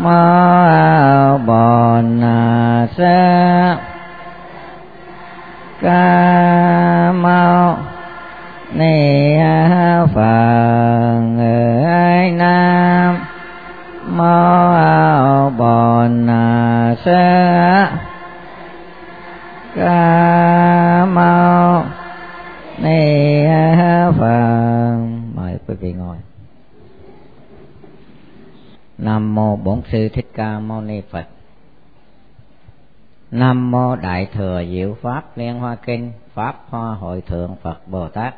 mô bổn sư ca mâu ni Phật. Nam mô bổn sư ca mâu ni Phật. Mời quý vị ngồi. Nam mô Bổn Sư Thích Ca Mâu Ni Phật. Nam mô Đại Thừa Diệu Pháp Liên Hoa Kinh. Pháp Hoa Hội Thượng Phật Bồ Tát.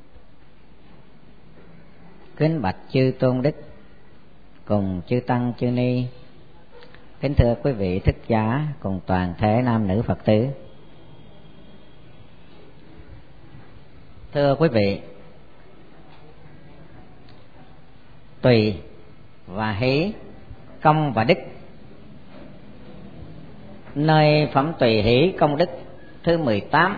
Kính bạch chư tôn đức cùng chư tăng chư ni. Kính thưa quý vị thích giả cùng toàn thể nam nữ Phật tử. Thưa quý vị, tùy và hỷ, công và đức. Nơi phẩm tùy hỷ công đức thứ 18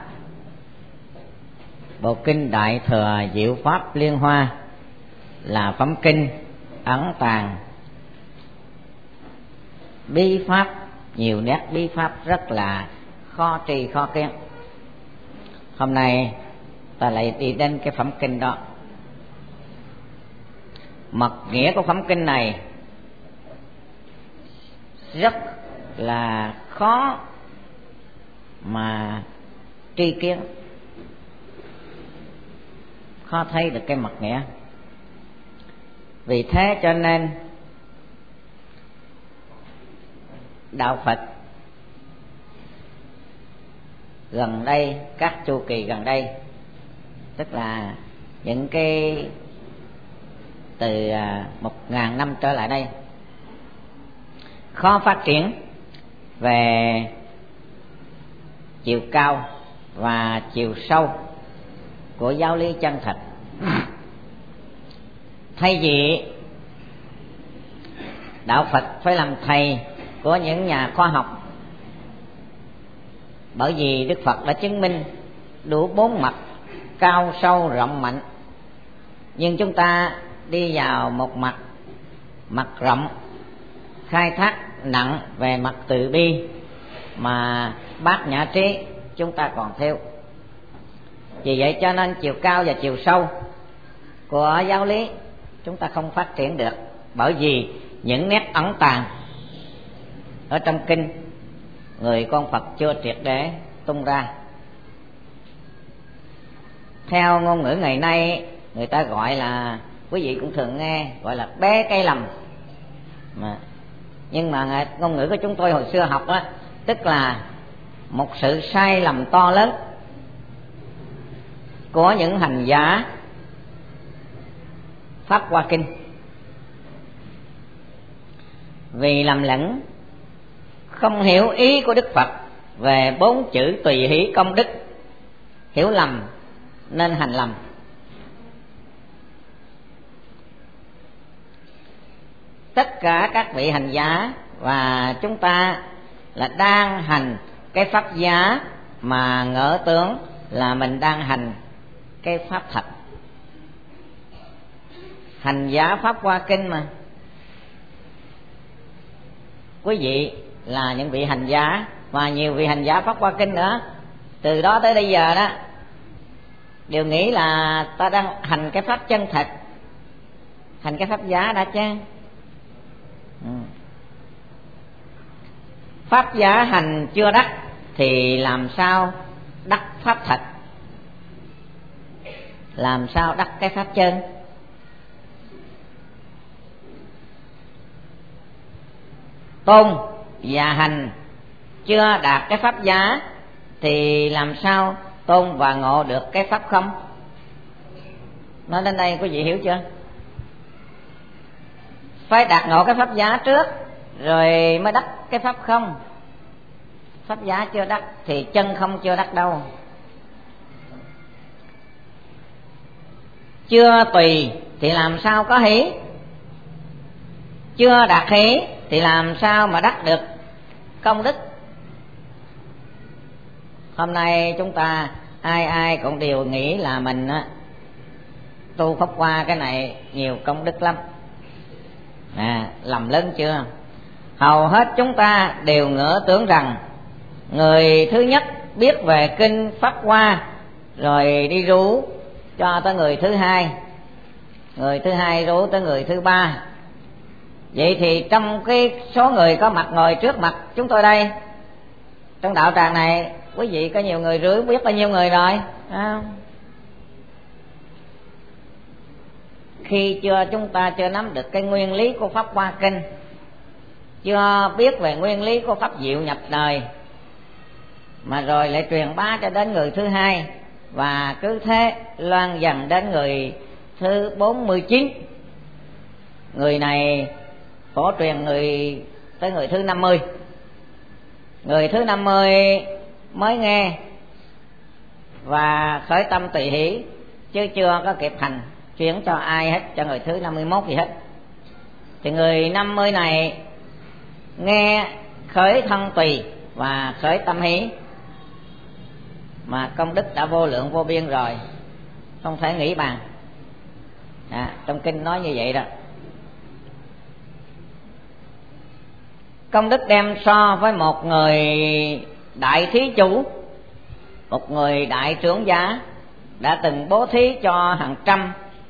bộ kinh Đại Thừa Diệu Pháp Liên Hoa là phẩm kinh ẩn tàng bí pháp, nhiều nét bí pháp rất là khó tri khó kiến. Hôm nay ta lại đi đến cái phẩm kinh đó. Mật nghĩa của phẩm kinh này rất là khó mà tri kiến, khó thấy được cái mật nghĩa. Vì thế cho nên đạo Phật gần đây, các chu kỳ gần đây, tức là những cái từ 1000 năm trở lại đây, khó phát triển về chiều cao và chiều sâu của giáo lý chân thật. Thay vì đạo Phật phải làm thầy của những nhà khoa học, bởi vì Đức Phật đã chứng minh đủ 4 mặt cao sâu rộng mạnh, nhưng chúng ta đi vào một mặt rộng, khai thác nặng về mặt từ bi mà bát nhã trí chúng ta còn thiếu. Vì vậy cho nên chiều cao và chiều sâu của giáo lý chúng ta không phát triển được, bởi vì những nét ẩn tàng ở trong kinh người con Phật chưa triệt để tung ra. Theo ngôn ngữ ngày nay, người ta gọi là, quý vị cũng thường nghe, gọi là bé cây lầm. Nhưng mà ngôn ngữ của chúng tôi hồi xưa học đó, tức là một sự sai lầm to lớn của những hành giả Pháp Hoa Kinh. Vì lầm lẫn, không hiểu ý của Đức Phật về 4 chữ tùy hỷ công đức, hiểu lầm nên hành lầm. Tất cả các vị hành giả và chúng ta là đang hành cái pháp giá mà ngỡ tưởng là mình đang hành cái pháp thật. Hành giả Pháp Hoa Kinh mà. Quý vị là những vị hành giả và nhiều vị hành giả Pháp Hoa Kinh nữa, từ đó tới bây giờ đó đều nghĩ là ta đang hành cái pháp chân thật, hành cái pháp giá đã chứ. Pháp giá hành chưa đắc thì làm sao đắc pháp thật, làm sao đắc cái pháp chân. Tôn và hành chưa đạt cái pháp giá thì làm sao tôn và ngộ được cái pháp không. Nói đến đây quý vị hiểu chưa? Phải đạt ngộ cái pháp giá trước rồi mới đắc cái pháp không. Pháp giá chưa đắc thì chân không chưa đắc đâu. Chưa tùy thì làm sao có hỷ, chưa đạt hỷ thì làm sao mà đắc được công đức. Hôm nay chúng ta ai cũng đều nghĩ là mình tu Pháp Hoa cái này nhiều công đức lắm. Lầm lớn chưa? hầu hết chúng ta đều ngỡ tưởng rằng người thứ nhất biết về kinh Pháp Hoa rồi đi rú cho tới người thứ hai, người thứ hai rú tới người thứ ba. Vậy thì trong cái số người có mặt ngồi trước mặt chúng tôi đây, trong đạo tràng này, quý vị có nhiều người rưới biết bao nhiêu người rồi, khi chúng ta chưa nắm được cái nguyên lý của Pháp Hoa Kinh, chưa biết về nguyên lý của Pháp Diệu nhập đời, mà rồi lại truyền bá cho đến người thứ hai, và cứ thế loan dần đến người thứ 49. Người này phổ truyền tới người thứ 50. Người thứ 50 mới nghe và khởi tâm tùy hỷ, chứ chưa có kịp thành chuyển cho ai hết, cho người thứ 51 gì hết. Thì người 50 này nghe khởi thân tùy và khởi tâm hỷ, mà công đức đã vô lượng vô biên rồi, không thể nghĩ bàn. Trong kinh nói như vậy đó. Công đức đem so với một người đại thí chủ, một người đại trưởng giả đã từng bố thí cho hàng trăm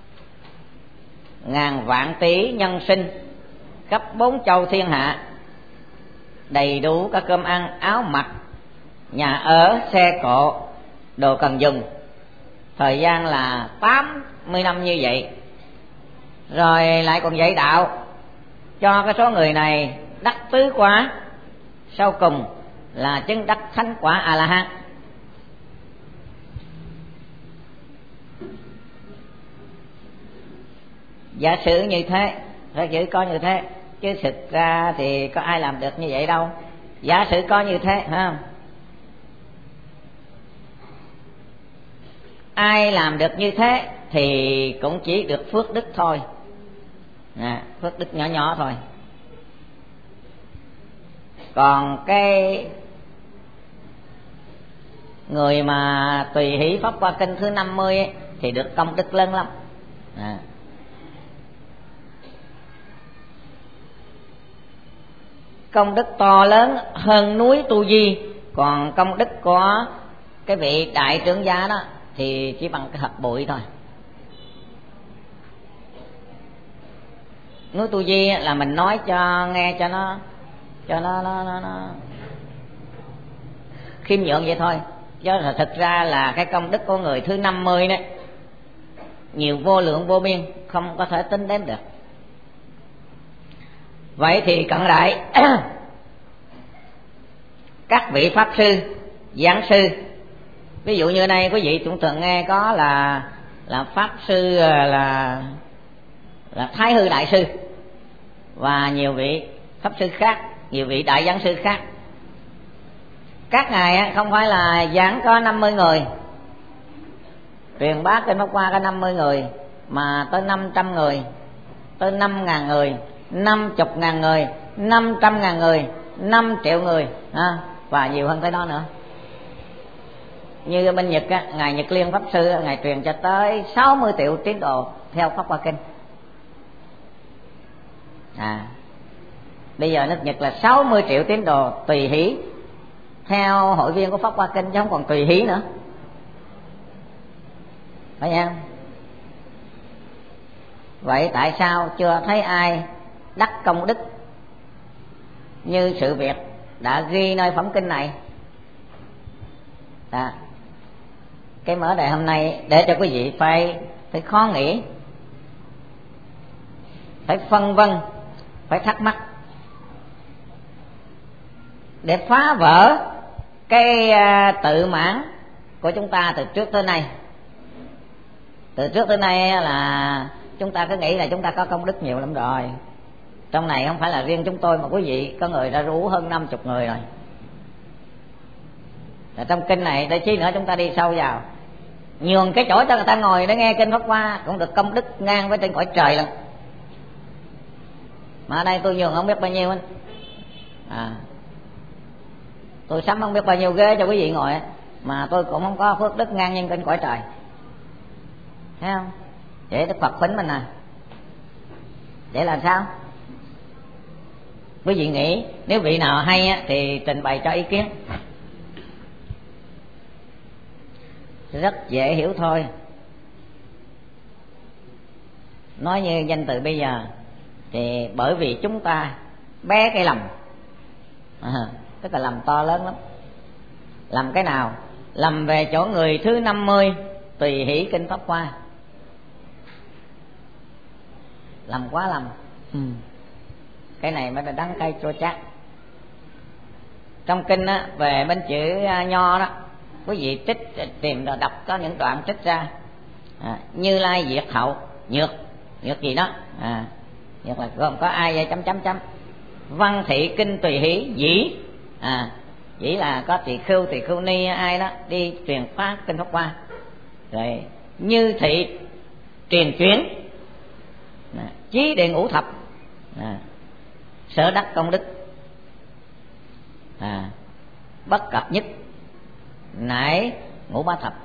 ngàn vạn tỷ nhân sinh khắp 4 châu thiên hạ, đầy đủ cả cơm ăn, áo mặc, nhà ở, xe cộ, đồ cần dùng, thời gian là 80 năm như vậy. Rồi lại còn dạy đạo cho cái số người này đắc tứ quả, sau cùng là chứng đắc thánh quả A La Hán. Giả sử như thế, thật sự có như thế, chứ thực ra thì có ai làm được như vậy đâu. Giả sử có như thế, ha, ai làm được như thế thì cũng chỉ được phước đức thôi, phước đức nhỏ nhỏ thôi. Còn cái người mà tùy hỷ Pháp Hoa Kinh thứ 50 ấy, thì được công đức lớn lắm. Công đức to lớn hơn núi Tu Di. Còn công đức của cái vị đại trưởng giả đó thì chỉ bằng cái hạt bụi thôi. Núi Tu Di là mình nói cho nghe cho nó khiêm nhượng vậy thôi, chứ thực ra là cái công đức của người thứ 50 đấy nhiều vô lượng vô biên, không có thể tính đếm được. Vậy thì cận đại các vị pháp sư, giảng sư, ví dụ như đây quý vị cũng thường nghe có là pháp sư là Thái Hư đại sư, và nhiều vị pháp sư khác, nhiều vị đại giảng sư khác. Các ngài không phải là giảng có 50 người, truyền bá kinh Pháp Hoa có 50 người, mà tới 500 người, tới 5.000 người, 50.000 người, 500.000 người, 5 triệu người, và nhiều hơn tới đó nữa. Như bên Nhật ngài Nhật Liên pháp sư ngài truyền cho tới 60 triệu tín đồ theo Pháp Hoa Kinh. Bây giờ nước Nhật là 60 triệu tín đồ tùy hỷ theo hội viên của Pháp Hoa Kinh, chứ không còn tùy hỷ nữa, phải không? Vậy tại sao chưa thấy ai đắc công đức như sự việc đã ghi nơi phẩm kinh này? Cái mở đề hôm nay để cho quý vị phải khó nghĩ, phải phân vân, phải thắc mắc, để phá vỡ cái tự mãn của chúng ta từ trước tới nay. Từ trước tới nay là chúng ta cứ nghĩ là chúng ta có công đức nhiều lắm rồi. Trong này không phải là riêng chúng tôi, mà quý vị có người đã rủ hơn 50 người rồi. Và trong kinh này để chi nữa chúng ta đi sâu vào, nhường cái chỗ cho người ta ngồi để nghe kinh Pháp Hoa cũng được công đức ngang với trên cõi trời lận. Mà ở đây tôi nhường không biết bao nhiêu anh. Tôi sắm không biết bao nhiêu ghế cho quý vị ngồi, mà tôi cũng không có phước đức ngang nhân trên cõi trời. Thấy không? Vậy Đức Phật khuyến mình vậy là sao? Quý vị nghĩ nếu vị nào hay á, thì trình bày cho ý kiến. Rất dễ hiểu thôi. Nói như danh từ bây giờ thì bởi vì chúng ta bé cái lầm, tức là lầm to lớn lắm. Lầm cái nào? Lầm về chỗ người thứ 50 tùy hỷ kinh Pháp Hoa. Lầm quá lầm. Cái này mới là đắng cay chua chát. Trong kinh á, về bên chữ nho đó, quý vị tìm rồi đọc có những đoạn trích ra. Như Lai diệt hậu, nhược gì đó, nhược là gồm có ai vậy chấm. Văn thị kinh tùy hỷ dĩ, dĩ là có tỳ khưu ni ai đó đi truyền phát kinh Pháp Hoa. Rồi như thị truyền chuyển, chí đệ ngũ thập, sở đắc công đức, bất cập nhất nải ngũ bá thập.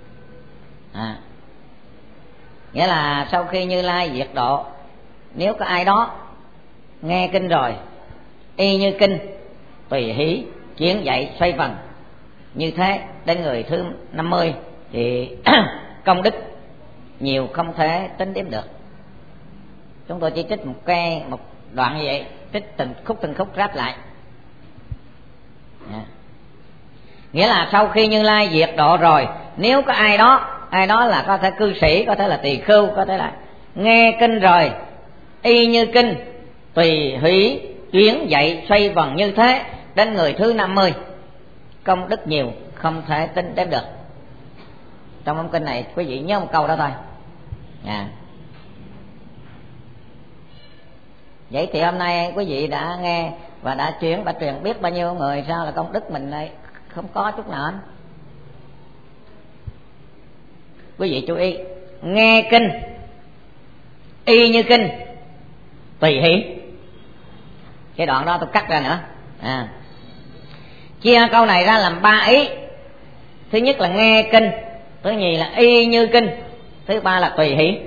Nghĩa là sau khi Như Lai diệt độ, nếu có ai đó nghe kinh rồi y như kinh tùy hỷ chuyển dạy xoay vần như thế đến người thứ 50 thì công đức nhiều không thể tính đếm được. Chúng tôi chỉ trích một đoạn như vậy, trích từng khúc ráp lại. Nghĩa là sau khi Như Lai diệt độ rồi, nếu có ai đó là có thể cư sĩ, có thể là tỳ khưu, có thể là nghe kinh rồi y như kinh tùy hỷ chuyển dạy xoay vần như thế đến người thứ 50, công đức nhiều không thể tính đếm được. Trong ông kinh này quý vị nhớ một câu đó thôi. Vậy thì hôm nay quý vị đã nghe và đã truyền biết bao nhiêu người, sao là công đức mình này không có chút nào. Quý vị chú ý, nghe kinh y như kinh tùy hỷ, cái đoạn đó tôi cắt ra nữa. Chia câu này ra làm 3 ý. Thứ nhất là nghe kinh, thứ nhì là y như kinh, thứ ba là tùy hỷ.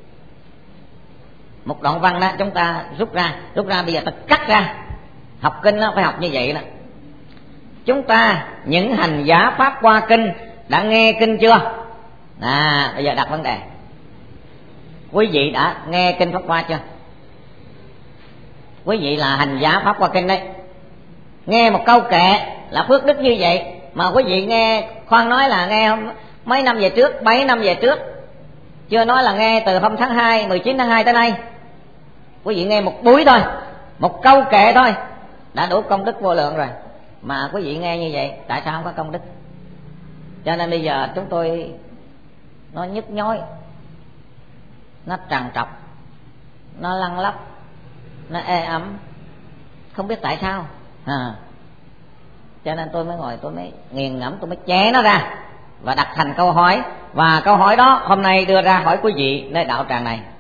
Một đoạn văn đó chúng ta rút ra bây giờ ta cắt ra. Học kinh nó phải học như vậy đó. Chúng ta những hành giả Pháp Hoa kinh đã nghe kinh chưa? Bây giờ đặt vấn đề, quý vị đã nghe kinh Pháp Hoa chưa? Quý vị là hành giả Pháp Hoa kinh đấy, nghe một câu kệ là phước đức như vậy, mà quý vị nghe, khoan nói là nghe mấy năm về trước, 7 năm về trước, chưa nói là nghe từ hôm tháng 2, 19 tháng 2 tới nay. Quý vị nghe một buổi thôi, một câu kệ thôi đã đủ công đức vô lượng rồi, mà quý vị nghe như vậy tại sao không có công đức? Cho nên bây giờ chúng tôi nó nhức nhối, nó trằn trọc, nó lăn lóc, nó ê ẩm, không biết tại sao. Cho nên tôi mới ngồi, tôi mới nghiền ngẫm, tôi mới chế nó ra và đặt thành câu hỏi. Và câu hỏi đó hôm nay đưa ra hỏi quý vị nơi đạo tràng này.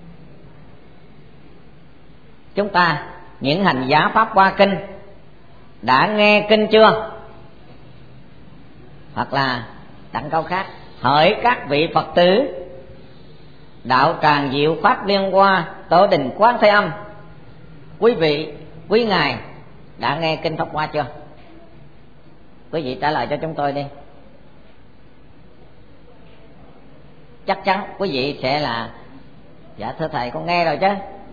Chúng ta những hành giả Pháp Hoa kinh đã nghe kinh chưa? Hoặc là đặt câu khác, hỡi các vị Phật tử đạo tràng Diệu Pháp Liên Hoa Tổ đình Quán Thế Âm, quý ngài đã nghe kinh Pháp Hoa chưa? Quý vị trả lời cho chúng tôi đi. Chắc chắn quý vị sẽ là dạ thưa thầy con nghe rồi chứ.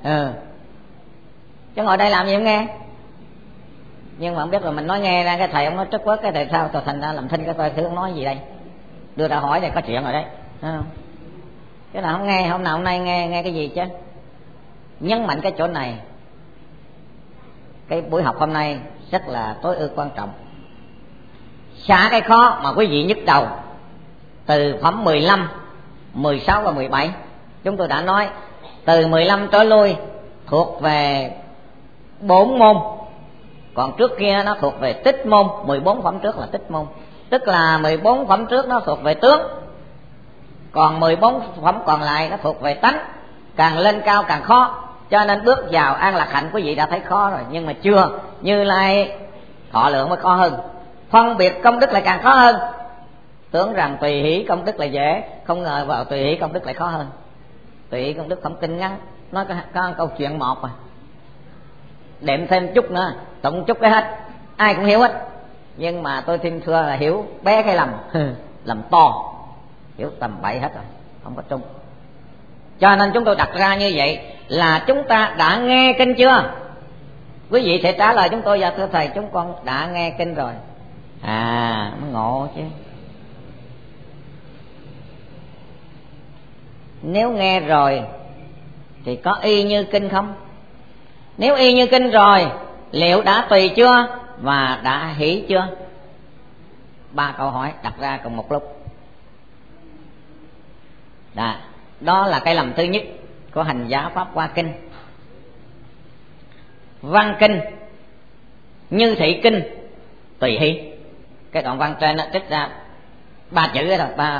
Chứ ngồi đây làm gì không nghe. Nhưng mà không biết rồi mình nói nghe ra, cái thầy ông nói trất quất, cái thầy sao tôi thành ra làm thinh cái coi thử ông nói gì đây, đưa ra hỏi này có chuyện rồi đấy, thấy không? Cái nào không nghe, hôm nay nghe cái gì chứ. Nhấn mạnh cái chỗ này, cái buổi học hôm nay rất là tối ưu quan trọng. Xả cái khó mà quý vị nhức đầu từ phẩm 15, 16 và 17. Chúng tôi đã nói từ 15 trở lui thuộc về 4 môn, còn trước kia nó thuộc về tích môn. 14 phẩm trước là tích môn, tức là 14 phẩm trước nó thuộc về tướng, còn 14 phẩm còn lại nó thuộc về tánh. Càng lên cao càng khó, cho nên bước vào an lạc hạnh quý vị đã thấy khó rồi. Nhưng mà chưa, Như Lai thọ lượng mới khó hơn, phân biệt công đức lại càng khó hơn. Tưởng rằng tùy hỷ công đức là dễ, không ngờ vào tùy hỷ công đức lại khó hơn. Tùy hỷ công đức phẩm kinh ngắn, nói có câu chuyện một mà. đệm thêm chút nữa, tụng chút cái hết, ai cũng hiểu hết. Nhưng mà tôi xin thưa là hiểu bé cái lầm lầm to, hiểu tầm bậy hết rồi, không có trung. Cho nên chúng tôi đặt ra như vậy là chúng ta đã nghe kinh chưa? Quý vị sẽ trả lời chúng tôi: dạ thưa thầy, chúng con đã nghe kinh rồi. Mới ngộ chứ. Nếu nghe rồi thì có y như kinh không? Nếu y như kinh rồi, liệu đã tùy chưa và đã hỷ chưa? 3 câu hỏi đặt ra cùng một lúc. Đó là cái lầm thứ nhất của hành giả pháp hoa kinh. Văn kinh, như thị kinh, tùy hỷ. Cái đoạn văn trên nó trích ra 3 chữ đó rồi,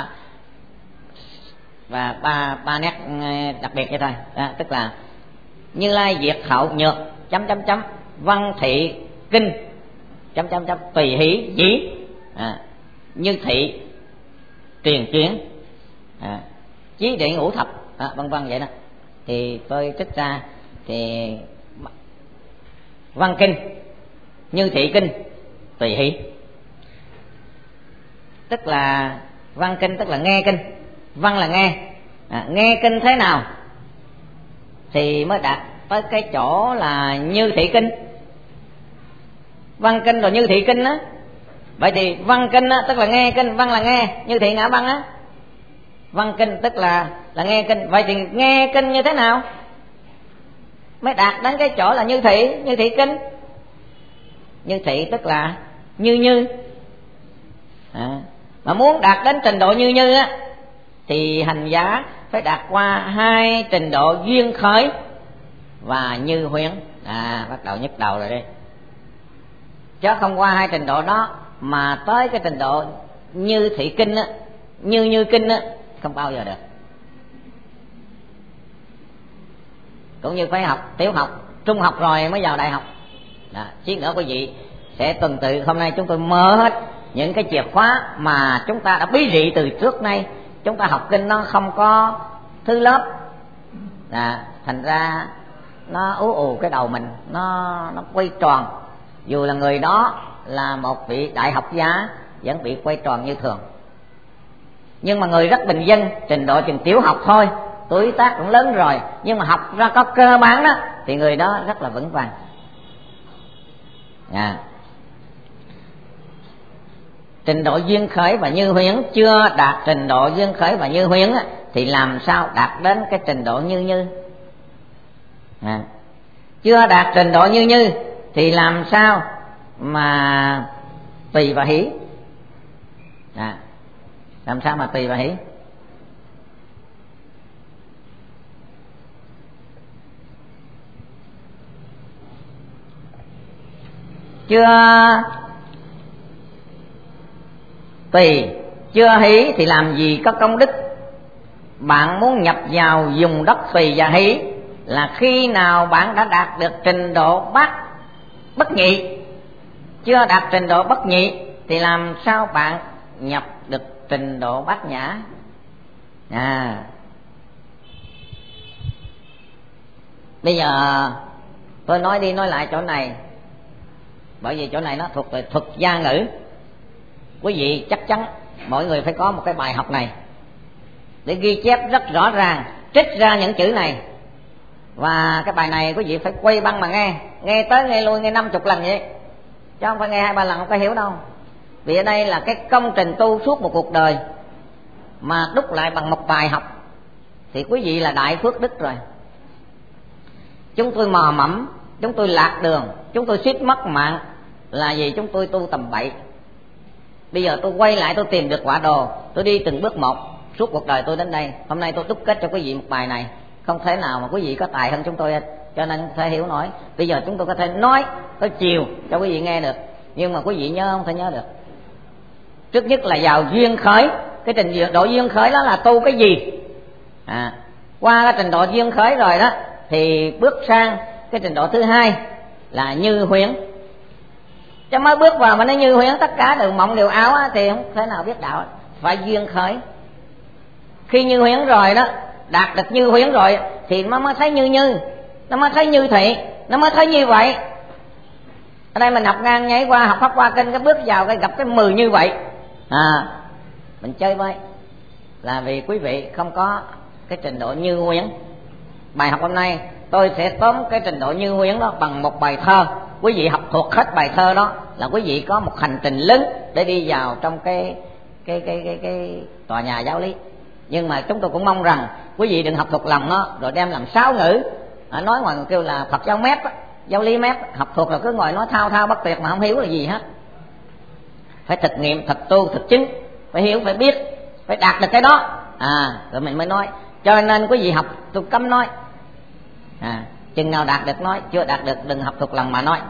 ba nét đặc biệt vậy thôi. Tức là Như Lai diệt hậu nhược ... văn thị kinh ... tùy hỷ dĩ. Như thị truyền chuyển, chí điện ngũ thập, vân vân vậy đó. Thì tôi trích ra thì văn kinh, như thị kinh, tùy hỷ. Tức là văn kinh tức là nghe kinh, văn là nghe. Nghe kinh thế nào thì mới đạt tới cái chỗ là như thị kinh. Văn kinh rồi như thị kinh á. Vậy thì văn kinh á tức là nghe kinh, văn là nghe, như thị ngã văn á. Văn kinh tức là nghe kinh. Vậy thì nghe kinh như thế nào mới đạt đến cái chỗ là như thị kinh? Như thị tức là như. Mà muốn đạt đến trình độ như á thì hành giả phải đạt qua 2 trình độ duyên khởi và như huyễn. Bắt đầu nhức đầu rồi đây. Chứ không qua 2 trình độ đó mà tới cái trình độ như thị kinh á, như kinh á, không bao giờ được. Cũng như phải học tiểu học, trung học rồi mới vào đại học. Xíu nữa quý vị sẽ tuần tự, hôm nay chúng tôi mở hết những cái chìa khóa mà chúng ta đã bí rị từ trước nay. Chúng ta học kinh nó không có thứ lớp, thành ra nó ù cái đầu mình, nó quay tròn. Dù là người đó là một vị đại học giả vẫn bị quay tròn như thường. Nhưng mà người rất bình dân, trình độ trường tiểu học thôi, tuổi tác cũng lớn rồi, nhưng mà học ra có cơ bản đó thì người đó rất là vững vàng. Trình độ duyên khởi và như huyễn chưa đạt trình độ duyên khởi và như huyễn á, thì làm sao đạt đến cái trình độ như? Chưa đạt trình độ như thì làm sao mà tùy và hỷ? Làm sao mà tùy và hỷ? Chưa tùy, chưa hỷ thì làm gì có công đức. Bạn muốn nhập vào dùng đất tùy và hỷ là khi nào bạn đã đạt được trình độ bất nhị. Chưa đạt trình độ bất nhị thì làm sao bạn nhập được trình độ bát nhã? Bây giờ tôi nói đi nói lại chỗ này, bởi vì chỗ này nó thuộc về thuật gia ngữ. Quý vị chắc chắn mỗi người phải có một cái bài học này để ghi chép rất rõ ràng, trích ra những chữ này. Và cái bài này quý vị phải quay băng mà nghe tới nghe lui, nghe 50 lần vậy, chứ không phải nghe 2-3 lần không có hiểu đâu. Vì ở đây là cái công trình tu suốt một cuộc đời mà đúc lại bằng một bài học thì quý vị là đại phước đức rồi. Chúng tôi mò mẫm, chúng tôi lạc đường, chúng tôi suýt mất mạng là vì chúng tôi tu tầm bậy. Bây giờ tôi quay lại, tôi tìm được quả đồ, tôi đi từng bước một suốt cuộc đời tôi đến đây. Hôm nay tôi đúc kết cho quý vị một bài này, không thể nào mà quý vị có tài hơn chúng tôi hết, cho nên phải hiểu nổi. Bây giờ chúng tôi có thể nói tới chiều cho quý vị nghe được, nhưng mà quý vị nhớ không thể nhớ được. Trước nhất là vào duyên khởi. Cái trình độ duyên khởi đó là tu cái gì? Qua cái trình độ duyên khởi rồi đó thì bước sang cái trình độ thứ hai là như huyễn. Chứ mới bước vào mà nó như huyễn, tất cả đều mộng đều áo á, thì không thể nào biết đạo. Phải duyên khởi. Khi như huyễn rồi đó, đạt được như huyễn rồi thì nó mới thấy như, nó mới thấy như thị, nó mới thấy như vậy. Ở đây mình học ngang nháy qua, học Pháp Hoa Kinh, cái bước vào cái gặp cái 10 như vậy, mình chơi với, là vì quý vị không có cái trình độ Như Huyễn. Bài học hôm nay tôi sẽ tóm cái trình độ Như Huyễn đó bằng một bài thơ. Quý vị học thuộc hết bài thơ đó là quý vị có một hành trình lớn để đi vào trong cái tòa nhà giáo lý. Nhưng mà chúng tôi cũng mong rằng quý vị đừng học thuộc lòng nó rồi đem làm sáo ngữ, nói ngoài kêu là Phật giáo mép, giáo lý mép, học thuộc rồi cứ ngồi nói thao thao bất tuyệt mà không hiểu là gì hết. Phải thực nghiệm, thực tu, thực chứng, phải hiểu, phải biết, phải đạt được cái đó, rồi mình mới nói. Cho nên quý vị học tôi cấm nói, chừng nào đạt được nói, chưa đạt được đừng học thuộc lòng mà nói.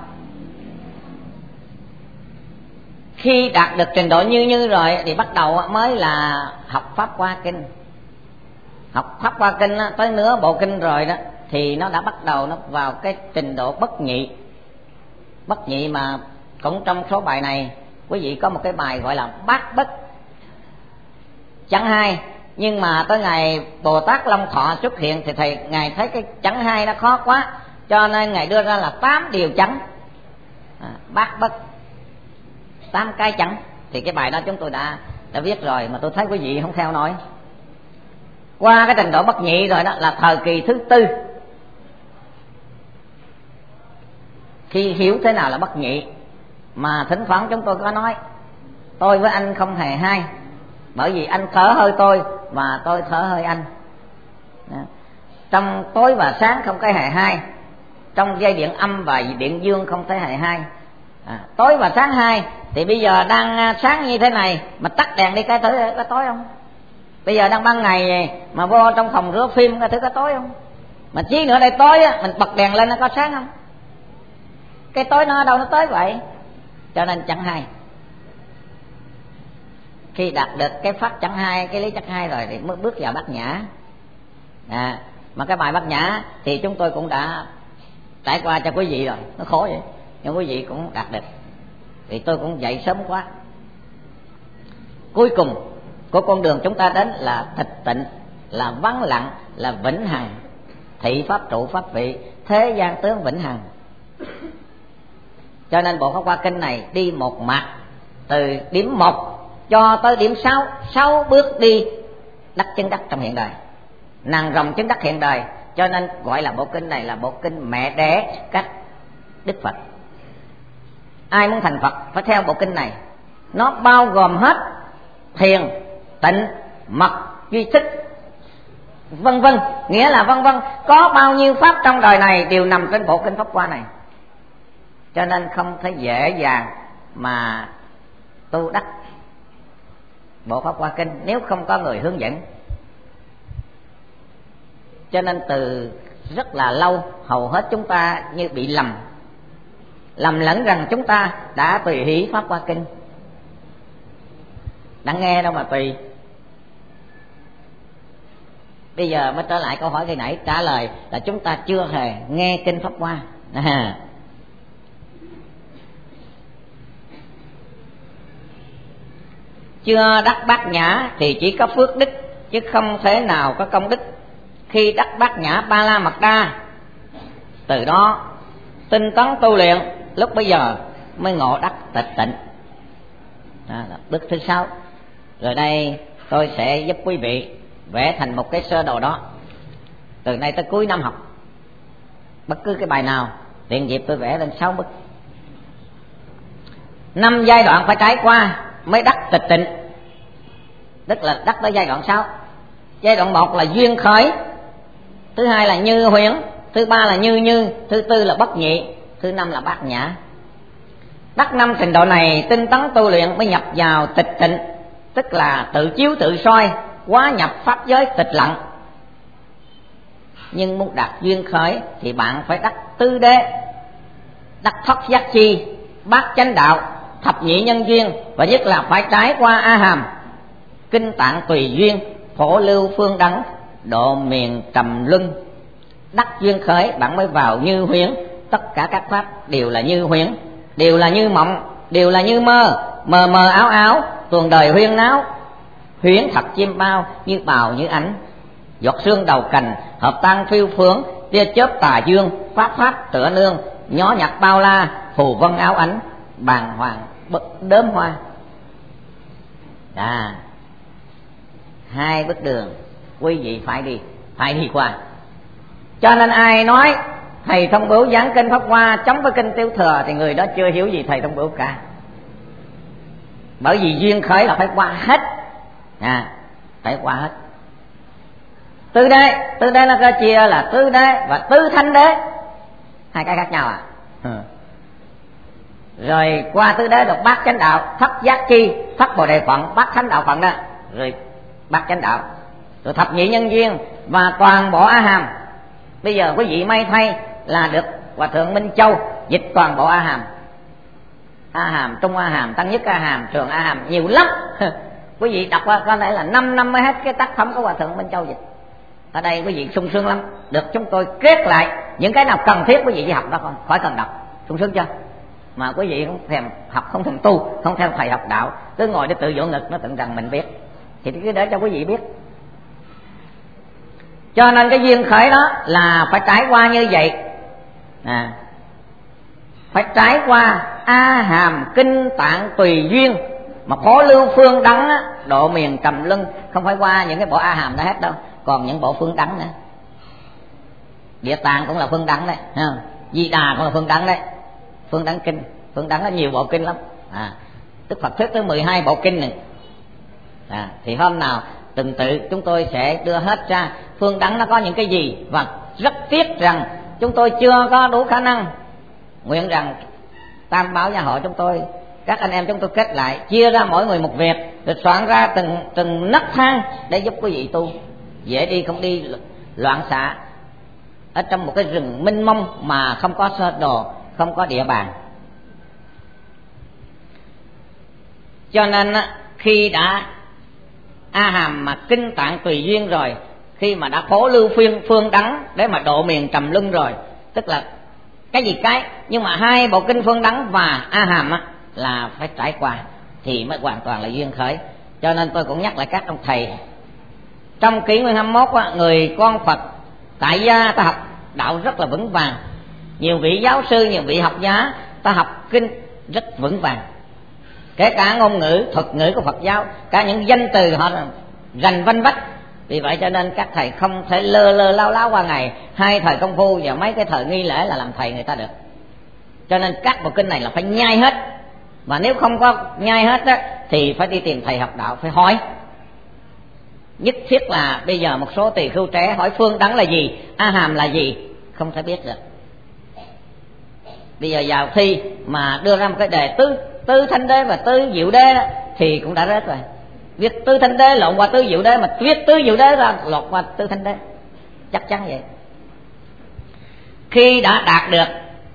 Khi đạt được trình độ như rồi thì bắt đầu mới là học Pháp Hoa Kinh. Học Pháp Hoa Kinh tới nửa bộ kinh rồi đó thì nó đã bắt đầu nó vào cái trình độ bất nhị. Bất nhị mà cũng trong số bài này quý vị có một cái bài gọi là bát bất chẵn hai. Nhưng mà tới ngày Bồ Tát Long Thọ xuất hiện thì ngài thấy cái chẵn hai nó khó quá, cho nên ngài đưa ra là 8 điều chẵn, bát bất 8 cái chẵn. Thì cái bài đó chúng tôi đã viết rồi mà tôi thấy quý vị không theo nổi. Qua cái trình độ bất nhị rồi đó là thời kỳ thứ tư. Khi hiểu thế nào là bất nhị, mà thỉnh thoảng chúng tôi có nói tôi với anh không hề hai, bởi vì anh thở hơi tôi và tôi thở hơi anh. Trong tối và sáng không cái hề hai, trong dây điện âm và điện dương không thể hề hai. Tối và sáng hai thì bây giờ đang sáng như thế này mà tắt đèn đi cái thứ có tối không? Bây giờ đang ban ngày mà vô trong phòng rửa phim cái thứ có tối không? Mà chí nữa đây tối á, mình bật đèn lên nó có sáng không? Cái tối nó ở đâu nó tới vậy? Cho nên chẳng hai. Khi đạt được cái pháp chẳng hai, cái lý chẳng hai rồi thì mới bước vào bát nhã. Mà cái bài bát nhã thì chúng tôi cũng đã trải qua cho quý vị rồi, nó khó vậy nhưng quý vị cũng đạt được. Thì tôi cũng dậy sớm quá. Cuối cùng của con đường chúng ta đến là tịch tịnh, là vắng lặng, là vĩnh hằng, thị pháp trụ pháp vị, thế gian tướng vĩnh hằng. Cho nên bộ Pháp Hoa Kinh này đi một mạch từ điểm 1 cho tới điểm 6, 6 bước đi đắc chứng đắc trong hiện đời, nàng rồng chứng đắc hiện đời. Cho nên gọi là bộ kinh này là bộ kinh mẹ đẻ các Đức Phật. Ai muốn thành Phật phải theo bộ kinh này. Nó bao gồm hết thiền, tịnh, mật, duy thức, vân vân. Nghĩa là vân vân, có bao nhiêu pháp trong đời này đều nằm trên bộ kinh Pháp Hoa này. Cho nên không thể dễ dàng mà tu đắc bộ Pháp Hoa Kinh nếu không có người hướng dẫn. Cho nên từ rất là lâu hầu hết chúng ta như bị lầm lẫn rằng chúng ta đã tùy hỷ Pháp Hoa Kinh. Đã nghe đâu mà tùy. Bây giờ mới trở lại câu hỏi khi nãy, trả lời là chúng ta chưa hề nghe kinh Pháp Hoa. Chưa đắc bát nhã thì chỉ có phước đức chứ không thể nào có công đức. Khi đắc bát nhã Ba La Mật Đa, từ đó tinh tấn tu luyện, lúc bây giờ mới ngộ đắc tịch tịnh. Đó là bước thứ 6. Rồi đây tôi sẽ giúp quý vị vẽ thành một cái sơ đồ đó. Từ nay tới cuối năm học, bất cứ cái bài nào tiện dịp tôi vẽ lên 6 bức. 5 giai đoạn phải trải qua mới đắc tịch tịnh, tức là đắc tới giai đoạn 6. Giai đoạn 1 là duyên khởi, thứ 2 là như huyễn, thứ 3 là như, thứ 4 là bất nhị, thứ 5 là bát nhã. Đắc 5 trình độ này tinh tấn tu luyện mới nhập vào tịch tịnh, tức là tự chiếu tự soi, hóa nhập pháp giới tịch lặng. Nhưng muốn đạt duyên khởi thì bạn phải đắc tứ đế, đắc thoát giác chi, bát chánh đạo, thập nhị nhân duyên, và nhất là phải trải qua A Hàm, kinh tạng tùy duyên, phổ lưu phương đẳng, độ miền trầm luân. Đắc duyên khởi bạn mới vào như huyễn. Tất cả các pháp đều là như huyễn, đều là như mộng, đều là như mơ, mờ mờ ảo ảo, tuồng đời huyên náo. Huyễn thật chim bao, như bào như ảnh, giọt sương đầu cành, hợp tan phiêu phướng, tia chớp tà dương, pháp pháp tựa nương, nhó nhặt bao la, phù vân áo ánh, bàng hoàng đốm hoa. Hai bước đường quý vị phải đi qua. Cho nên ai nói thầy Thông Bửu giảng kinh Pháp Hoa chống với kinh Tiểu Thừa thì người đó chưa hiểu gì thầy Thông Bửu cả. Bởi vì duyên khởi là phải qua hết, phải qua hết. Tứ đế nó có chia là tứ đế và tứ thánh đế, hai cái khác nhau Rồi qua tứ đế được bát chánh đạo, thất giác chi, thất bồ đề phận, bát thánh đạo phận đó, rồi bát chánh đạo, rồi thập nhị nhân duyên và toàn bộ A Hàm. Bây giờ quý vị may thay là được Hòa Thượng Minh Châu dịch toàn bộ A Hàm. A Hàm, Trung A Hàm, Tăng Nhất A Hàm, Trường A Hàm, nhiều lắm. Quý vị đọc có thể là 5 năm mới hết cái tác phẩm của Hòa Thượng Minh Châu dịch. Ở đây quý vị sung sướng lắm, được chúng tôi kết lại những cái nào cần thiết quý vị đi học đó, không khỏi cần đọc, sung sướng chưa? Mà quý vị không thèm học, không thèm tu, không theo thầy học đạo, cứ ngồi để tự vỗ ngực nó tưởng rằng mình biết, thì cứ để cho quý vị biết. Cho nên cái duyên khởi đó là phải trải qua như vậy, phải trải qua A Hàm Kinh Tạng Tùy Duyên. Mà Phổ Lưu Phương Đắng á, độ miền Trầm Luân không phải qua những cái bộ A Hàm đó hết đâu, còn những bộ Phương Đắng nữa. Địa Tạng cũng là Phương Đắng đấy, Di Đà cũng là Phương Đắng đấy, Phương Đắng kinh, Phương Đắng có nhiều bộ kinh lắm. Đức Phật thuyết tới 12 bộ kinh này. Thì hôm nào từng tự chúng tôi sẽ đưa hết ra Phương Đắng nó có những cái gì. Và rất tiếc rằng chúng tôi chưa có đủ khả năng. Nguyện rằng Tam Bảo Gia Hội chúng tôi, các anh em chúng tôi kết lại, chia ra mỗi người một việc, rồi soạn ra từng nấc thang để giúp quý vị tu dễ đi, không đi loạn xạ ở trong một cái rừng mênh mông mà không có sơ đồ, không có địa bàn. Cho nên khi đã A Hàm mà Kinh Tạng Tùy Duyên rồi, khi mà đã Phổ Lưu Phương Đắng để mà độ miền Trầm Luân rồi, tức là cái gì cái, nhưng mà hai bộ kinh Phương Đắng và A Hàm á là phải trải qua thì mới hoàn toàn là duyên khởi. Cho nên tôi cũng nhắc lại các ông thầy, trong kỷ nguyên 21 á, người con Phật tại gia ta học đạo rất là vững vàng. Nhiều vị giáo sư, nhiều vị học giả ta học kinh rất vững vàng, kể cả ngôn ngữ, thuật ngữ của Phật giáo, cả những danh từ họ rành vanh vách. Vì vậy cho nên các thầy không thể lơ láo qua ngày, hai thời công phu và mấy cái thời nghi lễ là làm thầy người ta được. Cho nên các bộ kinh này là phải nhai hết, và nếu không có nhai hết á, thì phải đi tìm thầy học đạo, phải hỏi. Nhất thiết là bây giờ một số tỳ khưu trẻ hỏi Phương Đắng là gì, A Hàm là gì, không thể biết được. Bây giờ vào thi mà đưa ra một cái đề tứ thánh đế và tứ diệu đế đó, thì cũng đã rớt rồi. Viết tứ thánh đế lộn qua tứ diệu đế, mà viết tứ diệu đế ra lộn qua tứ thánh đế, chắc chắn vậy. Khi đã đạt được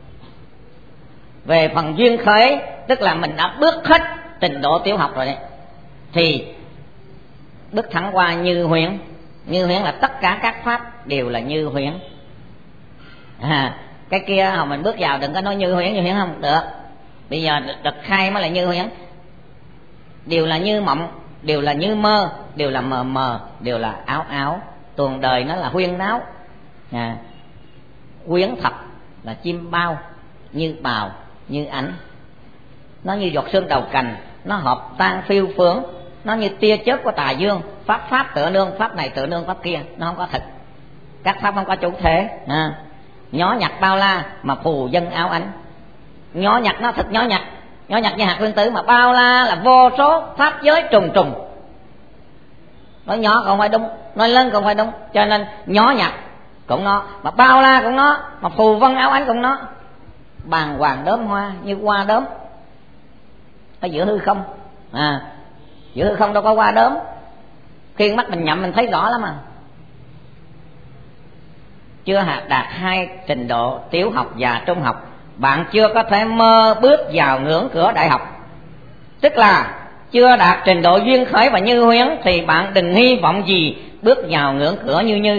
về phần duyên khởi, tức là mình đã bước hết trình độ tiểu học rồi đấy, thì bước thẳng qua như huyễn. Như huyễn là tất cả các pháp đều là như huyễn. Cái kia hồi mình bước vào đừng có nói như huyễn không được. Bây giờ được khai mới là như huyễn. Đều là như mộng, đều là như mơ, đều là mờ mờ, đều là áo áo. Tuồng đời nó là huyên náo. Huyễn thập là chim bao, như bào, như ảnh. Nó như giọt sương đầu cành, nó hợp tan phiêu phướng, nó như tia chớp của tà dương. Pháp tựa nương, pháp này tựa nương pháp kia, nó không có thật. Các pháp không có chủ thể. Nhó nhặt bao la mà phù dân áo ánh. Nhó nhặt nó thật nhó nhặt như hạt nguyên tử, mà bao la là vô số pháp giới trùng trùng. Nói nhỏ còn phải đúng, nói lớn còn phải đúng. Cho nên nhó nhặt cũng nó, mà bao la cũng nó, mà phù vân áo ánh cũng nó. Bàng hoàng đốm hoa như hoa đốm ở giữa hư không. Giữa hư không đâu có hoa đốm, khi mắt mình nhậm mình thấy rõ lắm mà. Chưa đạt hai trình độ tiểu học và trung học, bạn chưa có thể mơ bước vào ngưỡng cửa đại học. Tức là chưa đạt trình độ duyên khởi và như huyễn, thì bạn đừng hy vọng gì bước vào ngưỡng cửa như.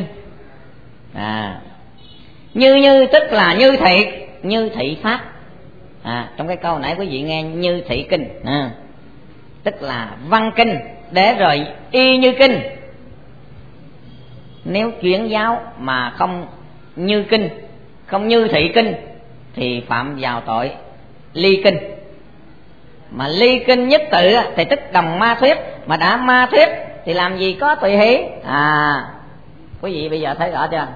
Như tức là như thị pháp. Trong cái câu nãy quý vị nghe như thị kinh, tức là văn kinh để rồi y như kinh. Nếu chuyển giáo mà không như kinh, không như thị kinh thì phạm vào tội ly kinh. Mà ly kinh nhất tự thì tức đồng ma thuyết, mà đã ma thuyết thì làm gì có tùy hỷ. Quý vị bây giờ thấy rõ chưa?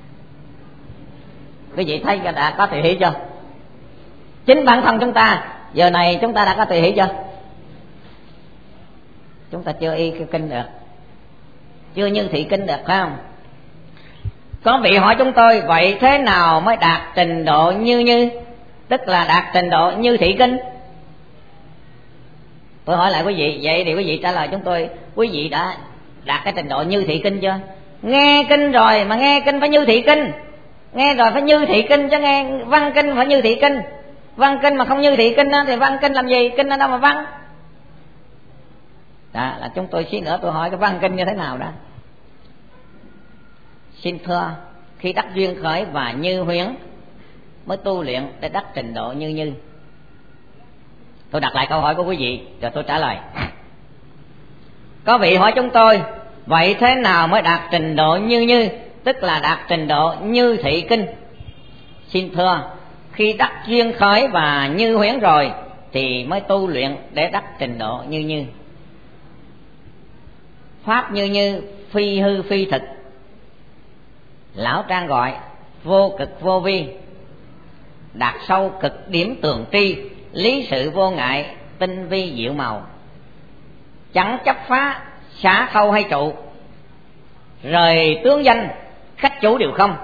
Quý vị thấy đã có tùy hỷ chưa? Chính bản thân chúng ta giờ này chúng ta đã có tùy hỷ chưa? Chúng ta chưa y cái kinh được, chưa như thị kinh được, phải không? Có vị hỏi chúng tôi vậy thế nào mới đạt trình độ như, tức là đạt trình độ như thị kinh? Tôi hỏi lại quý vị, vậy thì quý vị trả lời chúng tôi, quý vị đã đạt cái trình độ như thị kinh chưa? Nghe kinh rồi mà nghe kinh phải như thị kinh, nghe rồi phải như thị kinh, chứ nghe văn kinh phải như thị kinh. Văn kinh mà không như thị kinh thì văn kinh làm gì? Kinh ở đâu mà văn? Đó là chúng tôi xí nữa tôi hỏi cái văn kinh như thế nào đó. Xin thưa, khi đắc duyên khởi và như huyễn mới tu luyện để đắc trình độ như. Tôi đặt lại câu hỏi của quý vị rồi tôi trả lời. Có vị hỏi chúng tôi vậy thế nào mới đạt trình độ như, tức là đạt trình độ như thị kinh? Xin thưa, khi đắc duyên khởi và như huyễn rồi thì mới tu luyện để đắc trình độ như. Pháp như phi hư phi thực, lão trang gọi vô cực vô vi, đạt sâu cực điểm tường tri, lý sự vô ngại, tinh vi diệu màu, chẳng chấp phá xả khâu hay trụ, rời tướng danh khách chủ đều không.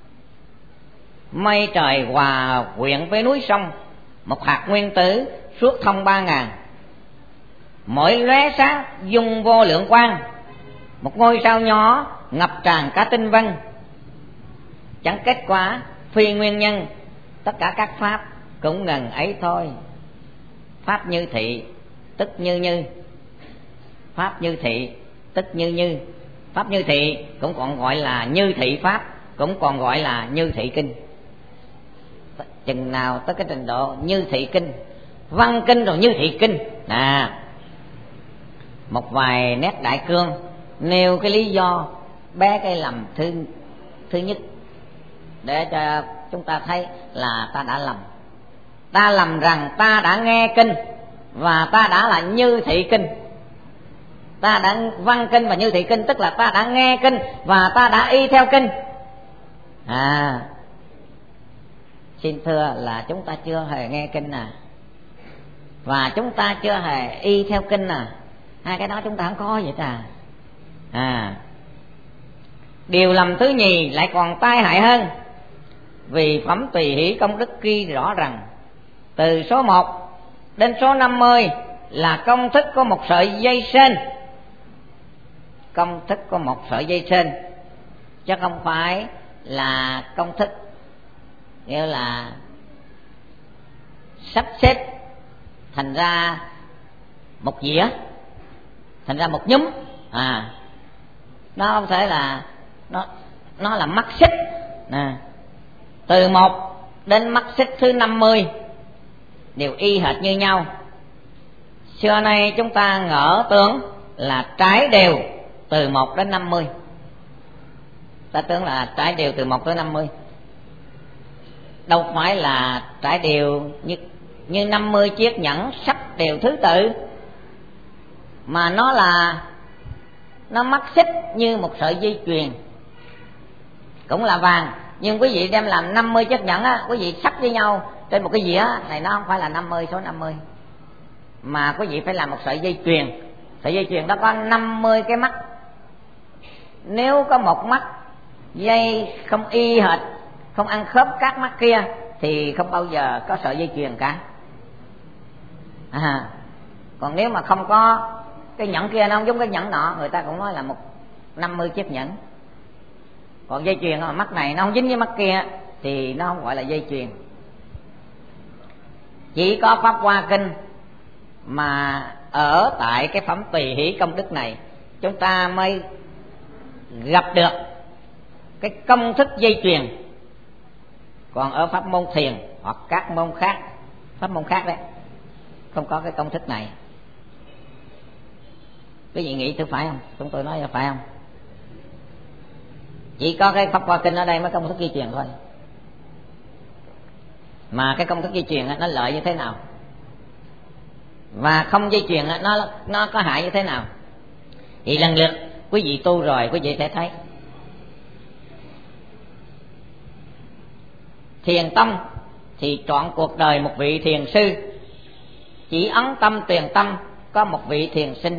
Mây trời hòa quyện với núi sông, một hạt nguyên tử suốt thông 3000, mỗi lóe sáng dung vô lượng quang, một ngôi sao nhỏ ngập tràn cả tinh vân, chẳng kết quả phi nguyên nhân, tất cả các pháp cũng ngần ấy thôi. Pháp như thị tức như, pháp như thị tức như. Pháp như thị cũng còn gọi là như thị pháp, cũng còn gọi là như thị kinh. Chừng nào tới cái trình độ như thị kinh, văn kinh rồi như thị kinh. Một vài nét đại cương nêu cái lý do bé cái lầm thứ nhất để cho chúng ta thấy là ta đã lầm. Ta lầm rằng ta đã nghe kinh và ta đã là như thị kinh. Ta đã văn kinh và như thị kinh, tức là ta đã nghe kinh và ta đã y theo kinh. Xin thưa là chúng ta chưa hề nghe kinh và chúng ta chưa hề y theo kinh hai cái đó chúng ta không có vậy ta. Điều lầm thứ nhì lại còn tai hại hơn, vì phẩm tùy hỷ công đức ghi rõ rằng từ số 1 đến số 50 là công thức của một sợi dây sên. Công thức của một sợi dây sên, chứ không phải là công thức nghĩa là sắp xếp thành ra một dĩa, thành ra một nhúm. Nó không thể là nó là mắt xích. Từ 1 đến mắt xích thứ 50 đều y hệt như nhau. Xưa nay chúng ta ngỡ tưởng là trái đều từ 1 đến 50. Ta tưởng là trái đều từ 1 tới 50. Đâu phải là trái đều như 50 chiếc nhẫn sắp đều thứ tự, mà nó mắc xích như một sợi dây chuyền, cũng là vàng. Nhưng quý vị đem làm 50 chiếc nhẫn quý vị sắp với nhau trên một cái dĩa này, nó không phải là 50 số 50, mà quý vị phải làm một sợi dây chuyền. Sợi dây chuyền đó có 50 cái mắt. Nếu có một mắt dây không y hệt, không ăn khớp các mắt kia thì không bao giờ có sợi dây chuyền cả. Còn nếu mà không có cái nhẫn kia, nó không giống cái nhẫn nọ, người ta cũng nói là 50 chiếc nhẫn. Còn dây chuyền mà mắt này nó không dính với mắt kia thì nó không gọi là dây chuyền. Chỉ có Pháp Hoa Kinh mà ở tại cái phẩm tùy hỷ công đức này chúng ta mới gặp được cái công thức dây chuyền. Còn ở pháp môn thiền hoặc các môn khác, pháp môn khác đấy, không có cái công thức này. Quý vị nghĩ thử phải không? Chúng tôi nói là phải không? Chỉ có cái Pháp Hoa Kinh ở đây mới công thức di truyền thôi. Mà cái công thức di truyền nó lợi như thế nào, và không di truyền nó có hại như thế nào, thì lần lượt quý vị tu rồi quý vị sẽ thấy. Thiền tông thì trọn cuộc đời một vị thiền sư, chỉ ấn tâm tuyền tâm có một vị thiền sinh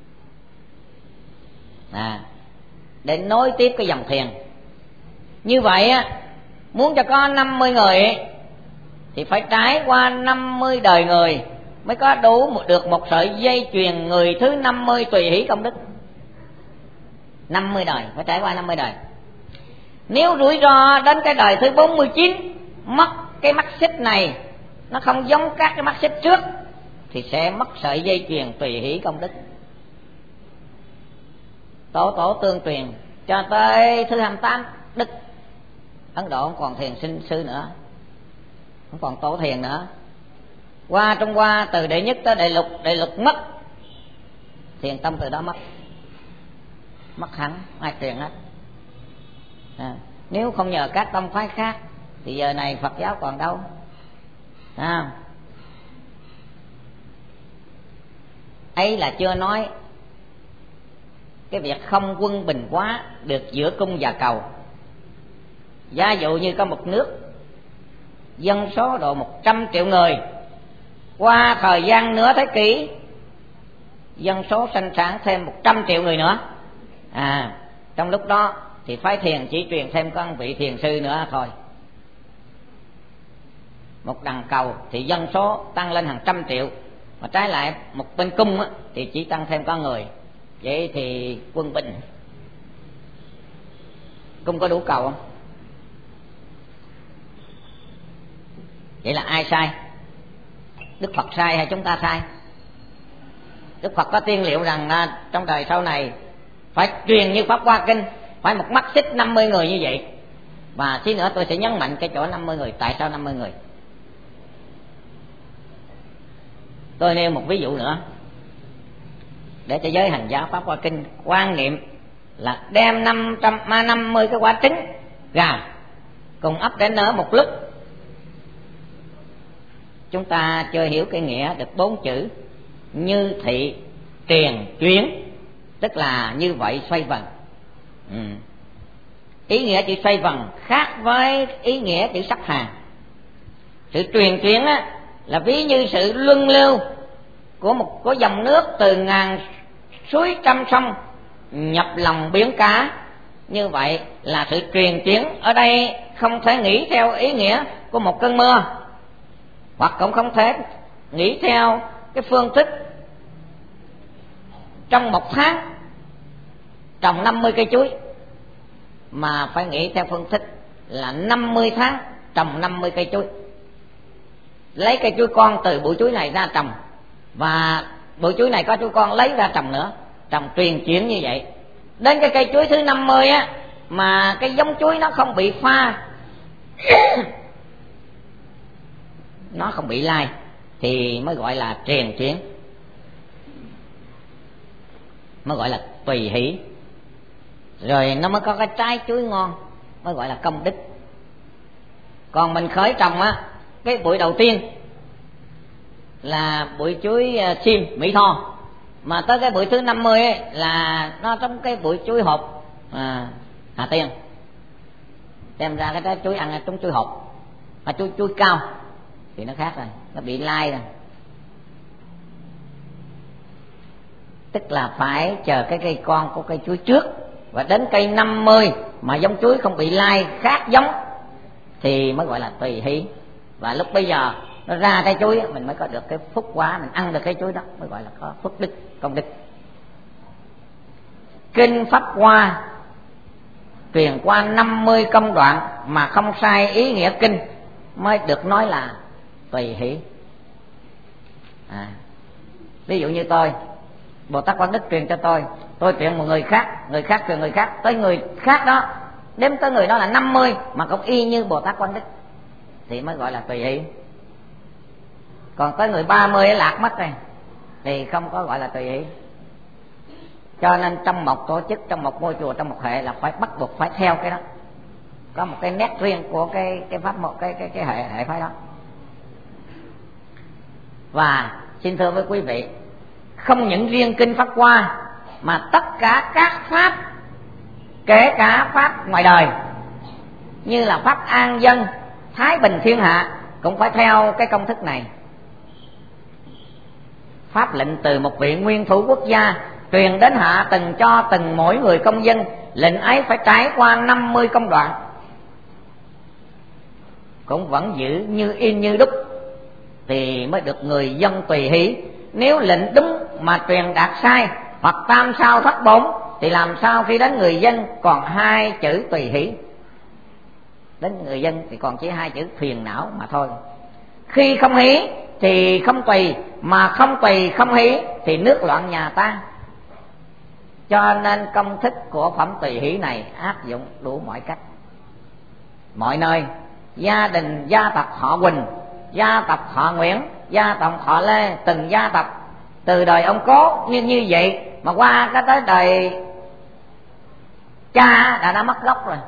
để nối tiếp cái dòng thiền. Như vậy á, muốn cho có 50 người thì phải trải qua 50 đời người mới có đủ được một sợi dây chuyền người thứ 50 tùy hỷ công đức. 50 đời, phải trải qua 50 đời. Nếu rủi ro đến cái đời thứ 49 mất cái mắt xích này, nó không giống các cái mắt xích trước, thì sẽ mất sợi dây chuyền tùy hỷ công đức. Tổ tương truyền cho tới thứ 28 đức. Ấn Độ không còn thiền sinh sư nữa, không còn tổ thiền nữa. Qua Trung Hoa từ đệ nhất tới đệ lục mất, thiền tông từ đó mất hẳn, ai truyền hết. Nếu không nhờ các tông phái khác thì giờ này Phật giáo còn đâu. Ấy là chưa nói cái việc không quân bình hóa được giữa cung và cầu. Giả dụ như có một nước dân số độ 100 triệu người, qua thời gian nửa thế kỷ dân số sinh sản thêm 100 triệu người nữa, trong lúc đó thì phái thiền chỉ truyền thêm có một vị thiền sư nữa thôi. Một đằng cầu thì dân số tăng lên hàng trăm triệu, mà trái lại một bên cung thì chỉ tăng thêm có người. Vậy thì quân bình, cung có đủ cầu không? Vậy là ai sai? Đức Phật sai hay chúng ta sai? Đức Phật có tiên liệu rằng trong đời sau này phải truyền như Pháp Hoa Kinh, phải một mắt xích 50 người như vậy. Và xí nữa tôi sẽ nhấn mạnh cái chỗ 50 người. Tại sao 50 người? Tôi nêu một ví dụ nữa để cho giới hành giả Pháp Hoa Kinh quan niệm là đem 50 cái quả trứng gà cùng ấp để nở một lúc. Chúng ta chưa hiểu cái nghĩa được 4 chữ như thị truyền chuyến, tức là như vậy xoay vần. Ý nghĩa chữ xoay vần khác với ý nghĩa chữ sắp hàng. Sự truyền chuyến là ví như sự luân lưu của dòng nước từ ngàn suối trăm sông nhập lòng biển cả. Như vậy là sự truyền chuyến ở đây không thể nghĩ theo ý nghĩa của một cơn mưa, hoặc cũng không thể nghĩ theo cái phương thức trong một tháng trồng 50 cây chuối, mà phải nghĩ theo phương thức là 50 tháng trồng 50 cây chuối. Lấy cây chuối con từ bụi chuối này ra trồng, và bụi chuối này có chuối con lấy ra trồng nữa, trồng truyền chuyển như vậy. Đến cái cây chuối thứ 50 mà cái giống chuối nó không bị pha nó không bị lai thì mới gọi là truyền chuyển, mới gọi là tùy hỷ. Rồi nó mới có cái trái chuối ngon, mới gọi là công đức. Còn mình khởi trồng cái bụi đầu tiên là bụi chuối sim Mỹ Tho, mà tới cái bụi thứ 50 là nó trong cái bụi chuối hộp Hà Tiên, đem ra cái trái chuối ăn trúng chuối hộp, mà chuối cao thì nó khác rồi, nó bị lai rồi. Tức là phải chờ cái cây con của cây chuối trước, và đến cây 50 mà giống chuối không bị lai khác giống thì mới gọi là tùy hỷ. Và lúc bây giờ nó ra cây chuối mình mới có được cái phúc quả, mình ăn được cái chuối đó mới gọi là có phúc đức, công đức. Kinh Pháp Hoa truyền qua 50 công đoạn mà không sai ý nghĩa kinh mới được nói là tùy hỷ. Ví dụ như tôi, Bồ Tát Quán Đức truyền cho tôi truyền một người khác truyền người khác, tới người khác đó đếm tới người đó là 50 mà cũng y như Bồ Tát Quán Đức thì mới gọi là tùy hỷ. Còn tới người 30 lạc mất rồi thì không có gọi là tùy hỷ. Cho nên trong một tổ chức, trong một ngôi chùa, trong một hệ là phải bắt buộc phải theo cái đó, có một cái nét riêng của cái pháp một cái hệ phái đó. Và xin thưa với quý vị, không những riêng kinh Pháp Hoa mà tất cả các pháp, kể cả pháp ngoài đời như là pháp an dân, thái bình thiên hạ cũng phải theo cái công thức này. Pháp lệnh từ một vị nguyên thủ quốc gia truyền đến hạ từng cho từng mỗi người công dân, lệnh ấy phải trải qua 50 công đoạn, cũng vẫn giữ như in như đúc thì mới được người dân tùy hỷ. Nếu lệnh đúng mà truyền đạt sai hoặc tam sao thất bổn thì làm sao khi đến người dân còn 2 chữ tùy hỷ? Đến người dân thì còn chỉ 2 chữ phiền não mà thôi. Khi không hỷ thì không tùy, mà không tùy không hỷ thì nước loạn nhà ta. Cho nên công thức của phẩm tùy hỷ này áp dụng đủ mọi cách, mọi nơi. Gia đình, gia tộc họ Quỳnh, gia tộc họ Nguyễn, gia tộc họ Lê, từng gia tộc từ đời ông cố như vậy mà qua cái tới đời cha đã mất gốc rồi,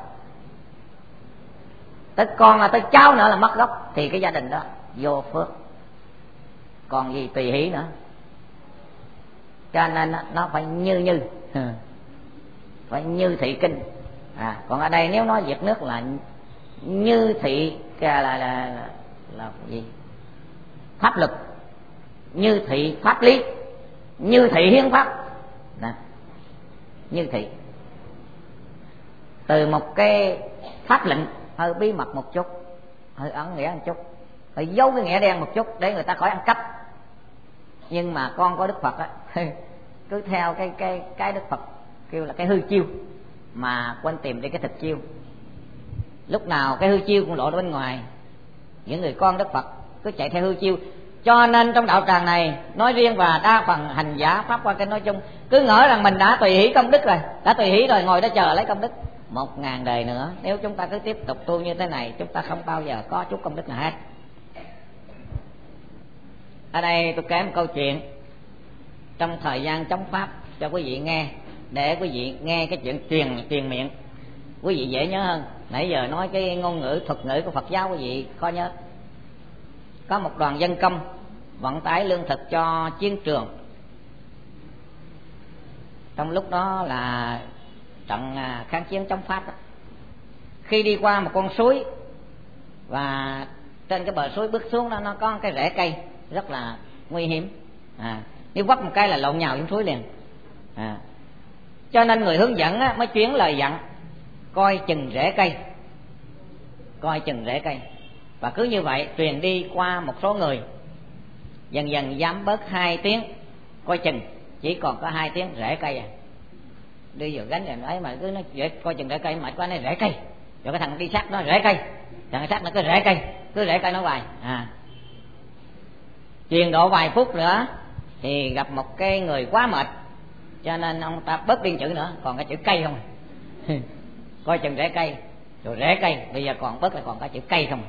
tới con là tới cháu nữa là mất gốc, thì cái gia đình đó vô phước, còn gì tùy hỷ nữa. Cho nên nó phải như phải như thị kinh. Còn ở đây nếu nói việc nước là như thị là gì? Pháp luật, như thị pháp lý, như thị hiến pháp. Như thị từ một cái pháp lệnh hơi bí mật một chút, hơi ẩn nghĩa một chút, hơi giấu cái nghĩa đen một chút để người ta khỏi ăn cắp. Nhưng mà con có Đức Phật á, cứ theo cái Đức Phật kêu là cái hư chiêu mà quên tìm đi cái thực chiêu. Lúc nào cái hư chiêu cũng lộ ra bên ngoài, những người con Đức Phật cứ chạy theo hư chiêu. Cho nên trong đạo tràng này nói riêng và đa phần hành giả Pháp Hoa Kinh nói chung cứ ngỡ rằng mình đã tùy hỷ công đức rồi, đã tùy hỷ rồi, ngồi đó chờ lấy công đức. 1000 đời nữa nếu chúng ta cứ tiếp tục tu như thế này, chúng ta không bao giờ có chút công đức nào hết. Ở đây tôi kể một câu chuyện trong thời gian chống Pháp cho quý vị nghe, để quý vị nghe cái chuyện truyền miệng, quý vị dễ nhớ hơn. Nãy giờ nói cái ngôn ngữ thuật ngữ của Phật giáo quý vị khó nhớ. Có một đoàn dân công vận tải lương thực cho chiến trường. Trong lúc đó là trận kháng chiến chống Pháp đó. Khi đi qua một con suối, và trên cái bờ suối bước xuống đó nó có cái rễ cây rất là nguy hiểm. Nếu quất một cái là lộn nhào xuống suối liền. Cho nên người hướng dẫn mới chuyển lời dặn coi chừng rễ cây, coi chừng rễ cây. Và cứ như vậy truyền đi qua một số người, dần dần dám bớt 2 tiếng coi chừng, chỉ còn có 2 tiếng rễ cây. Đi vào gánh rồi ấy mà cứ nói coi chừng rễ cây, mệt quá nói rễ cây. Rồi cái thằng đi sát nó rễ cây, thằng sát nó cứ rễ cây nó hoài. Truyền độ vài phút nữa thì gặp một cái người quá mệt, cho nên ông ta bớt biên chữ nữa, còn cái chữ cây không. Coi chừng rễ cây, rồi rễ cây, bây giờ còn bớt là còn cái chữ cây không.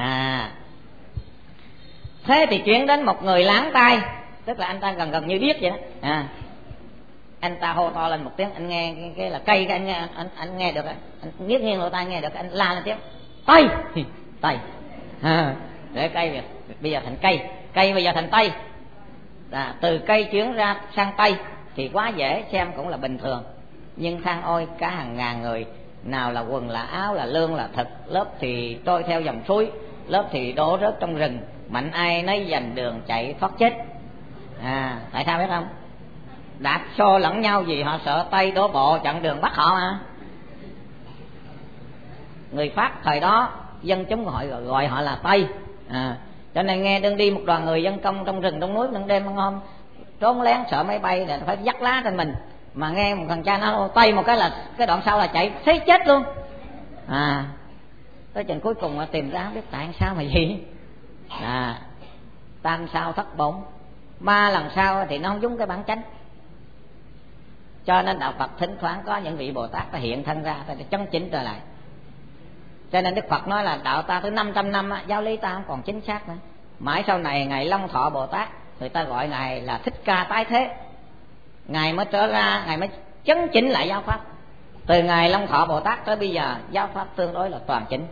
Thế thì chuyển đến một người láng tai, tức là anh ta gần như điếc vậy đó. Anh ta hô to lên một tiếng, anh nghe cái là cây, cái anh nghe được, anh nghiêng nghiêng lỗ tai nghe được, anh la lên tiếng tây tây. Rễ cây bây giờ thành cây, cây bây giờ thành tây. Từ cây chuyển ra sang tây thì quá dễ xem cũng là bình thường. Nhưng than ôi cả hàng ngàn người, nào là quần là áo là lương là thực, lớp thì trôi theo dòng suối, lớp thì đổ rớt trong rừng, mạnh ai nấy giành đường chạy thoát chết. Tại sao biết không? Đạp xô lẫn nhau vì họ sợ Tây đổ bộ chặn đường bắt họ mà. Người Pháp thời đó dân chúng gọi họ là Tây. Cho nên nghe đương đi một đoàn người dân công trong rừng trong núi ban đêm ban hôm trốn lén sợ máy bay để phải dắt lá trên mình, mà nghe một thằng cha nó Tây một cái là cái đoạn sau là chạy thấy chết luôn. Tới chừng cuối cùng tìm ra biết tại sao mà gì. Tam sao thất bổn, 3 lần sau thì nó không đúng cái bản chánh. Cho nên đạo Phật thỉnh thoảng có những vị Bồ Tát ta hiện thân ra ta chân chỉnh trở lại. Cho nên Đức Phật nói là đạo ta tới 500 năm giáo lý ta không còn chính xác nữa. Mãi sau này ngài Long Thọ Bồ Tát người ta gọi ngài là Thích Ca tái thế. ngài mới trở ra, ngài mới chấn chỉnh lại giáo pháp. Từ ngài Long Thọ Bồ Tát tới bây giờ giáo pháp tương đối là toàn chỉnh.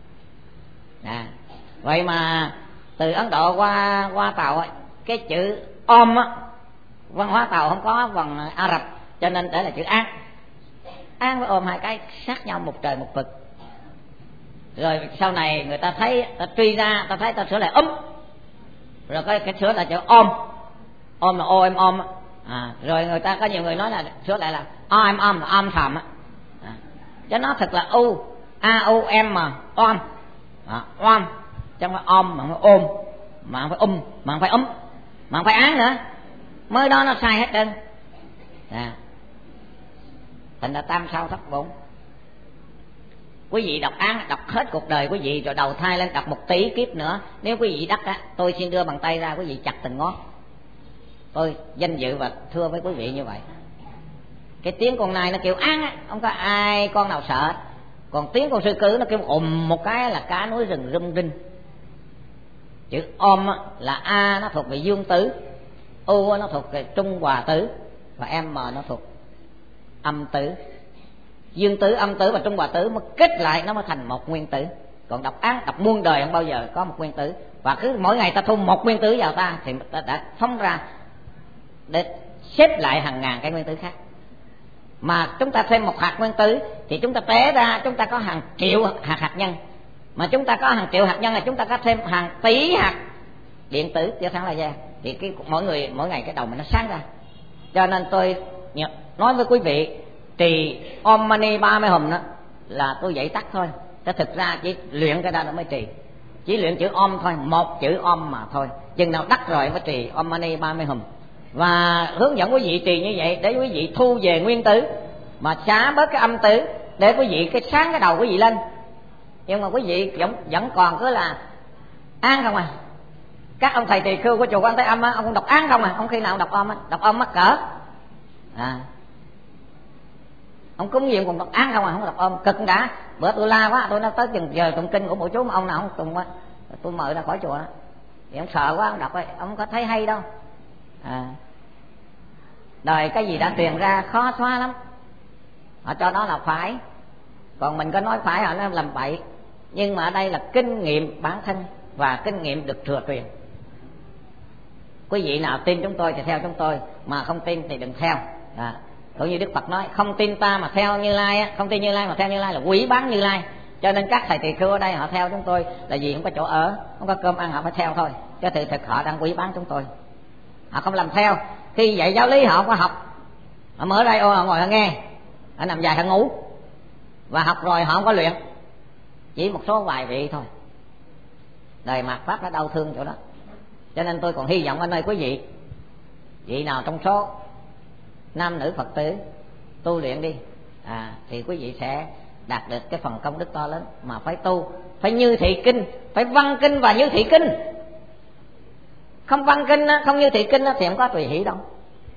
Vậy mà từ Ấn Độ qua Tàu ấy, cái chữ Om á, văn hóa Tàu không có bằng Ả Rập, cho nên để là chữ An. An với Om hai cái sát nhau một trời một vực. Rồi sau này người ta thấy, ta truy ra, ta thấy ta sửa lại rồi cái sửa lại chữ Om là om. Rồi người ta có nhiều người nói là sửa lại là om là om thầm á. Cho nó thật là AUM mà om. Om trong cái om mà phải ôm, mà phải mà phải mà phải án nữa, mới đó nó sai hết trơn. Thành ra tam sao thất bổn. Quý vị đọc án, đọc hết cuộc đời quý vị rồi đầu thai lên đọc 1 tỷ kiếp nữa. Nếu quý vị đắc á, tôi xin đưa bàn tay ra, quý vị chặt từng ngón. Tôi danh dự và thưa với quý vị như vậy. Cái tiếng con này nó kêu án á, không có ai con nào sợ. Còn tiếng con sư tử nó kêu một cái là cả núi rừng rung rinh. Chữ Om là A nó thuộc về dương tứ, U nó thuộc về trung hòa tứ, và M nó thuộc âm tứ. Dương tứ, âm tứ và trung hòa tứ mới kết lại nó mới thành một nguyên tử. Còn đọc án, đọc muôn đời không bao giờ có một nguyên tử. Và cứ mỗi ngày ta thu một nguyên tử vào ta thì ta đã phóng ra để xếp lại hàng ngàn cái nguyên tử khác. Mà chúng ta thêm một hạt nguyên tử thì chúng ta té ra chúng ta có hàng triệu hạt nhân. Mà chúng ta có hàng triệu hạt nhân là chúng ta có thêm hàng tỷ hạt điện tử cho sáng là ra. Thì cái mỗi ngày cái đầu mình nó sáng ra. Cho nên tôi nói với quý vị, trì Om Mani 30 hùm đó là tôi dạy tắt thôi. Chứ thực ra chỉ luyện cái đó nó mới trì. Chỉ luyện chữ Om thôi, một chữ Om mà thôi. Chừng nào đắc rồi mới trì Om Mani 30 hùm. Và hướng dẫn quý vị trì như vậy để quý vị thu về nguyên tử, mà xả bớt cái âm tử để quý vị cái sáng cái đầu quý vị lên. Nhưng mà quý vị vẫn còn cứ là án không à. Các ông thầy tỳ khưu của chùa Quan Thế Âm á, ông đọc án không à, không khi nào đọc Om á, đọc Om mắc cỡ. Ông cúng dường còn đọc án không à, không đọc Om. Cực đã, bữa tôi la quá, tôi nói tới chừng giờ tụng kinh của bộ chú mà ông nào không tụng á, tôi mời ra khỏi chùa đó. Thì ông sợ quá, ông đọc ấy, ông có thấy hay đâu. Đời cái gì đã truyền ra khó xóa lắm. Họ cho đó là phải, còn mình có nói phải họ nói làm bậy. Nhưng mà ở đây là kinh nghiệm bản thân và kinh nghiệm được thừa truyền. Quý vị nào tin chúng tôi thì theo chúng tôi, mà không tin thì đừng theo. Cũng như Đức Phật nói, không tin ta mà theo Như Lai á, không tin Như Lai mà theo Như Lai là quý bán Như Lai. Cho nên các thầy tỳ khưu ở đây họ theo chúng tôi là vì không có chỗ ở, không có cơm ăn, họ phải theo thôi. Chứ thực thực họ đang quý bán chúng tôi. Họ không làm theo. Khi dạy giáo lý họ không có học, họ mở radio họ ngồi họ nghe, họ nằm dài họ ngủ. Và học rồi họ không có luyện, chỉ một số vài vị thôi. Đời mạt Pháp nó đau thương chỗ đó. Cho nên tôi còn hy vọng ở nơi quý vị, vị nào trong số nam nữ Phật tử tu luyện đi, thì quý vị sẽ đạt được cái phần công đức to lớn. Mà phải tu, phải như thị kinh, phải văn kinh và như thị kinh. Không văn kinh, không như thị kinh thì không có tùy hỷ đâu.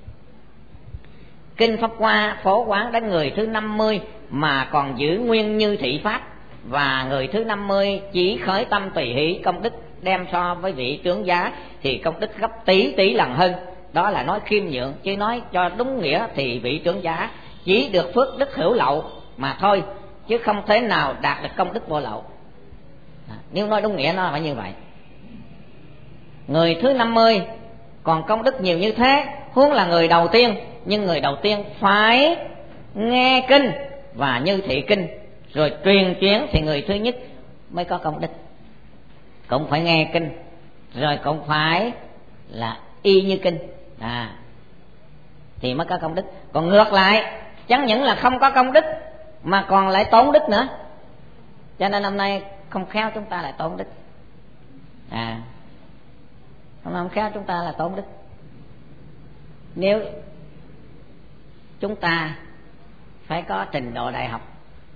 Kinh Pháp Hoa phổ quán đến người thứ 50 mà còn giữ nguyên như thị pháp, và người thứ 50 chỉ khởi tâm tùy hỷ, công đức đem so với vị trưởng giá thì công đức gấp tỷ lần hơn. Đó là nói khiêm nhượng, chứ nói cho đúng nghĩa thì vị trưởng giá chỉ được phước đức hữu lậu mà thôi, chứ không thể nào đạt được công đức vô lậu. Nếu nói đúng nghĩa nó phải như vậy. Người thứ 50 còn công đức nhiều như thế, huống là người đầu tiên. Nhưng người đầu tiên phải nghe kinh và như thị kinh, rồi truyền chuyển thì người thứ nhất mới có công đức. Cũng phải nghe kinh, rồi cũng phải là y như kinh, thì mới có công đức. Còn ngược lại, chẳng những là không có công đức mà còn lại tốn đức nữa. Cho nên hôm nay không khéo chúng ta lại tốn đức. Không khéo chúng ta là tốn đức. Nếu chúng ta phải có trình độ đại học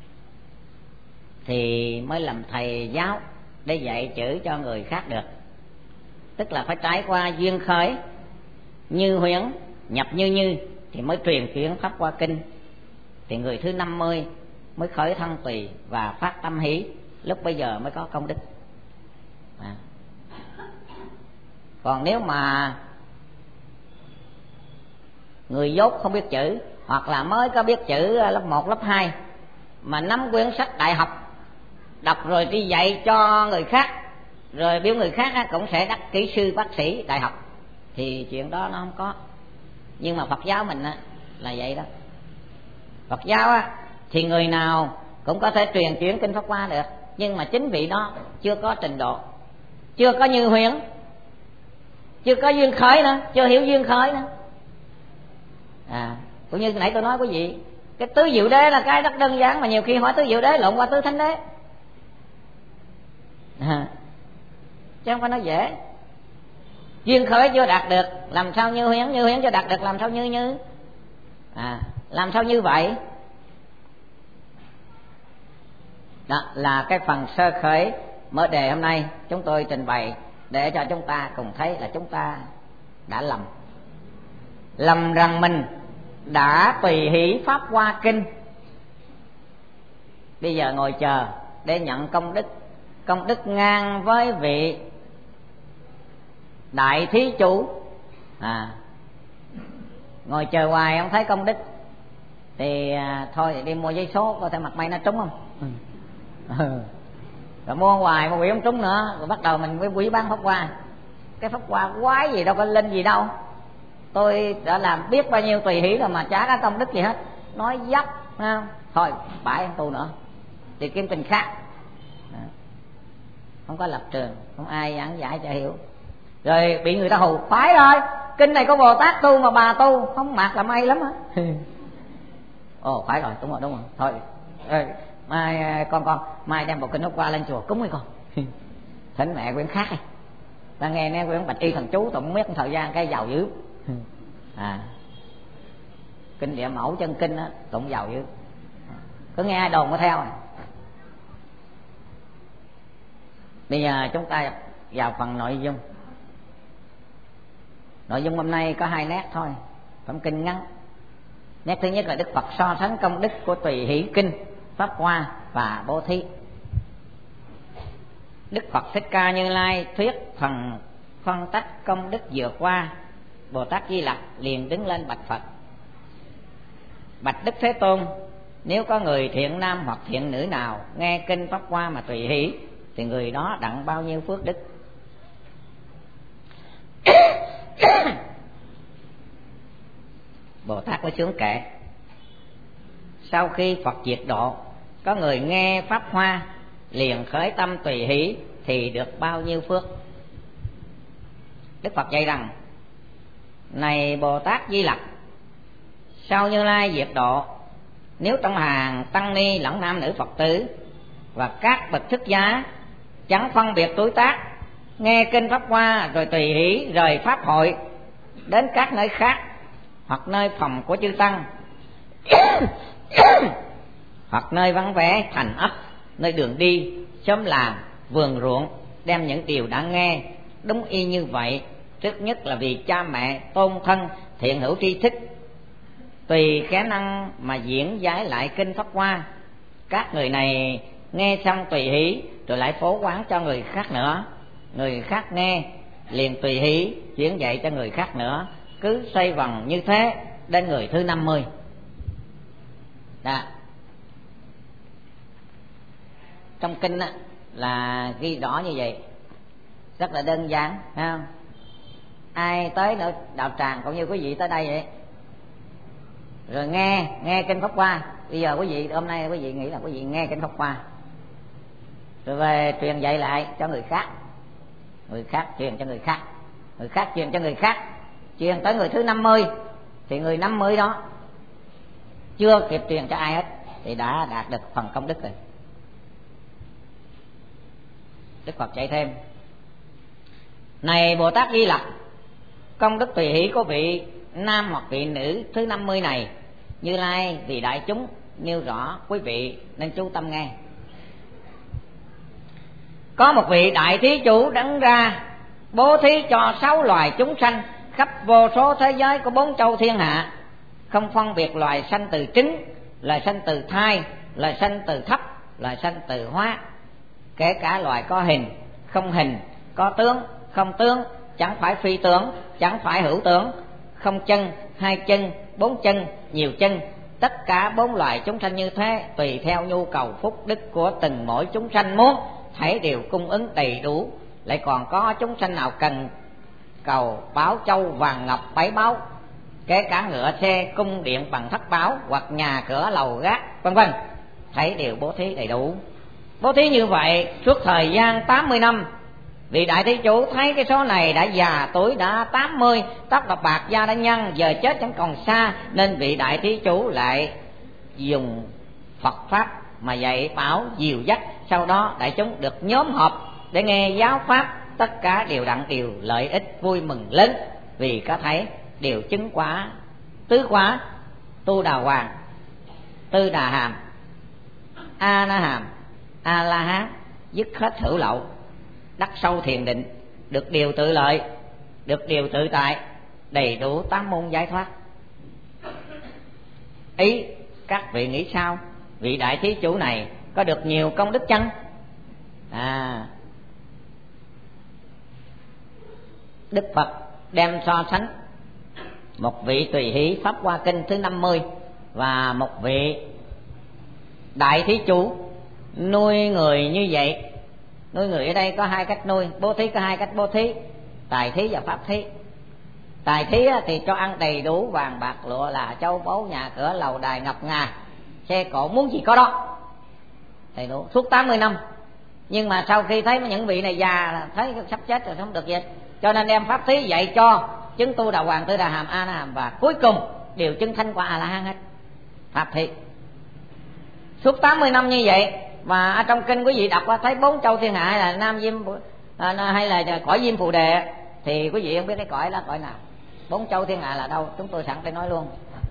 thì mới làm thầy giáo để dạy chữ cho người khác được. Tức là phải trải qua duyên khởi, như huyễn, nhập như thì mới truyền chuyển pháp qua kinh. Thì người thứ 50 mới khởi thân tùy và phát tâm hỷ, lúc bây giờ mới có công đức. Còn nếu mà người dốt không biết chữ, hoặc là mới có biết chữ lớp 1, lớp 2 mà nắm quyển sách đại học đọc rồi đi dạy cho người khác, rồi biểu người khác cũng sẽ đắc kỹ sư bác sĩ đại học, thì chuyện đó nó không có. Nhưng mà Phật giáo mình là vậy đó. Phật giáo thì người nào cũng có thể truyền chuyển kinh Pháp Hoa được, nhưng mà chính vị đó chưa có trình độ, chưa có như huyễn, chưa có duyên khởi nữa, chưa hiểu duyên khởi nữa. Cũng như nãy tôi nói quý vị, cái tứ diệu đế là cái rất đơn giản, mà nhiều khi hỏi tứ diệu đế lộn qua tứ thánh đế, chứ không phải nói dễ. Duyên khởi chưa đạt được làm sao như huyễn, như huyễn chưa đạt được làm sao như làm sao như vậy. Đó là cái phần sơ khởi mở đề hôm nay chúng tôi trình bày, để cho chúng ta cùng thấy là chúng ta đã lầm rằng mình đã tùy hỷ Pháp Hoa Kinh, bây giờ ngồi chờ để nhận công đức ngang với vị đại thí chủ. Ngồi chờ hoài không thấy công đức thì thôi thì đi mua giấy số coi thể mặt may nó trúng không. Rồi mua hoài mà quỷ không trúng nữa, rồi bắt đầu mình với quỷ bán Pháp Hoa. Cái Pháp Hoa quái gì đâu có linh gì đâu, tôi đã làm biết bao nhiêu tùy hỷ rồi mà chả có công đức gì hết, nói dốc không? Thôi bãi tu nữa thì kiếm kinh khác. Không có lập trường, không ai giảng giải cho hiểu, rồi bị người ta hù. Phải rồi, kinh này có Bồ Tát tu mà bà tu không mặc là may lắm á. Ồ phải rồi, đúng rồi thôi mai con mai đem bộ kinh Pháp Hoa lên chùa cúng đi con. Thỉnh mẹ quyển khác. Ta nghe quyển Bạch Y Thần Chú tụng biết thời gian cái giàu dữ. Kinh Địa Mẫu Chân Kinh á tụng giàu dữ, cứ nghe ai đồn có theo. Bây giờ chúng ta vào phần nội dung. Nội dung hôm nay có 2 nét thôi, phẩm kinh ngắn. Nét thứ nhất là Đức Phật so sánh công đức của Tùy Hỷ Kinh, Pháp Hoa và Bố Thí. Đức Phật Thích Ca Như Lai thuyết phần phân tách công đức vượt qua, Bồ Tát Di Lặc liền đứng lên bạch Phật: bạch Đức Thế Tôn, nếu có người thiện nam hoặc thiện nữ nào nghe kinh Pháp Hoa mà tùy hỷ, thì người đó đặng bao nhiêu phước đức? Bồ Tát mới xuống kệ: sau khi Phật diệt độ, có người nghe Pháp Hoa liền khởi tâm tùy hỷ thì được bao nhiêu phước? Đức Phật dạy rằng: này Bồ Tát Di Lặc, sau Như Lai diệt độ, nếu trong hàng tăng ni lẫn nam nữ Phật tử và các bậc xuất gia chẳng phân biệt tuổi tác, nghe kinh Pháp Hoa rồi tùy hỷ rời pháp hội đến các nơi khác, hoặc nơi phòng của chư tăng, hoặc nơi vắng vẻ thành ấp, nơi đường đi, xóm làng, vườn ruộng, đem những điều đã nghe đúng y như vậy, trước nhất là vì cha mẹ, tôn thân, thiện hữu tri thức, tùy khả năng mà diễn giải lại kinh Pháp Hoa. Các người này nghe xong tùy hỷ rồi lại phổ quán cho người khác nữa, người khác nghe liền tùy hỷ chuyển dạy cho người khác nữa, cứ xoay vòng như thế đến người thứ 50. Đó. Trong kinh là ghi rõ như vậy, rất là đơn giản, thấy không? Ai tới nữa đạo tràng cũng như quý vị tới đây vậy, rồi nghe kinh Pháp Hoa. Bây giờ quý vị hôm nay quý vị nghĩ là quý vị nghe kinh Pháp Hoa rồi về truyền dạy lại cho người khác, người khác truyền cho người khác, người khác truyền cho người khác, truyền tới người thứ 50 thì người 50 đó chưa kịp truyền cho ai hết thì đã đạt được phần công đức rồi. Đức Phật dạy thêm: này Bồ Tát Di Lặc, công đức tùy hỷ của vị nam hoặc vị nữ thứ 50 này, Như Lai vì đại chúng nêu rõ, quý vị nên chú tâm nghe. Có một vị đại thí chủ đấng ra bố thí cho 6 loài chúng sanh khắp vô số thế giới của 4 châu thiên hạ, không phân biệt loài sanh từ trứng, loài sanh từ thai, loài sanh từ thấp, loài sanh từ hóa, kể cả loài có hình, không hình, có tướng, không tướng, chẳng phải phi tướng, chẳng phải hữu tướng, không chân, hai chân, bốn chân, nhiều chân, tất cả bốn loài chúng sanh như thế, tùy theo nhu cầu phúc đức của từng mỗi chúng sanh muốn, thảy đều cung ứng đầy đủ. Lại còn có chúng sanh nào cần cầu báo châu vàng ngọc bảy báu, kể cả ngựa xe cung điện bằng thất bảo, hoặc nhà cửa lầu gác vân vân, thảy đều bố thí đầy đủ. Bố thí như vậy suốt thời gian 80 năm, vị đại thí chủ thấy cái số này đã già tuổi, đã 80, tóc đã bạc, da đã nhăn, giờ chết chẳng còn xa, nên vị đại thí chủ lại dùng Phật pháp mà dạy bảo dìu dắt. Sau đó đại chúng được nhóm họp để nghe giáo pháp, tất cả đều đặng đều lợi ích vui mừng lớn, vì có thấy đều chứng quả tứ quả: Tu Đà Hoàng, Tư Đà Hàm, A Na Hàm, A La Hán, dứt hết hữu lậu, đắc sâu thiền định, được điều tự lợi, được điều tự tại, đầy đủ 8 môn giải thoát. Ý các vị nghĩ sao? Vị đại thí chủ này có được nhiều công đức chăng? Đức Phật đem so sánh một vị Tùy Hỷ Pháp Hoa Kinh thứ 50 và một vị đại thí chủ nuôi người như vậy. Nuôi người ở đây có hai cách nuôi, bố thí có hai cách bố thí: tài thí và pháp thí. Tài thí thì cho ăn đầy đủ vàng bạc lụa là châu báu, nhà cửa lầu đài ngọc ngà, xe cộ muốn gì có đó, đầy đủ suốt 80 năm. Nhưng mà sau khi thấy những vị này già, thấy sắp chết rồi không được gì, cho nên đem pháp thí dạy cho chứng Tu Đà Hoàng, Tư Đà Hàm, A Na Hàm, và cuối cùng đều chứng thánh quả A La Hán hết. Pháp thí suốt 80 năm như vậy. Và ở trong kinh quý vị đọc thấy 4 châu thiên hạ là Nam Diêm hay là cõi Diêm Phù Đề, thì quý vị không biết cái cõi đó cõi nào. 4 châu thiên hạ là đâu? Chúng tôi sẵn đây nói luôn.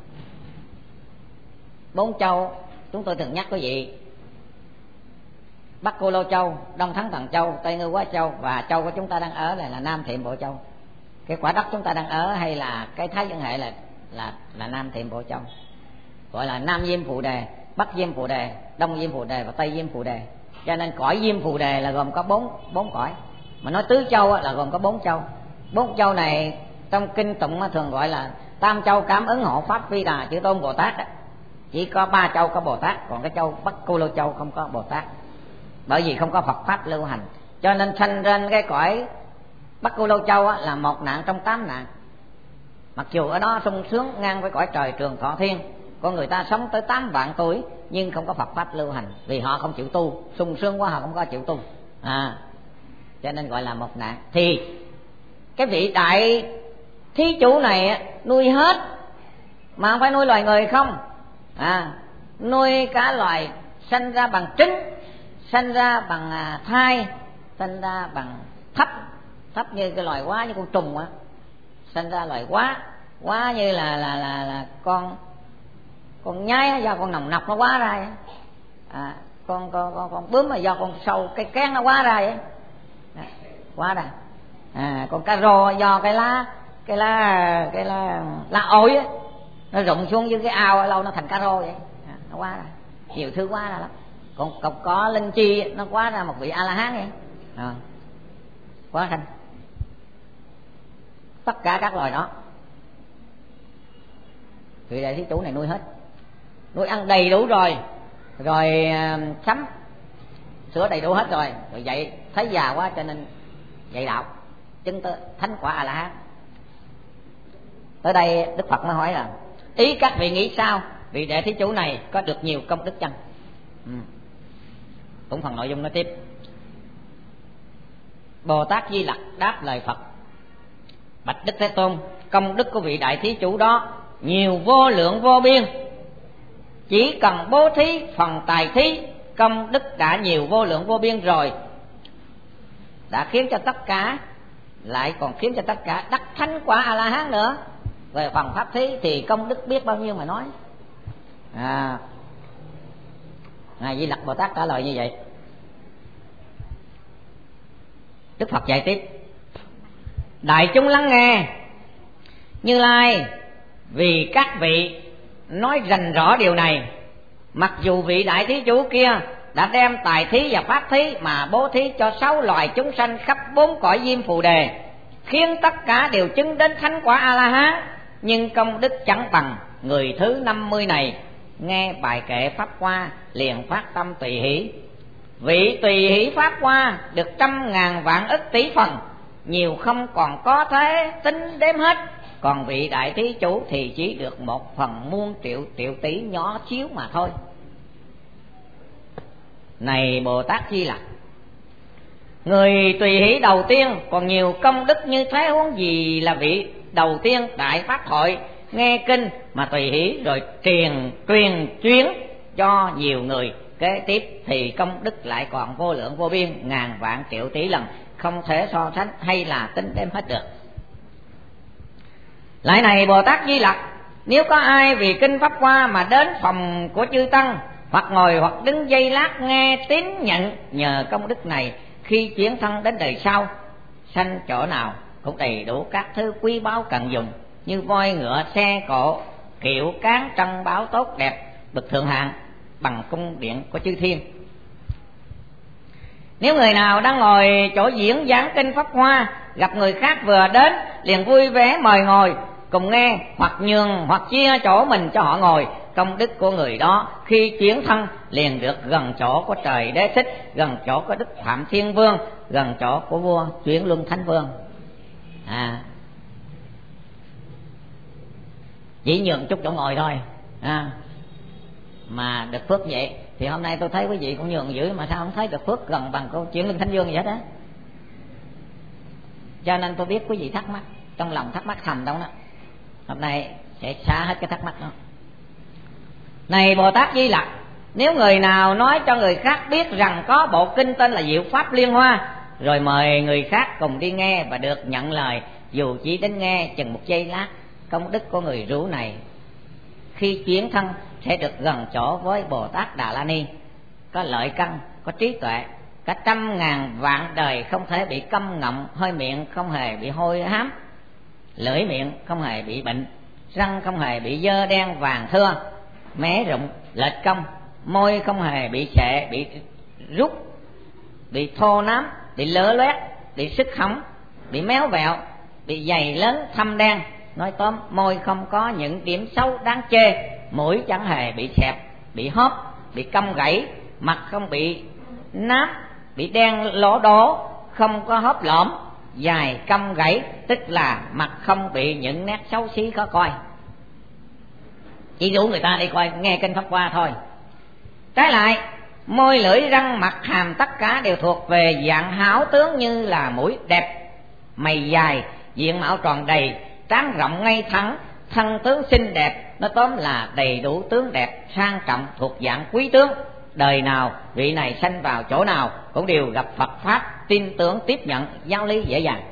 4 châu chúng tôi thường nhắc quý vị: Bắc Cô Lô Châu, Đông Thắng Thần Châu, Tây Ngư Quá Châu, và châu của chúng ta đang ở là Nam Thiệm Bộ Châu. Cái quả đất chúng ta đang ở hay là cái Thái Dương hệ là Nam Thiệm Bộ Châu, gọi là Nam Diêm Phù Đề, Bắc Diêm Phù Đề, Đông Diêm Phù Đề và Tây Diêm Phù Đề. Cho nên cõi Diêm Phù Đề là gồm có bốn cõi. Mà nói tứ châu là gồm có 4 châu. 4 châu này trong kinh tụng thường gọi là Tam Châu Cảm Ứng Hộ Pháp Vi Đà Chư Tôn Bồ Tát đó. Chỉ có 3 châu có Bồ Tát, còn cái châu Bắc Cô Lô Châu không có Bồ Tát, bởi vì không có Phật pháp lưu hành. Cho nên sanh trên cái cõi Bắc Cô Lô Châu là một nạn trong 8 nạn. Mặc dù ở đó sung sướng ngang với cõi trời Trường Thọ Thiên, con người ta sống tới 8 vạn tuổi, nhưng không có Phật pháp lưu hành, vì họ không chịu tu, sung sướng quá họ không có chịu tu, cho nên gọi là một nạn. Thì cái vị đại thí chủ này nuôi hết, mà không phải nuôi loài người không, nuôi cả loài sanh ra bằng trứng, sanh ra bằng thai, sanh ra bằng thấp như cái loài quá, như con trùng á, sanh ra loài quá như là con nhái do con nòng nọc nó quá ra, con bướm là do con sâu cái kén nó quá ra vậy, quá ra. Con cá rô do cái lá ổi á, nó rụng xuống dưới cái ao lâu nó thành cá rô vậy, nó quá ra, nhiều thứ quá ra lắm. Còn có linh chi nó quá ra một vị A La Hán vậy, quá thành tất cả các loài đó. Vị đại thí chủ này nuôi hết, nuôi ăn đầy đủ rồi sắm sữa đầy đủ hết rồi dạy thấy già quá cho nên dạy đạo chứng tới thánh quả A La Hán. Tới đây Đức Phật mới hỏi là: ý các vị nghĩ sao? Vị đại thí chủ này có được nhiều công đức chăng? Cũng phần nội dung nói tiếp. Bồ Tát Di Lặc đáp lời Phật: bạch Đức Thế Tôn, công đức của vị đại thí chủ đó nhiều vô lượng vô biên, chỉ cần bố thí phần tài thí, công đức đã nhiều vô lượng vô biên rồi, đã khiến cho tất cả, lại còn khiến cho tất cả đắc thánh quả A La Hán nữa. Về phần pháp thí thì công đức biết bao nhiêu mà nói. Ngài Di Lặc Bồ Tát trả lời như vậy. Đức Phật dạy tiếp: đại chúng lắng nghe, Như Lai vì các vị nói rành rõ điều này, mặc dù vị đại thí chủ kia đã đem tài thí và pháp thí mà bố thí cho 6 loài chúng sanh khắp 4 cõi Diêm Phù Đề, khiến tất cả đều chứng đến thánh quả A La Hán, nhưng công đức chẳng bằng. Người thứ 50 này nghe bài kệ Pháp Hoa liền phát tâm tùy hỷ. Vị tùy hỷ Pháp Hoa được 100.000 vạn ức tỷ phần, nhiều không còn có thế tính đếm hết. Còn vị đại thí chủ thì chỉ được 1/1000 triệu tỷ nhỏ xíu mà thôi. Này Bồ Tát Di Lặc, người tùy hỷ đầu tiên còn nhiều công đức như thế, huống gì là vị đầu tiên đại phát hội nghe kinh mà tùy hỷ rồi truyền chuyến cho nhiều người kế tiếp, thì công đức lại còn vô lượng vô biên, ngàn vạn triệu tỷ lần, không thể so sánh hay là tính đếm hết được. Lại này Bồ Tát Di Lặc, nếu có ai vì kinh Pháp Hoa mà đến phòng của chư tăng, hoặc ngồi hoặc đứng giây lát nghe tín nhận, nhờ công đức này khi chuyển thân đến đời sau, sanh chỗ nào cũng đầy đủ các thứ quý báu cần dùng, như voi ngựa xe cộ kiệu cán trân báu tốt đẹp bậc thượng hạng, bằng cung điện của chư thiên. Nếu người nào đang ngồi chỗ diễn giảng kinh Pháp Hoa, gặp người khác vừa đến liền vui vẻ mời ngồi cùng nghe, hoặc nhường hoặc chia chỗ mình cho họ ngồi, công đức của người đó khi chuyển thân liền được gần chỗ của trời Đế Thích, gần chỗ của Đức Phạm Thiên Vương, gần chỗ của vua Chuyển Luân Thánh Vương. Chỉ nhường chút chỗ ngồi thôi mà được phước vậy. Thì hôm nay tôi thấy quý vị cũng nhường dữ, mà sao không thấy được phước gần bằng cô Chuyển Luân Thánh Vương vậy hết á. Cho nên tôi biết quý vị thắc mắc, trong lòng thắc mắc thầm đâu đó, hôm nay sẽ xả hết cái thắc mắc đó. Này Bồ Tát Di Lặc, nếu người nào nói cho người khác biết rằng có bộ kinh tên là Diệu Pháp Liên Hoa, rồi mời người khác cùng đi nghe và được nhận lời, dù chỉ đến nghe chừng 1 giây lát, công đức của người rủ này khi chuyển thân sẽ được gần chỗ với Bồ Tát Đà La Ni, có lợi căn, có trí tuệ, cả 100.000 vạn đời không thể bị câm ngọng, hơi miệng không hề bị hôi hám, lưỡi miệng không hề bị bệnh, răng không hề bị dơ đen vàng thưa, mé rụng lệch cong, môi không hề bị sệ, bị rút, bị thô nám, bị lở loét, bị sức hỏng, bị méo vẹo, bị dày lớn thâm đen. Nói tóm, môi không có những điểm xấu đáng chê, mũi chẳng hề bị xẹp, bị hóp, bị cong gãy, mặt không bị nám, bị đen lỗ đố, không có hóp lõm, dài cong gãy, tức là mặt không bị những nét xấu xí khó coi. Chỉ đủ người ta đi coi nghe kinh Pháp Hoa thôi. Trái lại, môi lưỡi răng mặt hàm tất cả đều thuộc về dạng hảo tướng, như là mũi đẹp, mày dài, diện mạo tròn đầy, trán rộng ngay thẳng, thân tướng xinh đẹp. Nó tóm là đầy đủ tướng đẹp sang trọng, thuộc dạng quý tướng. Đời nào vị này sanh vào chỗ nào cũng đều gặp Phật Pháp, tin tưởng tiếp nhận, giáo lý dễ dàng.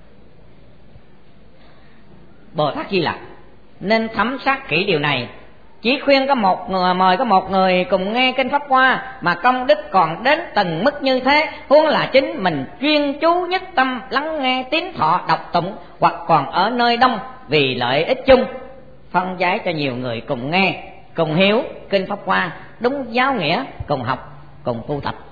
Bồ Tát Di Lặc nên thấm sát kỹ điều này. Chỉ khuyên mời có một người cùng nghe kinh Pháp Hoa mà công đức còn đến từng mức như thế, huống là chính mình chuyên chú nhất tâm lắng nghe tín thọ đọc tụng, hoặc còn ở nơi đông vì lợi ích chung, phân giải cho nhiều người cùng nghe, cùng hiểu kinh Pháp Hoa đúng giáo nghĩa, cùng học, cùng tu tập.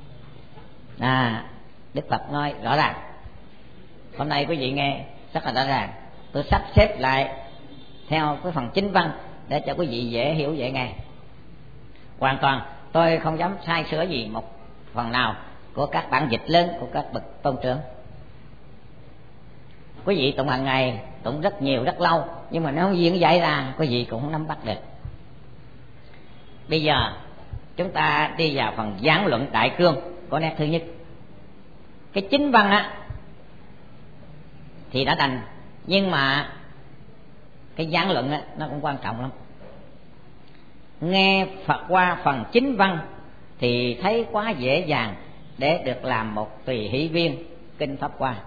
Đức Phật nói rõ ràng. Hôm nay quý vị nghe rất là rõ ràng. Tôi sắp xếp lại theo cái phần chính văn để cho quý vị dễ hiểu dễ nghe. Hoàn toàn tôi không dám sai sửa gì một phần nào của các bản dịch lớn của các bậc tôn trưởng. Quý vị tụng hàng ngày, tụng rất nhiều rất lâu, nhưng mà nó không diễn giải ra, quý vị cũng không nắm bắt được. Bây giờ chúng ta đi vào phần giảng luận đại cương của nét thứ nhất. Cái chính văn á thì đã đành, nhưng mà cái giảng luận á nó cũng quan trọng lắm. Nghe Phật qua phần chính văn thì thấy quá dễ dàng để được làm một tùy hỷ viên kinh Pháp Hoa,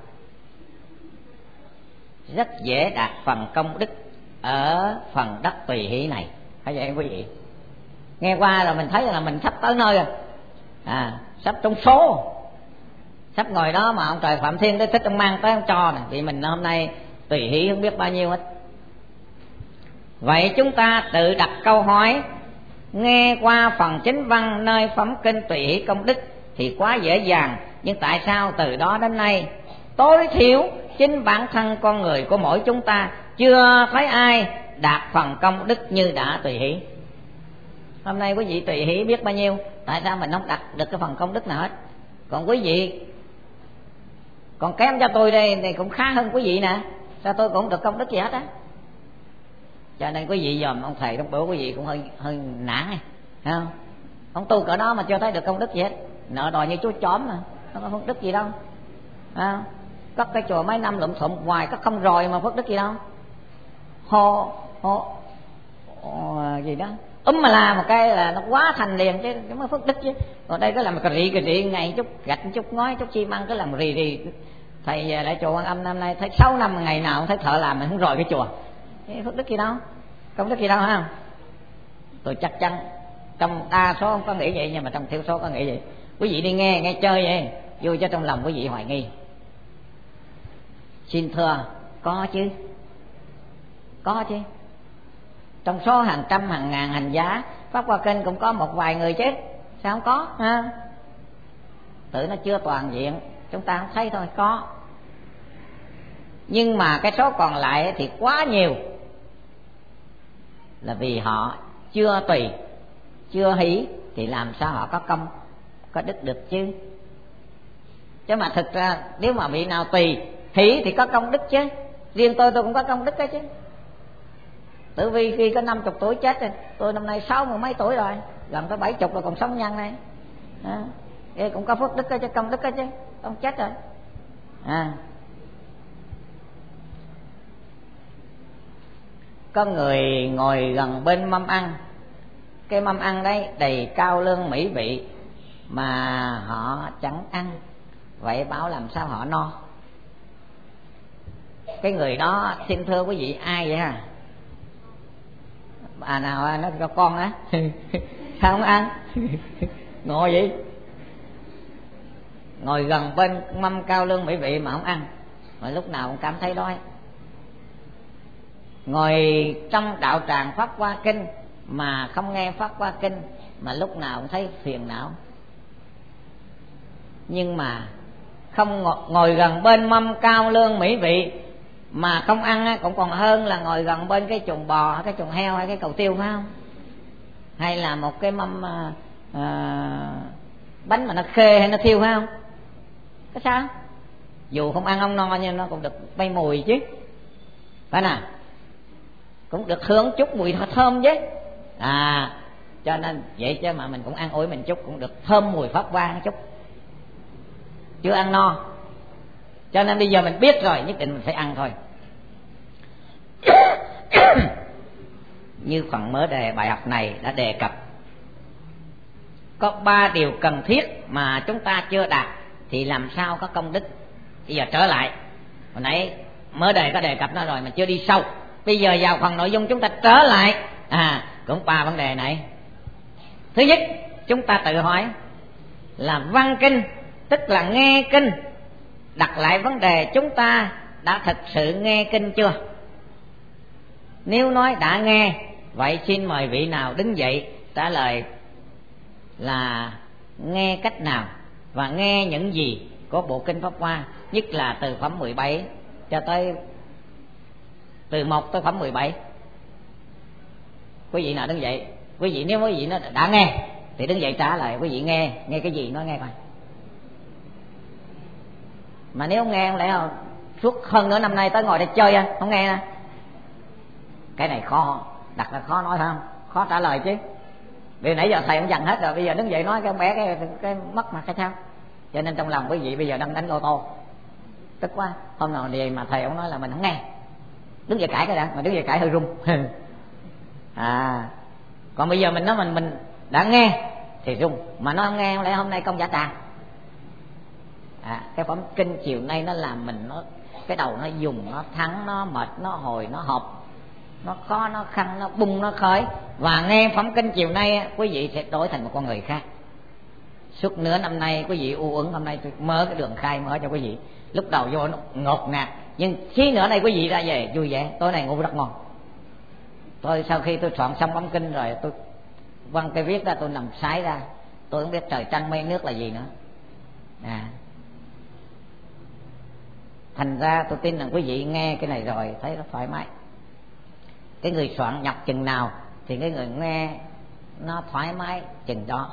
rất dễ đạt phần công đức ở phần đất tùy hỷ này. Phải vậy quý vị? Nghe qua là mình thấy là mình sắp tới nơi rồi, sắp trong số, sắp ngồi đó mà ông trời Phạm Thiên Đế Thích ông mang tới ông cho này, vì mình hôm nay tùy hỷ không biết bao nhiêu hết. Vậy chúng ta tự đặt câu hỏi, nghe qua phần chính văn nơi phẩm kinh tùy hỷ công đức thì quá dễ dàng, nhưng tại sao từ đó đến nay tối thiểu chính bản thân con người của mỗi chúng ta chưa thấy ai đạt phần công đức như đã tùy hỷ. Hôm nay quý vị tùy hỷ biết bao nhiêu, tại sao mình không đạt được cái phần công đức nào hết? Còn quý vị còn kém cho tôi đây thì cũng khá hơn quý vị nè, sao tôi cũng không được công đức gì hết á? Cho nên quý vị dòm ông thầy trong bữa quý vị cũng hơi nản này, thấy không? Ông tu cỡ đó mà chưa thấy được công đức gì hết, nợ đòi như chú chóm mà, không có phước đức gì đâu. Cất cái chùa mấy năm lụm thụm hoài, cất không rồi mà phước đức gì đâu. Hô gì đó mà làm một cái là nó quá thành liền chứ, nó mới phước đức chứ. Còn đây cứ làm cà rị ngày chút gạch chút ngói chút xi măng, cứ làm rì. Thầy về lại chùa Quan Âm năm nay thấy 6 năm ngày nào thấy thợ làm mình không rồi cái chùa, thế phước đức gì đâu, công đức gì đâu ha. Tôi chắc chắn trong đa số không có nghĩ vậy, nhưng mà trong thiểu số có nghĩ vậy. Quý vị đi nghe chơi vậy vui, cho trong lòng quý vị hoài nghi. Xin thưa có chứ. Trong số hàng trăm hàng ngàn hành giá pháp hoa kinh cũng có một vài người chứ, sao không có ha? Tự nó chưa toàn diện, chúng ta không thấy thôi. Có, nhưng mà cái số còn lại thì quá nhiều, là vì họ chưa tùy, chưa hỷ, thì làm sao họ có công có đức được chứ? Chứ mà thực ra nếu mà vị nào tùy hỷ thì có công đức chứ. Riêng tôi cũng có công đức đó chứ. Tử Vi khi có 50 tuổi chết rồi, tôi năm nay 60 mấy tuổi rồi, gần tới 70 rồi còn sống nhân này. Cũng có phước đức đó chứ, công đức đó chứ, không chết rồi. Có người ngồi gần bên mâm ăn, cái mâm ăn đấy đầy cao lương mỹ vị mà họ chẳng ăn, vậy bảo làm sao họ no? Cái người đó xin thưa quý vị ai vậy hả? Bà nào nó cho con á sao không ăn? Ngồi vậy, ngồi gần bên mâm cao lương mỹ vị mà không ăn, mà lúc nào cũng cảm thấy đói. Ngồi trong đạo tràng pháp hoa kinh mà không nghe pháp hoa kinh, mà lúc nào cũng thấy phiền não. Nhưng mà không ngồi gần bên mâm cao lương mỹ vị mà không ăn cũng còn hơn là ngồi gần bên cái chuồng bò, cái chuồng heo hay cái cầu tiêu, phải không? Hay là một cái mâm bánh mà nó khê hay nó thiêu, phải không? Cái sao? Dù không ăn không no nhưng nó cũng được bay mùi chứ, phải nào? Cũng được hưởng chút mùi thơm chứ. Cho nên vậy chứ mà mình cũng ăn ủi mình chút, cũng được thơm mùi pháp hoa chút. Chưa ăn no, cho nên bây giờ mình biết rồi, nhất định mình phải ăn thôi. Như phần mở đề bài học này đã đề cập, có 3 điều cần thiết mà chúng ta chưa đạt thì làm sao có công đức. Bây giờ trở lại, hồi nãy mở đề có đề cập nó rồi mà chưa đi sâu. Bây giờ vào phần nội dung chúng ta trở lại, cũng 3 vấn đề này. Thứ nhất, chúng ta tự hỏi là văn kinh, tức là nghe kinh. Đặt lại vấn đề chúng ta đã thực sự nghe kinh chưa? Nếu nói đã nghe, vậy xin mời vị nào đứng dậy trả lời là nghe cách nào và nghe những gì của bộ kinh Pháp Hoa, nhất là từ phẩm 17 cho tới từ 1 tới phẩm 17. Quý vị nào đứng dậy? Quý vị nếu quý vị nó đã nghe thì đứng dậy trả lời. Quý vị nghe cái gì nói nghe coi. Mà nếu không nghe không lẽ suốt hơn nửa năm nay tới ngồi để chơi không nghe. Cái này khó, đặt là khó nói, phải không? Khó trả lời chứ. Vì nãy giờ thầy cũng dằn hết rồi, bây giờ đứng dậy nói cái bé cái mất mà cái sao? Cho nên trong lòng quý vị bây giờ đang đánh lô tô, tức quá. Hôm nào vậy mà thầy ông nói là mình không nghe, đứng dậy cãi cái đã, mà đứng dậy cãi hơi run. Còn bây giờ mình nói mình đã nghe thì run, mà nó không nghe không lẽ hôm nay công giả tràng. Cái phẩm kinh chiều nay nó làm mình nó cái đầu nó dùng, nó thắng, nó mệt, nó hồi, nó hộp, nó khó, nó khăn, nó bung, nó khởi. Và nghe phẩm kinh chiều nay quý vị sẽ đổi thành một con người khác. Suốt nửa năm nay quý vị u uẩn, hôm nay tôi mở cái đường khai mở cho quý vị. Lúc đầu vô nó ngột ngạt, nhưng xí nữa này quý vị ra về vui vẻ. Tối nay ngủ rất ngon. Tôi sau khi tôi soạn xong phẩm kinh rồi, tôi văn cái viết ra, tôi nằm sái ra, tôi không biết trời trăng mây nước là gì nữa. Thành ra tôi tin rằng quý vị nghe cái này rồi thấy nó thoải mái. Cái người soạn nhọc chừng nào thì cái người nghe nó thoải mái chừng đó.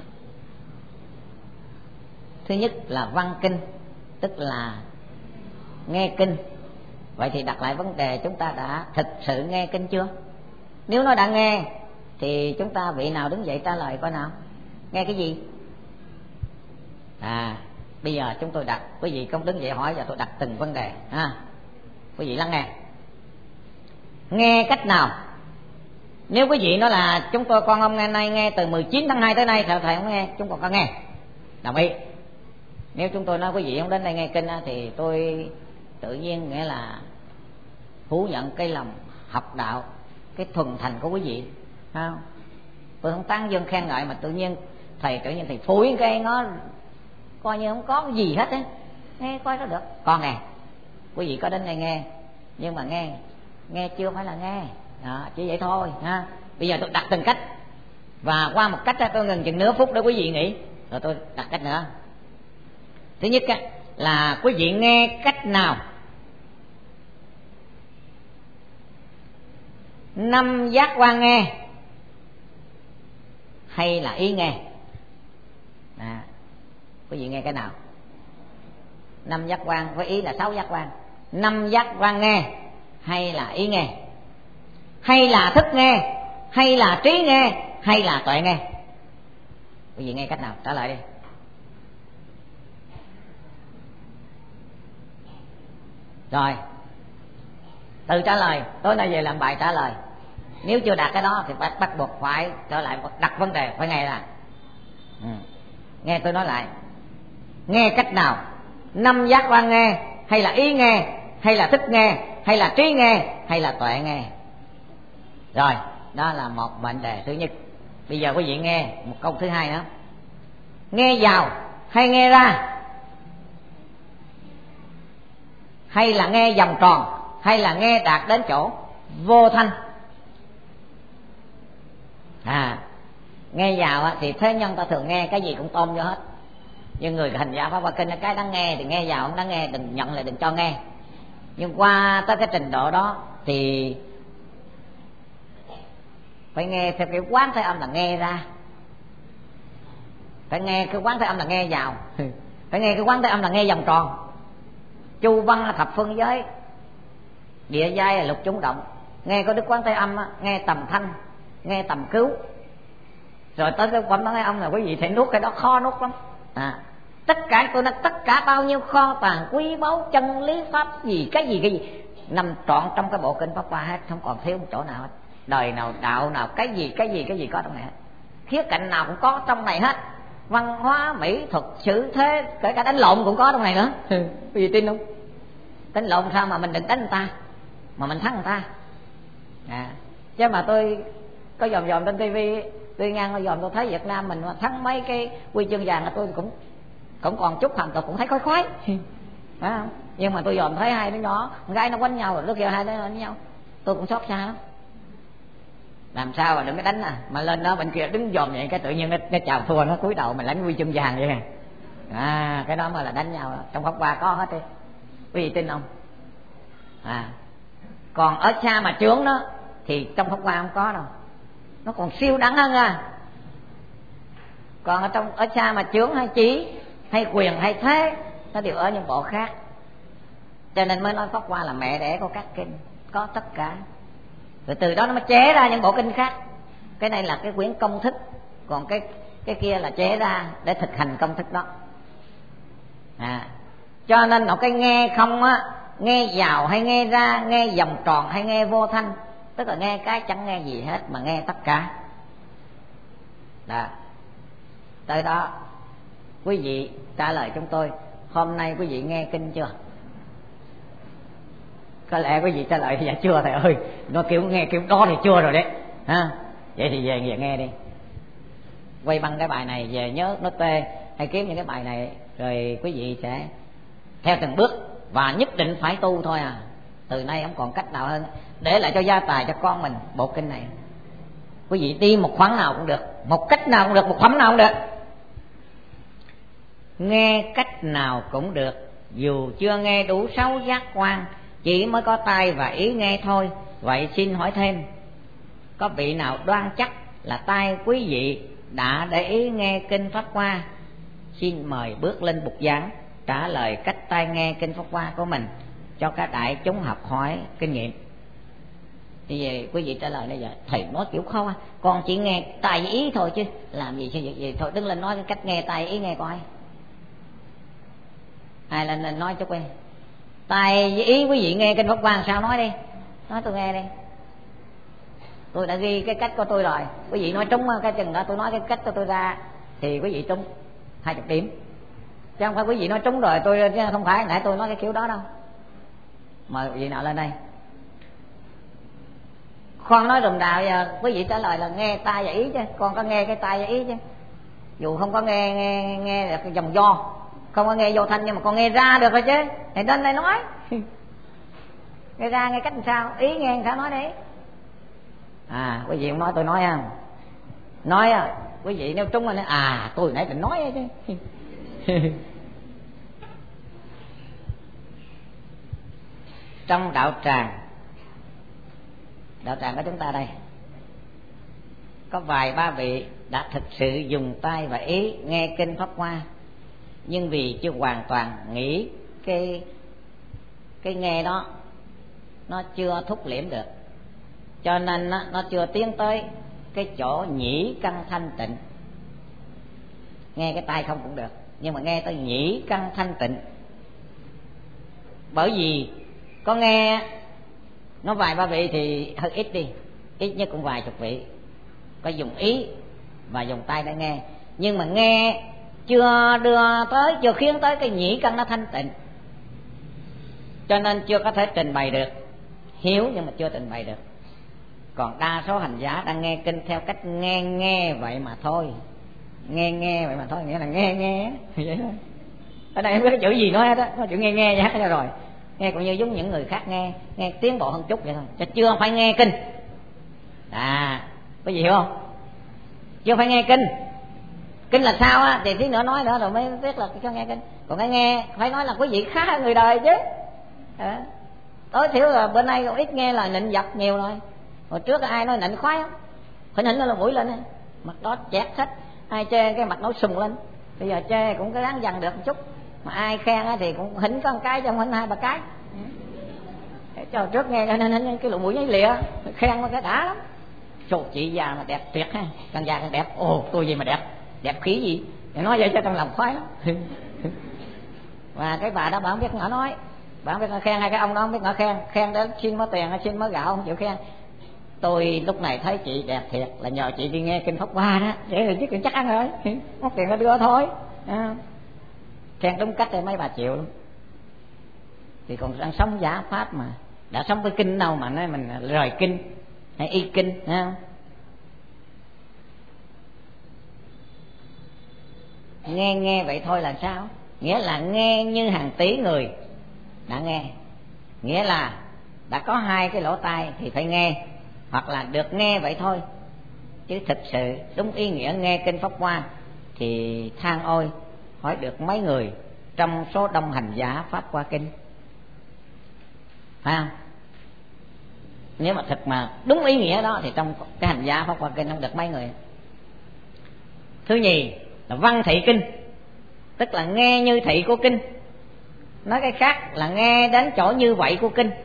Thứ nhất là văn kinh, tức là nghe kinh. Vậy thì đặt lại vấn đề, chúng ta đã thực sự nghe kinh chưa? Nếu nó đã nghe thì chúng ta vị nào đứng dậy trả lời coi nào. Nghe cái gì? Bây giờ chúng tôi đặt, quý vị không đứng dậy hỏi, giờ tôi đặt từng vấn đề ha. Quý vị lắng nghe. Nghe cách nào? Nếu quý vị nói là chúng tôi con hôm nay nghe từ 19 tháng 2 tới nay, thầy không nghe, chúng con có nghe, đồng ý. Nếu chúng tôi nói quý vị không đến đây nghe kinh thì tôi tự nhiên nghĩa là phủ nhận cái lòng học đạo, cái thuần thành của quý vị, không? Tôi không tán dương khen ngợi mà tự nhiên thầy phủi cái nó coi như không có gì hết á, nghe coi nó được. Con nghe, quý vị có đến đây nghe, nhưng mà nghe chưa phải là nghe đó, chỉ vậy thôi ha. Bây giờ tôi đặt từng cách, và qua một cách tôi ngừng chừng nửa phút để quý vị nghĩ, rồi tôi đặt cách nữa. Thứ nhất là quý vị nghe cách nào? 5 giác quan nghe hay là ý nghe? Quý vị nghe cái nào? 5 giác quan với ý là 6 giác quan. 5 giác quan nghe hay là ý nghe? Hay là thức nghe? Hay là trí nghe? Hay là tuệ nghe? Quý vị nghe cách nào? Trả lời đi. Rồi, tự trả lời. Tối nay về làm bài trả lời. Nếu chưa đạt cái đó thì bắt buộc phải trở lại đặt vấn đề, phải nghe là nghe tôi nói lại. Nghe cách nào? 5 giác quan nghe hay là ý nghe? Hay là thức nghe? Hay là trí nghe? Hay là tuệ nghe? Rồi, đó là một mệnh đề thứ nhất. Bây giờ quý vị nghe một câu thứ hai nữa. Nghe vào hay nghe ra? Hay là nghe vòng tròn? Hay là nghe đạt đến chỗ vô thanh? Nghe vào thì thế nhân ta thường nghe cái gì cũng tôm vô hết. Nhưng người hành giả Pháp Hoa Kinh cái đáng nghe thì nghe vào, không đáng nghe đừng nhận lại, đừng cho nghe. Nhưng qua tới cái trình độ đó thì phải nghe theo cái quán thế âm là nghe ra. Phải nghe cái quán thế âm là nghe vào. Phải nghe cái quán thế âm là nghe vòng tròn. Chu văn là thập phương giới, địa giai là lục chúng động. Nghe có đức quán thế âm nghe tầm thanh, nghe tầm cứu. Rồi tới cái quán thế âm là quý vị thể nuốt cái đó khó nuốt lắm. Tất cả tôi nói tất cả bao nhiêu kho tàng quý báu chân lý pháp gì cái gì nằm trọn trong cái bộ kinh Pháp Hoa hết, không còn thiếu một chỗ nào hết. Đời nào đạo nào cái gì có trong này hết. Khía cạnh nào cũng có trong này hết. Văn hóa mỹ thuật xử thế, kể cả đánh lộn cũng có trong này nữa. Quý vị tin không? Đánh lộn sao mà mình đừng đánh người ta mà mình thắng người ta. Chứ mà tôi có dòm trên tivi, tôi ngang dòm tôi thấy Việt Nam mình mà thắng mấy cái huy chương vàng là tôi cũng còn chút hành tôi cũng thấy khoái. Phải không? Nhưng mà tôi dòm thấy hai đứa nhỏ con gái nó quánh nhau rồi lúc kia hai đứa nó đánh nhau, tôi cũng xót xa lắm. Làm sao mà đừng có đánh mà lên đó bên kia đứng dòm vậy cái tự nhiên nó chào thua, nó cúi đầu mình lãnh huy chương vàng vậy. Cái đó mà là đánh nhau trong Pháp Hoa có hết đi. Quý vị tin không? Còn ở xa mà chướng đó thì trong Pháp Hoa không có đâu, nó còn siêu đẳng hơn. Còn ở xa mà chướng hay trí hay quyền hay thế nó đều ở những bộ khác. Cho nên mới nói Pháp Hoa là mẹ đẻ của các kinh, có tất cả. Rồi từ đó nó mới chế ra những bộ kinh khác. Cái này là cái quyển công thức, còn cái kia là chế ra để thực hành công thức đó. Cho nên một cái nghe không á, nghe vào hay nghe ra, nghe vòng tròn hay nghe vô thanh, tức là nghe cái chẳng nghe gì hết mà nghe tất cả. Đó. Tới đó quý vị trả lời chúng tôi, hôm nay quý vị nghe kinh chưa? Có lẽ quý vị trả lời dạ chưa thầy ơi, nó kiểu nghe kiểu đó thì chưa rồi đấy. Vậy thì về nghe đi, quay băng cái bài này về nhớ nó tê hay kiếm những cái bài này, rồi quý vị sẽ theo từng bước và nhất định phải tu thôi. Từ nay không còn cách nào hơn, để lại cho gia tài cho con mình bộ kinh này. Quý vị đi một khoản nào cũng được, một cách nào cũng được, một phẩm nào cũng được, nghe cách nào cũng được. Dù chưa nghe đủ 6 giác quan, chỉ mới có tai và ý nghe thôi. Vậy xin hỏi thêm, có vị nào đoan chắc là tai quý vị đã để ý nghe kinh Pháp Hoa? Xin mời bước lên bục giảng trả lời cách tai nghe kinh Pháp Hoa của mình cho các đại chúng học hỏi kinh nghiệm. Thì về quý vị trả lời bây giờ thầy nói kiểu khó à, con chỉ nghe tai với ý thôi chứ làm gì việc gì. Thôi đứng lên nói cái cách nghe tai ý nghe coi. Ai lên nói cho quen. Tai với ý quý vị nghe kinh Pháp Hoa sao, nói đi, nói tôi nghe đi. Tôi đã ghi cái cách của tôi rồi, quý vị nói trúng cái chừng đó tôi nói cái cách của tôi ra thì quý vị trúng 20 điểm, chứ không phải quý vị nói trúng rồi tôi, chứ không phải nãy tôi nói cái kiểu đó đâu. Mời quý vị nào lên đây. Con nói rùm rào giờ quý vị trả lời là nghe tai và ý chứ, con có nghe cái tai và ý chứ, dù không có nghe được cái dòng do, không có nghe vô thanh nhưng mà con nghe ra được rồi chứ, thì đến đây nói nghe ra nghe cách làm sao, ý nghe làm sao nói đi. Quý vị không nói tôi nói không, nói quý vị nếu trúng anh tôi nãy định nói chứ. Trong đạo tràng của chúng ta đây có vài ba vị đã thực sự dùng tai và ý nghe kinh Pháp Hoa, nhưng vì chưa hoàn toàn nghĩ cái nghe đó nó chưa thúc liễm được, cho nên nó chưa tiến tới cái chỗ nhĩ căn thanh tịnh. Nghe cái tai không cũng được, nhưng mà nghe tới nhĩ căn thanh tịnh. Bởi vì có nghe nó vài ba vị thì hơi ít đi, ít nhất cũng vài chục vị có dùng ý và dùng tai để nghe, nhưng mà nghe chưa đưa tới, chưa khiến tới cái nhĩ căn nó thanh tịnh, cho nên chưa có thể trình bày được. Hiểu nhưng mà chưa trình bày được. Còn đa số hành giả đang nghe kinh theo cách nghe vậy mà thôi, nghe vậy mà thôi, nghĩa là nghe vậy thôi. Ở đây không biết cái chữ gì nói hết á, có chữ nghe vậy hết rồi. Nghe cũng như giống những người khác nghe tiến bộ hơn chút vậy thôi, chứ chưa phải nghe kinh. Có gì hiểu không? Chưa phải nghe kinh là sao á thì tí nữa nói nữa rồi mới biết là cho nghe kinh. Còn cái nghe phải nói là quý vị khá hơn người đời chứ. Tối thiểu là bên đây còn ít nghe là nịnh giật nhiều rồi. Hồi trước ai nói nịnh khoái không, phải nịnh nó mũi lên, mặt đó chẹt hết, ai chê cái mặt nó sùng lên. Bây giờ chê cũng có đáng dằn được một chút, mà ai khen thì cũng hỉnh có một cái chứ không hỉnh hai ba cái. Cho trước nghe cho nên cái lỗ mũi nhấy lịa, khen nó cái đã lắm. Trời, chị già mà đẹp tuyệt ha, càng già càng đẹp. Ồ, tôi gì mà đẹp khí gì, để nói vậy cho trong lòng khoái lắm. Và cái bà đó bà không biết ngỏ nói, bà không biết ngỏ khen, hay cái ông đó không biết ngỏ khen đến xin mớ tiền hay xin mớ gạo không chịu khen. Tôi lúc này thấy chị đẹp thiệt là nhờ chị đi nghe kinh Pháp Hoa đó, vậy là chứ chắc ăn rồi, mất tiền nó đưa thôi. Khen đúng cách thì mấy bà chịu lắm. Thì còn đang sống giả pháp mà, đã sống với kinh đâu mà nói mình rời kinh hay y kinh, thấy không? Nghe vậy thôi là sao? Nghĩa là nghe như hàng tỷ người đã nghe, nghĩa là đã có hai cái lỗ tai thì phải nghe, hoặc là được nghe vậy thôi. Chứ thực sự đúng ý nghĩa nghe kinh Pháp Hoa thì than ôi hỏi được mấy người trong số đông hành giả Pháp Hoa kinh, phải không? Nếu mà thật mà đúng ý nghĩa đó thì trong cái hành giả Pháp Hoa kinh không được mấy người. Thứ nhì là văn thị kinh, tức là nghe như thị của kinh. Nói cái khác là nghe đến chỗ như vậy của kinh.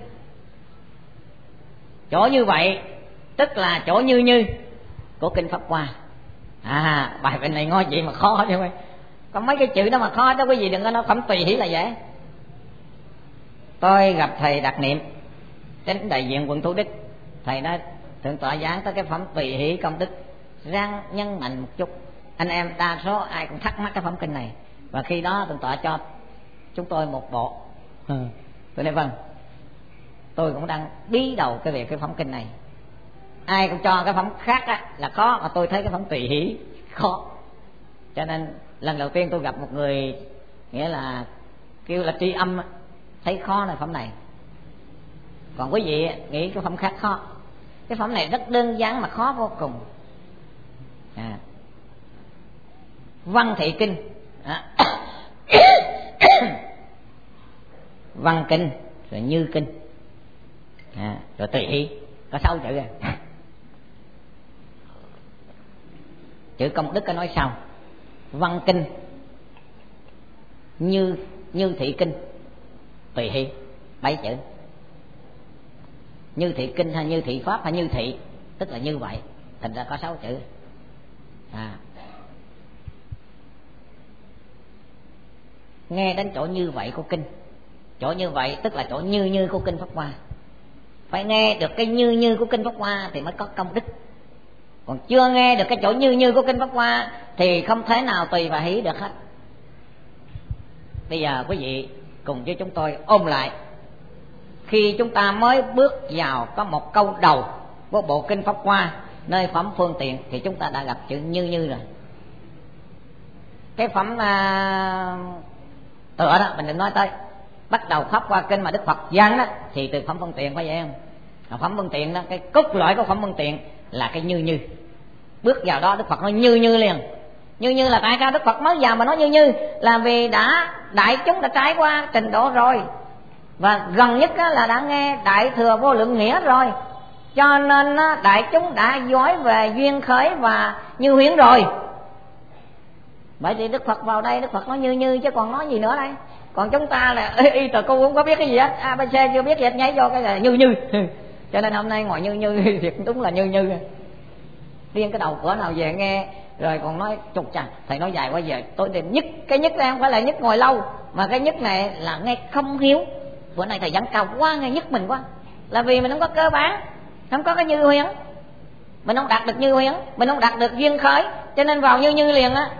Chỗ như vậy tức là chỗ như của kinh Pháp Hoa. Bài bên này ngoi vậy mà khó chứ không. Còn mấy cái chữ đó mà khó đó, quý vị đừng có nói phẩm tùy hỷ là vậy. Tôi gặp thầy Đặc Niệm đến đại diện quận Thủ Đức, thầy đã thượng tọa giảng tới cái phẩm tùy hỷ công đức, ráng nhấn mạnh một chút. Anh em đa số ai cũng thắc mắc cái phẩm kinh này, và khi đó thượng tọa cho chúng tôi một bộ. Tôi nói vâng, tôi cũng đang bí đầu cái việc cái phẩm kinh này. Ai cũng cho cái phẩm khác là khó, mà tôi thấy cái phẩm tùy hỷ khó. Cho nên lần đầu tiên tôi gặp một người nghĩa là kêu là tri âm, thấy khó là phẩm này. Còn quý vị nghĩ cái phẩm khác khó. Cái phẩm này rất đơn giản mà khó vô cùng. Văn thị kinh, văn kinh rồi như kinh. Rồi tùy hỷ có 6 chữ chữ công đức có nói sau: văn kinh, như thị kinh, tùy hỷ, 7 chữ. Như thị kinh hay như thị pháp hay như thị, tức là như vậy, thành ra có 6 chữ. Nghe đến chỗ như vậy của kinh, chỗ như vậy tức là chỗ như của kinh Pháp Hoa. Phải nghe được cái như của kinh Pháp Hoa thì mới có công đức. Còn chưa nghe được cái chỗ như của kinh Pháp Hoa thì không thể nào tùy và hỷ được hết. Bây giờ quý vị cùng với chúng tôi ôm lại, khi chúng ta mới bước vào có một câu đầu của bộ kinh Pháp Hoa nơi phẩm phương tiện thì chúng ta đã gặp chữ như rồi. Cái phẩm tựa đó mình đừng nói tới, bắt đầu Pháp Hoa kinh mà Đức Phật giảng đó thì từ phẩm phương tiện, có vậy không? Phẩm phương tiện đó, cái cốt lõi của phẩm phương tiện là cái như. Bước vào đó Đức Phật nói như liền. Như là tại sao Đức Phật mới vào mà nói như? Là vì đại chúng đã trải qua trình độ rồi, và gần nhất là đã nghe Đại Thừa Vô Lượng Nghĩa rồi, cho nên đại chúng đã giỏi về duyên khởi và như huyễn rồi. Bởi vì Đức Phật vào đây Đức Phật nói như chứ còn nói gì nữa đây. Còn chúng ta là y tờ cô không có biết cái gì hết, ABC chưa biết gì hết, nhảy vô cái là như. Cho nên hôm nay ngồi như thiệt đúng là như. Riêng cái đầu cửa nào về nghe rồi còn nói trục chặt, thầy nói dài quá giờ tôi định nhất. Cái nhất này không phải là nhất ngồi lâu, mà cái nhất này là nghe không hiếu. Bữa nay thầy giảng cao quá, nghe nhất mình quá, là vì mình không có cơ bản, không có cái như huyễn, mình không đạt được như huyễn, mình không đạt được duyên khởi, cho nên vào như liền á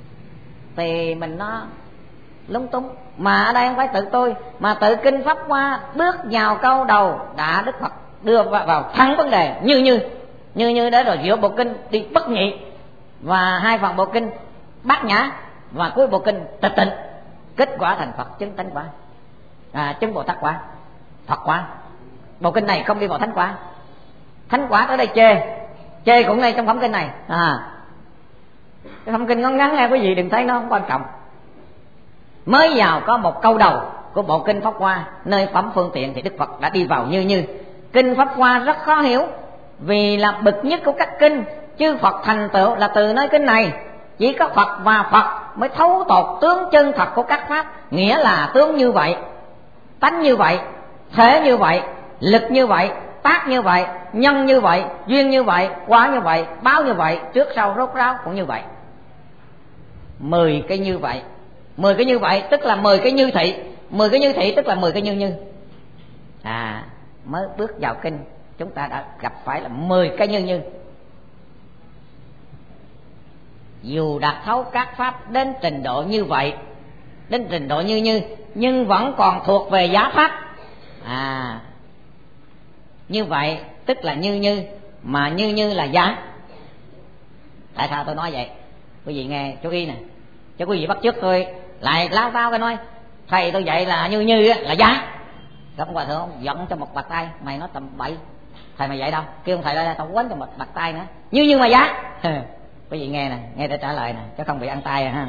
thì mình nó lúng túng. Mà ở đây không phải tự tôi, mà tự kinh Pháp Hoa bước vào câu đầu đã Đức Phật đưa vào thẳng vấn đề như đó, rồi giữa bộ kinh đi bất nhị, và 2 phần bộ kinh bát nhã, và cuối bộ kinh tịch tịnh, kết quả thành Phật chứng thánh quả, chứng Bồ Tát quả, Phật quả. Bộ kinh này không đi vào thánh quả. Thánh quả tới đây chê cũng ngay trong phẩm kinh này. Cái phẩm kinh ngắn nghe quý vị đừng thấy nó không quan trọng. Mới vào có một câu đầu của bộ kinh Pháp Hoa nơi phẩm phương tiện thì Đức Phật đã đi vào như. Kinh Pháp Hoa rất khó hiểu, vì là bậc nhất của các kinh, chư Phật thành tựu là từ nơi kinh này. Chỉ có Phật và Phật mới thấu tột tướng chân thật của các pháp, nghĩa là tướng như vậy, tánh như vậy, thể như vậy, lực như vậy, tác như vậy, nhân như vậy, duyên như vậy, quả như vậy, báo như vậy, trước sau rốt ráo cũng như vậy. 10 cái như vậy. 10 cái như vậy tức là 10 cái như thị. 10 cái như thị tức là 10 cái như. Mới bước vào kinh chúng ta đã gặp phải là 10 cái như. Dù đạt thấu các pháp đến trình độ như vậy, đến trình độ như, nhưng vẫn còn thuộc về giá pháp. Như vậy tức là như, mà như là giá. Tại sao tôi nói vậy? Quý vị nghe chú ý nè, cho quý vị bắt chước tôi lại lao tao cái nói thầy tôi dạy là như là giá. Các ông hòa thượng giận cho một bạt tay, mày nói tầm bậy, thầy mày dạy đâu, kêu ông thầy ra đây tao quánh cho một bạt tay nữa, như mà giá. Quý vị nghe nè, nghe để trả lời nè, chứ không bị ăn tay ha.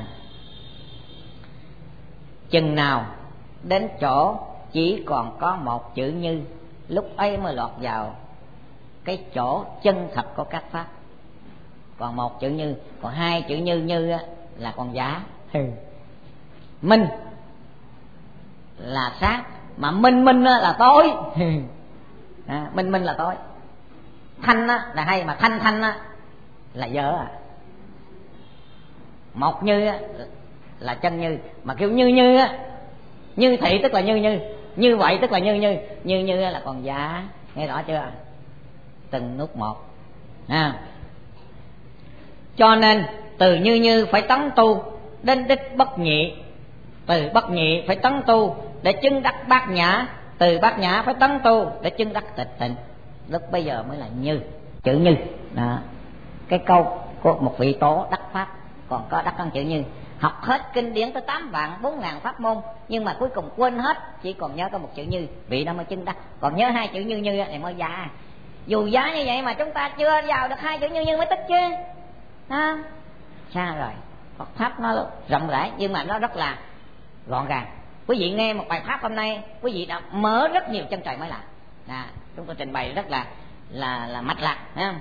Chừng nào đến chỗ chỉ còn có một chữ như, lúc ấy mới lọt vào cái chỗ chân thật của các pháp. Còn một chữ như, còn 2 chữ như là còn giả. Minh là sáng, mà minh là tối. Minh là tối. Thanh là hay, mà thanh là dở. Một như là chân như, mà kêu như thị tức là như vậy tức là như là còn giả. Nghe rõ chưa? Từng nút một. Cho nên từ như phải tấn tu đến đích bất nhị, từ bất nhị phải tấn tu để chứng đắc bát nhã, từ bát nhã phải tấn tu để chứng đắc tịch tịnh. Lúc bây giờ mới là như, chữ như đó. Cái câu của một vị tổ đắc pháp còn có đắc con chữ như. Học hết kinh điển tới 8.400.000 pháp môn, nhưng mà cuối cùng quên hết, chỉ còn nhớ có một chữ như, vị đó mới chứng đắc. Còn nhớ 2 chữ như này mới giả. Dù giá như vậy mà chúng ta chưa vào được 2 chữ như mới tích chứ. Xa rồi. Phật pháp nó rộng rãi, nhưng mà nó rất là gọn gàng. Quý vị nghe một bài pháp hôm nay, quý vị đã mở rất nhiều chân trời mới lạ. Chúng tôi trình bày rất là mạch lạc.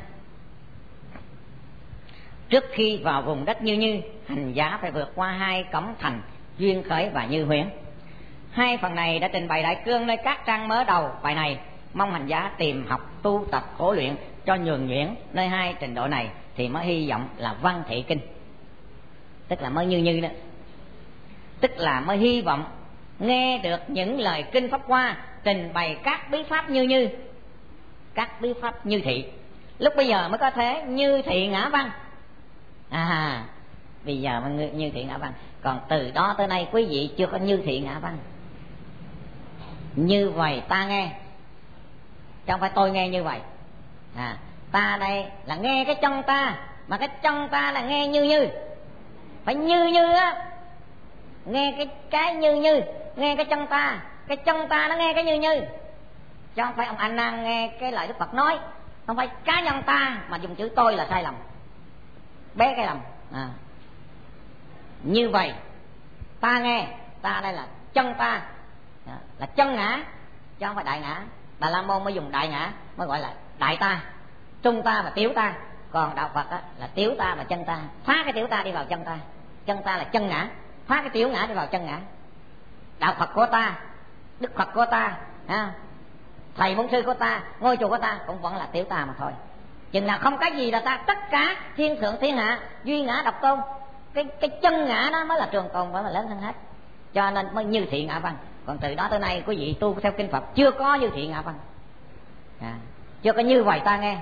Trước khi vào vùng đất Như, hành giả phải vượt qua 2 cổng thành Duyên Khởi và Như Huyễn. 2 phần này đã trình bày đại cương nơi các trang mở đầu bài này. Mong hành giả tìm học tu tập khổ luyện cho nhuần nhuyễn nơi 2 trình độ này thì mới hy vọng là văn thị kinh, tức là mới như đó, tức là mới hy vọng nghe được những lời kinh pháp hoa trình bày các bí pháp như các bí pháp như thị. Lúc bây giờ mới có thể như thị ngã văn. Bây giờ mới như thị ngã văn. Còn từ đó tới nay quý vị chưa có như thị ngã văn. Như vậy ta nghe, chứ không phải tôi nghe như vậy. Ta đây là nghe cái chân ta, mà cái chân ta là nghe như. Phải như á, nghe cái như, nghe cái chân ta nó nghe cái như. Chứ không phải ông A Nan nghe cái lời Đức Phật nói. Không phải cá nhân ta mà dùng chữ tôi là sai lầm, bé cái lầm. Như vậy ta nghe, ta đây là chân ta, là chân ngã, chứ không phải đại ngã. Bà La Môn mới dùng đại ngã, mới gọi là đại ta, trung ta và tiểu ta. Còn đạo Phật là tiểu ta và chân ta. Phá cái tiểu ta đi vào chân ta, chân ta là chân ngã, phá cái tiểu ngã đi vào chân ngã. Đạo Phật của ta, Đức Phật của ta, thầy môn sư của ta, ngôi chùa của ta cũng vẫn là tiểu ta mà thôi. Chừng nào không cái gì là ta, tất cả thiên thượng thiên hạ duy ngã độc tôn. Cái chân ngã nó mới là trường tồn, mới là lớn hơn hết. Cho nên mới như thị ngã văn. Còn từ đó tới nay quý vị tu theo kinh Phật chưa có như thị ngã văn, chưa có như vậy ta nghe.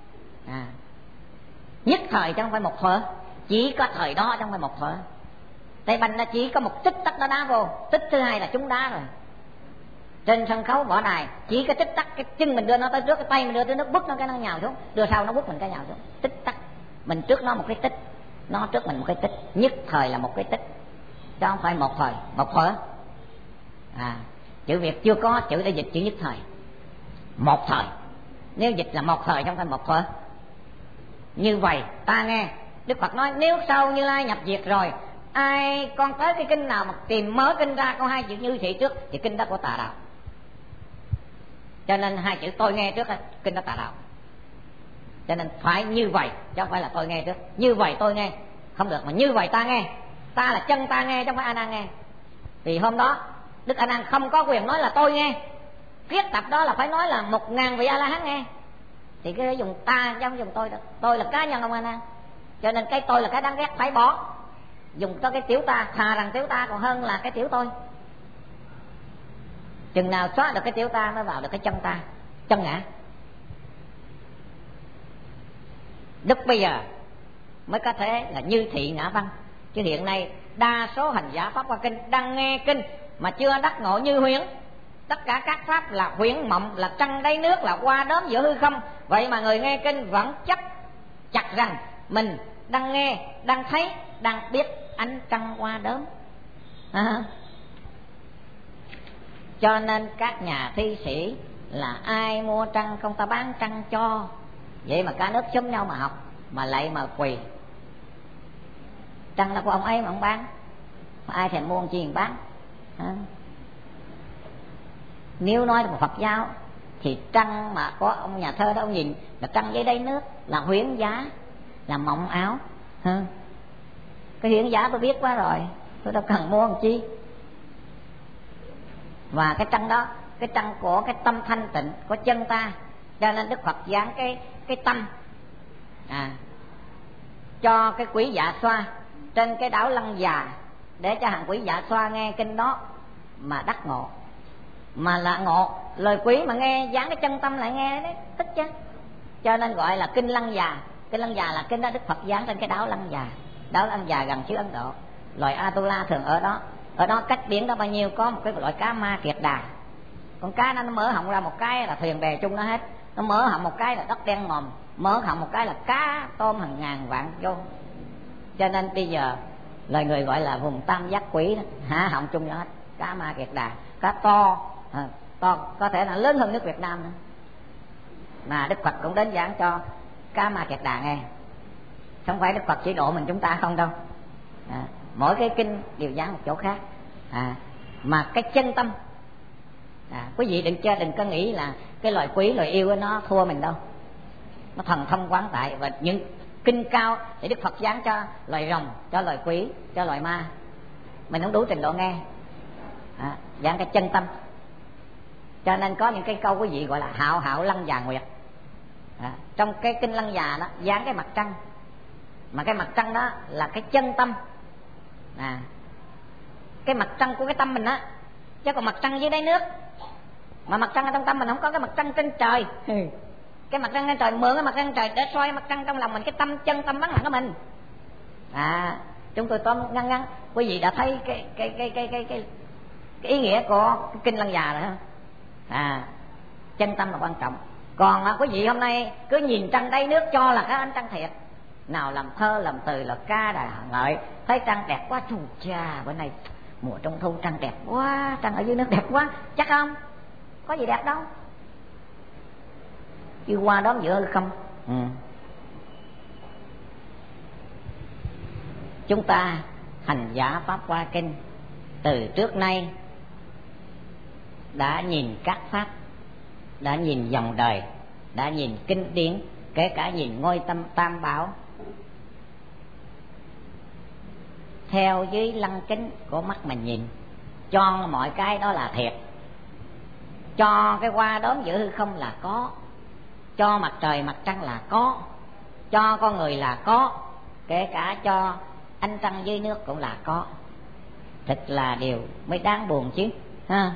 Nhất thời chứ không phải một thở, chỉ có thời đó chứ không phải một thở. Tay banh nó chỉ có một tích tắc nó đá vô, tích thứ 2 là trúng đá rồi. Trên sân khấu võ đài chỉ có tích tắc, cái chân mình đưa nó tới trước, cái tay mình đưa tới nước bứt nó, cái nó nhào xuống, đưa sau nó bứt mình cái nhào xuống. Tích tắc, mình trước nó một cái tích, nó trước mình một cái tích. Nhất thời là một cái tích, chứ không phải một thời, một thở. Chữ Việt chưa có chữ để dịch chữ nhất thời, một thời. Nếu dịch là một thời chứ không phải một thở. Như vậy ta nghe. Đức Phật nói nếu sau Như Lai nhập diệt rồi, ai con tới cái kinh nào mà tìm mở kinh ra có 2 chữ như thị trước thì kinh đó của tà đạo. Cho nên 2 chữ tôi nghe trước, kinh đó tà đạo. Cho nên phải như vậy chứ không phải là tôi nghe trước. Như vậy tôi nghe không được, mà như vậy ta nghe. Ta là chân ta nghe chứ không phải A Nan nghe. Vì hôm đó Đức A Nan không có quyền nói là tôi nghe. Kiết tập đó là phải nói là 1000 vị A La Hán nghe. Thì cái dùng ta chứ không dùng tôi được. Tôi là cá nhân ông A Nan. Cho nên cái tôi là cái đáng ghét, phải bỏ. Dùng cho cái tiểu ta, thà rằng tiểu ta còn hơn là cái tiểu tôi. Chừng nào xóa được cái tiểu ta mới vào được cái chân ta, chân ngã. Đức bây giờ mới có thể là như thị ngã văn. Chứ hiện nay đa số hành giả pháp hoa kinh đang nghe kinh mà chưa đắc ngộ như huyễn. Tất cả các pháp là huyễn mộng, là trăng đáy nước, là qua đốm giữa hư không. Vậy mà người nghe kinh vẫn chấp chặt rằng mình đang nghe, đang thấy, đang biết ánh trăng qua đốm. Cho nên các nhà thi sĩ là ai mua trăng không ta bán trăng cho. Vậy mà cả nước xúm nhau mà học, mà lại mà quỳ. Trăng là của ông ấy mà ông bán, mà ai thèm mua ông chi bán. Nếu nói là Phật giáo thì trăng mà có ông nhà thơ đó, ông nhìn là trăng dưới đáy nước, là huyễn giá, là mộng áo. Cái huyễn giá tôi biết quá rồi, tôi đâu cần mua ông chi. Và cái trăng đó, cái trăng của cái tâm thanh tịnh của chân ta. Cho nên Đức Phật giảng cái tâm cho cái quý dạ xoa trên cái đảo Lăng Già, để cho hàng quý dạ xoa nghe kinh đó mà đắc ngộ. Mà là ngộ lời quý mà nghe giảng cái chân tâm lại nghe đấy, thích chứ. Cho nên gọi là kinh Lăng Già. Kinh Lăng Già là kinh đó Đức Phật giảng trên cái đảo Lăng Già. Đảo Lăng Già gần xứ Ấn Độ. Loài Atula thường ở đó. Ở đó cách biển đó bao nhiêu có một cái loại cá ma kiệt đà. Con cá nó mở họng ra một cái là thuyền bè chung nó hết. Nó mở họng một cái là đất đen ngòm, mở họng một cái là cá tôm hàng ngàn vạn vô. Cho nên bây giờ loài người gọi là vùng tam giác quỷ đó, há họng chung nó hết. Cá ma kiệt đà, cá to, to có thể là lớn hơn nước Việt Nam nữa. Mà Đức Phật cũng đến giảng cho cá ma kiệt đà nghe. Không phải Đức Phật chỉ độ mình chúng ta không đâu. Mỗi cái kinh đều giảng một chỗ khác. Mà cái chân tâm Quý vị đừng có nghĩ là cái loài quý loài yêu nó thua mình đâu, nó thần thông quán tại. Và những kinh cao thì Đức Phật giáng cho loài rồng, cho loài quý, cho loài ma. Mình không đủ trình độ nghe, giảng cái chân tâm. Cho nên có những cái câu quý vị gọi là hạo hạo lăng già nguyệt. Trong cái kinh lăng già đó dán cái mặt trăng, mà cái mặt trăng đó là cái chân tâm, cái mặt trăng của cái tâm mình đó. Chứ còn mặt trăng dưới đáy nước, mà mặt trăng ở trong tâm mình, không có cái mặt trăng trên trời. Cái mặt trăng trên trời mượn cái mặt trăng trên trời để soi mặt trăng trong lòng mình, cái tâm chân tâm vắng lặng của mình. Chúng tôi tóm ngắn, quý vị đã thấy cái ý nghĩa của cái kinh lăng già rồi không? Chân tâm là quan trọng. Còn quý vị hôm nay cứ nhìn trăng đáy nước cho là cái ánh trăng thiệt, nào làm thơ làm từ là ca đà ngợi, thấy trăng đẹp quá, chù cha bữa nay mùa trung thu trăng đẹp quá, trăng ở dưới nước đẹp quá. Chắc không? Có gì đẹp đâu, chứ qua đó giữa hư không. Chúng ta hành giả Pháp Hoa Kinh từ trước nay đã nhìn các pháp, đã nhìn dòng đời, đã nhìn kinh điển, kể cả nhìn ngôi tâm tam bảo theo dưới lăng kính của mắt mình nhìn, cho mọi cái đó là thiệt, cho cái hoa đốm giữa hư không là có, cho mặt trời mặt trăng là có, cho con người là có, kể cả cho ánh trăng dưới nước cũng là có. Thật là điều mới đáng buồn chứ ha.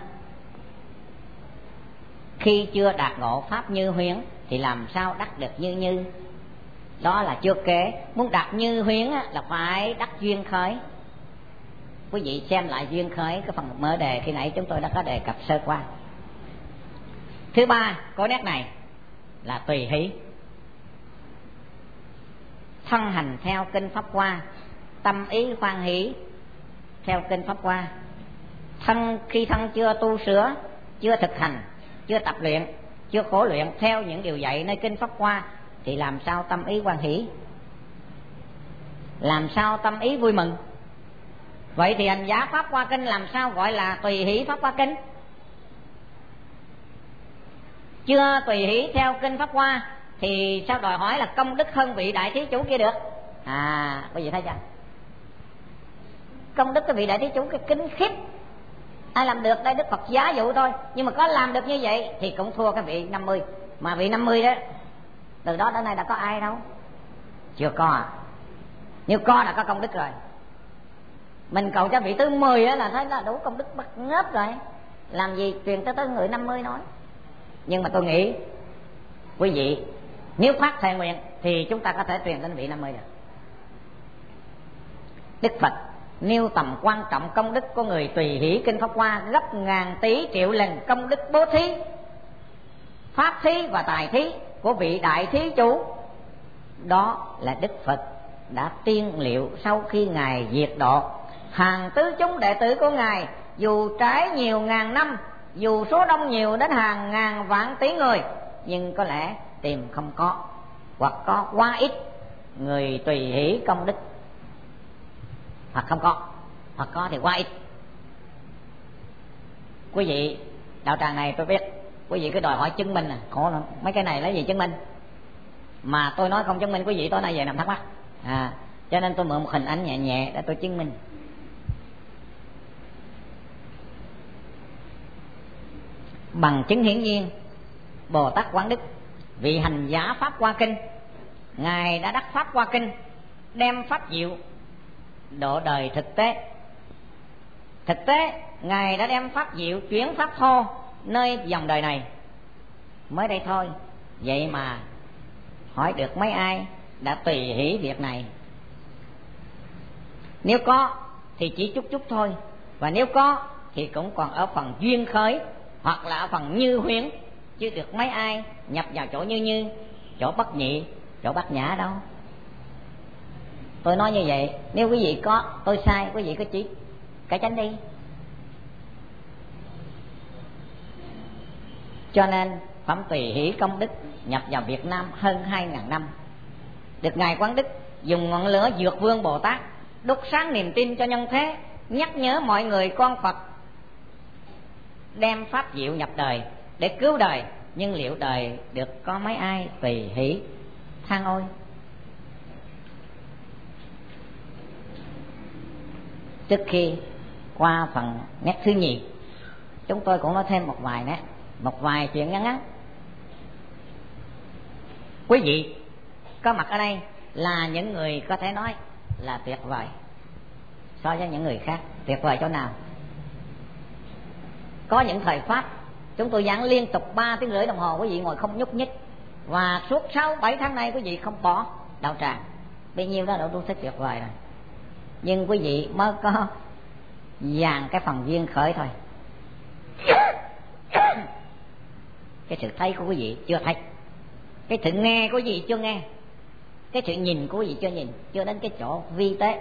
Khi chưa đạt ngộ pháp như huyễn thì làm sao đắc được như như. Đó là chưa kể, muốn đạt như huyễn là phải đắc duyên khởi. Quý vị xem lại duyên khởi, cái phần mở đề khi nãy chúng tôi đã có đề cập sơ qua. Thứ ba của nét này là tùy hỷ. Thân hành theo kinh Pháp Hoa, tâm ý hoan hỷ theo kinh Pháp Hoa. Khi thân chưa tu sửa, chưa thực hành, chưa tập luyện, chưa khổ luyện theo những điều dạy nơi kinh Pháp Hoa thì làm sao tâm ý hoan hỷ, làm sao tâm ý vui mừng. Vậy thì hành giả Pháp Hoa Kinh làm sao gọi là tùy hỷ Pháp Hoa Kinh? Chưa tùy hỷ theo kinh Pháp Hoa thì sao đòi hỏi là công đức hơn vị đại thí chủ kia được? Quý vị thấy chưa? Công đức cái vị đại thí chủ cái kinh khiếp, ai làm được đây? Đức Phật giá dụ thôi, nhưng mà có làm được như vậy thì cũng thua cái vị 50. Mà vị 50 đó, từ đó đến nay đã có ai đâu? Chưa có Nếu có là có công đức rồi. Mình cầu cho vị thứ 10 là thấy là đủ công đức bắt ngớp rồi, làm gì truyền tới người 50 nói. Nhưng mà tôi nghĩ quý vị nếu phát thệ nguyện thì chúng ta có thể truyền đến vị 50 được. Đức Phật nêu tầm quan trọng công đức của người tùy hỷ kinh Pháp Hoa gấp ngàn tỷ triệu lần công đức bố thí, pháp thí và tài thí của vị đại thí chủ. Đó là Đức Phật đã tiên liệu sau khi Ngài diệt độ. Hàng tứ chúng đệ tử của Ngài dù trải nhiều ngàn năm, dù số đông nhiều đến hàng ngàn vạn tỷ người, nhưng có lẽ tìm không có, hoặc có quá ít người tùy hỷ công đức, hoặc không có, hoặc có thì quá ít. Quý vị đạo tràng này tôi biết quý vị cứ đòi hỏi chứng minh khổ lắm. Mấy cái này lấy gì chứng minh? Mà tôi nói không chứng minh, quý vị tối nay về nằm thắc mắc. Cho nên tôi mượn một hình ảnh nhẹ nhẹ để tôi chứng minh. Bằng chứng hiển nhiên, Bồ Tát Quán Đức, vị hành giả Pháp Hoa Kinh, Ngài đã đắc Pháp Hoa Kinh, đem pháp diệu độ đời thực tế. Thực tế Ngài đã đem pháp diệu chuyển pháp thô nơi dòng đời này. Mới đây thôi, vậy mà hỏi được mấy ai đã tùy hỷ việc này. Nếu có thì chỉ chút chút thôi, và nếu có thì cũng còn ở phần duyên khởi hoặc là ở phần như huyễn, chứ được mấy ai nhập vào chỗ như, chỗ bất nhị, chỗ bát nhã đâu. Tôi nói như vậy, nếu quý vị có tôi sai, quý vị có chỉ cải chánh đi. Cho nên phẩm tùy hỷ công đức nhập vào Việt Nam hơn 2.000 năm, được Ngài Quán Đức dùng ngọn lửa Dược Vương Bồ Tát đốt sáng niềm tin cho nhân thế, nhắc nhớ mọi người con Phật đem pháp diệu nhập đời để cứu đời, nhưng liệu đời được có mấy ai tùy hỷ than ôi. Trước khi qua phần nét thứ nhì, chúng tôi cũng nói thêm một vài chuyện ngắn ngắn. Quý vị có mặt ở đây là những người có thể nói là tuyệt vời so với những người khác. Tuyệt vời chỗ nào? Có những thời pháp chúng tôi giảng liên tục 3 tiếng rưỡi đồng hồ, quý vị ngồi không nhúc nhích, và suốt 6-7 tháng nay quý vị không bỏ đạo tràng. Bấy nhiêu đó là tôi thấy tuyệt vời rồi. Nhưng quý vị mới có dàn cái phần duyên khởi thôi. Cái sự thấy của quý vị chưa thấy, cái sự nghe của quý vị chưa nghe, cái sự nhìn của quý vị chưa nhìn, chưa đến cái chỗ vi tế.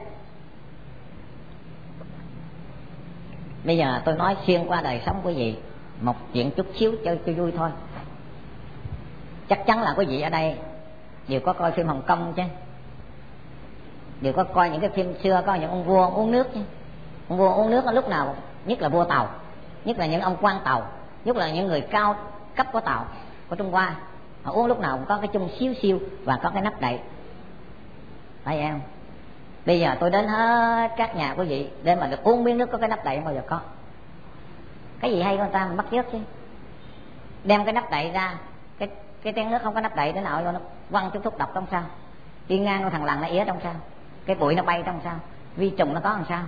Bây giờ tôi nói xuyên qua đời sống của quý vị một chuyện chút xíu cho vui thôi. Chắc chắn là quý vị ở đây đều có coi phim Hồng Kông chứ, đều có coi những cái phim xưa có những ông vua uống nước chứ. Ông vua uống nước lúc nào, nhất là vua Tàu, nhất là những ông quan Tàu, nhất là những người cao cấp của Tàu, của Trung Hoa, họ uống lúc nào cũng có cái chung xíu xiu và có cái nắp đậy. Thấy em? Bây giờ tôi đến hết các nhà quý vị để mà được uống miếng nước có cái nắp đậy không bao giờ có. Cái gì hay con ta mình bắt chước chứ. Đem cái nắp đậy ra, cái chén nước không có nắp đậy thế nào vô nó quăng chút thuốc độc trong sao, đi ngang con thằng lằn nó ỉa trong sao, cái bụi nó bay trong sao, vi trùng nó có làm sao.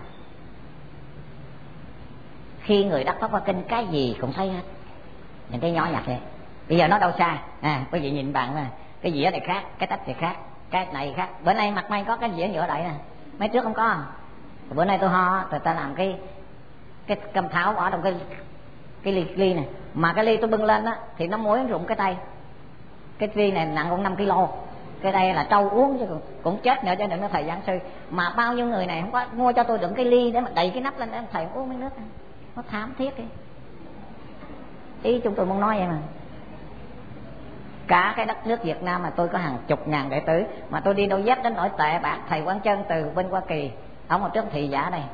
Khi người đắc pháp qua kinh cái gì cũng thấy hết, những cái nhỏ nhặt vậy. Bây giờ nó đâu xa, quý vị nhìn bạn mà, cái dĩa này khác, cái tách này khác, cái này khác. Bữa nay mặt may có cái dĩa nhựa đậy nè, mấy trước không có. Bữa nay tôi ho, người ta làm cái cam thảo bỏ trong cái ly này, mà cái ly tôi bưng lên á thì nó muối rụng cái tay. Cái ly này nặng cũng 5 kg, cái đây là trâu uống chứ cũng chết nữa, cho nên nó thầy giảng sư. Mà bao nhiêu người này không có mua cho tôi đựng cái ly để mà đậy cái nắp lên để thầy uống miếng nước. Nó thảm thiết ấy. Ý chúng tôi muốn nói vậy mà. Cả cái đất nước Việt Nam mà tôi có hàng chục ngàn đệ tử, mà tôi đi đâu dép đến nỗi tệ bạc. Thầy Quang Trân từ bên Hoa Kỳ, ông ở trước thị giả đây,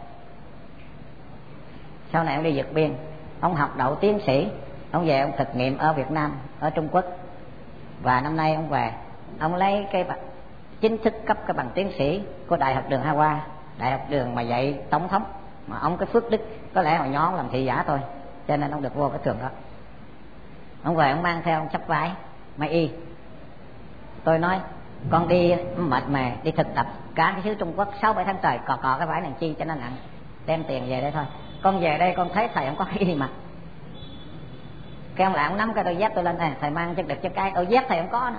sau này ông đi vượt biên, ông học đậu tiến sĩ, ông về ông thực nghiệm ở Việt Nam, ở Trung Quốc, và năm nay ông về, ông lấy cái chính thức cấp cái bằng tiến sĩ của Đại học Đường Hà Hoa, Đại học Đường mà dạy tổng thống. Mà ông cái phước đức, có lẽ hồi nhỏ ông làm thị giả thôi, cho nên ông được vô cái trường đó. Ông về ông mang theo ông sắp vải may y. Tôi nói con đi mệt mề đi thực tập cả cái xứ Trung Quốc 6-7 tháng trời, cò cái vải này chi cho nó nặng, đem tiền về đây thôi. Con về đây con thấy thầy không có y mà. Cái ông lại ông nắm cái đôi dép tôi lên, thầy mang cho được cho cái đôi dép thầy không có nữa.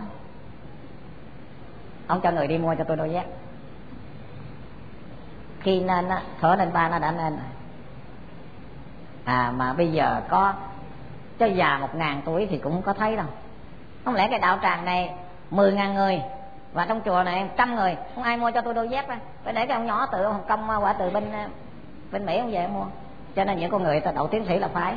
Ông cho người đi mua cho tôi đôi dép. Khi nên á, thở lên ba nó đã nên rồi. Mà bây giờ có cho già 1000 tuổi thì cũng không có thấy đâu. Không lẽ cái đạo tràng này 10.000 người, và trong chùa này 100 người, không ai mua cho tôi đôi dép á. Phải để cái ông nhỏ từ Hồng Kông quả từ bên Mỹ ông về mua. Cho nên những con người ta đậu tiến sĩ là phải.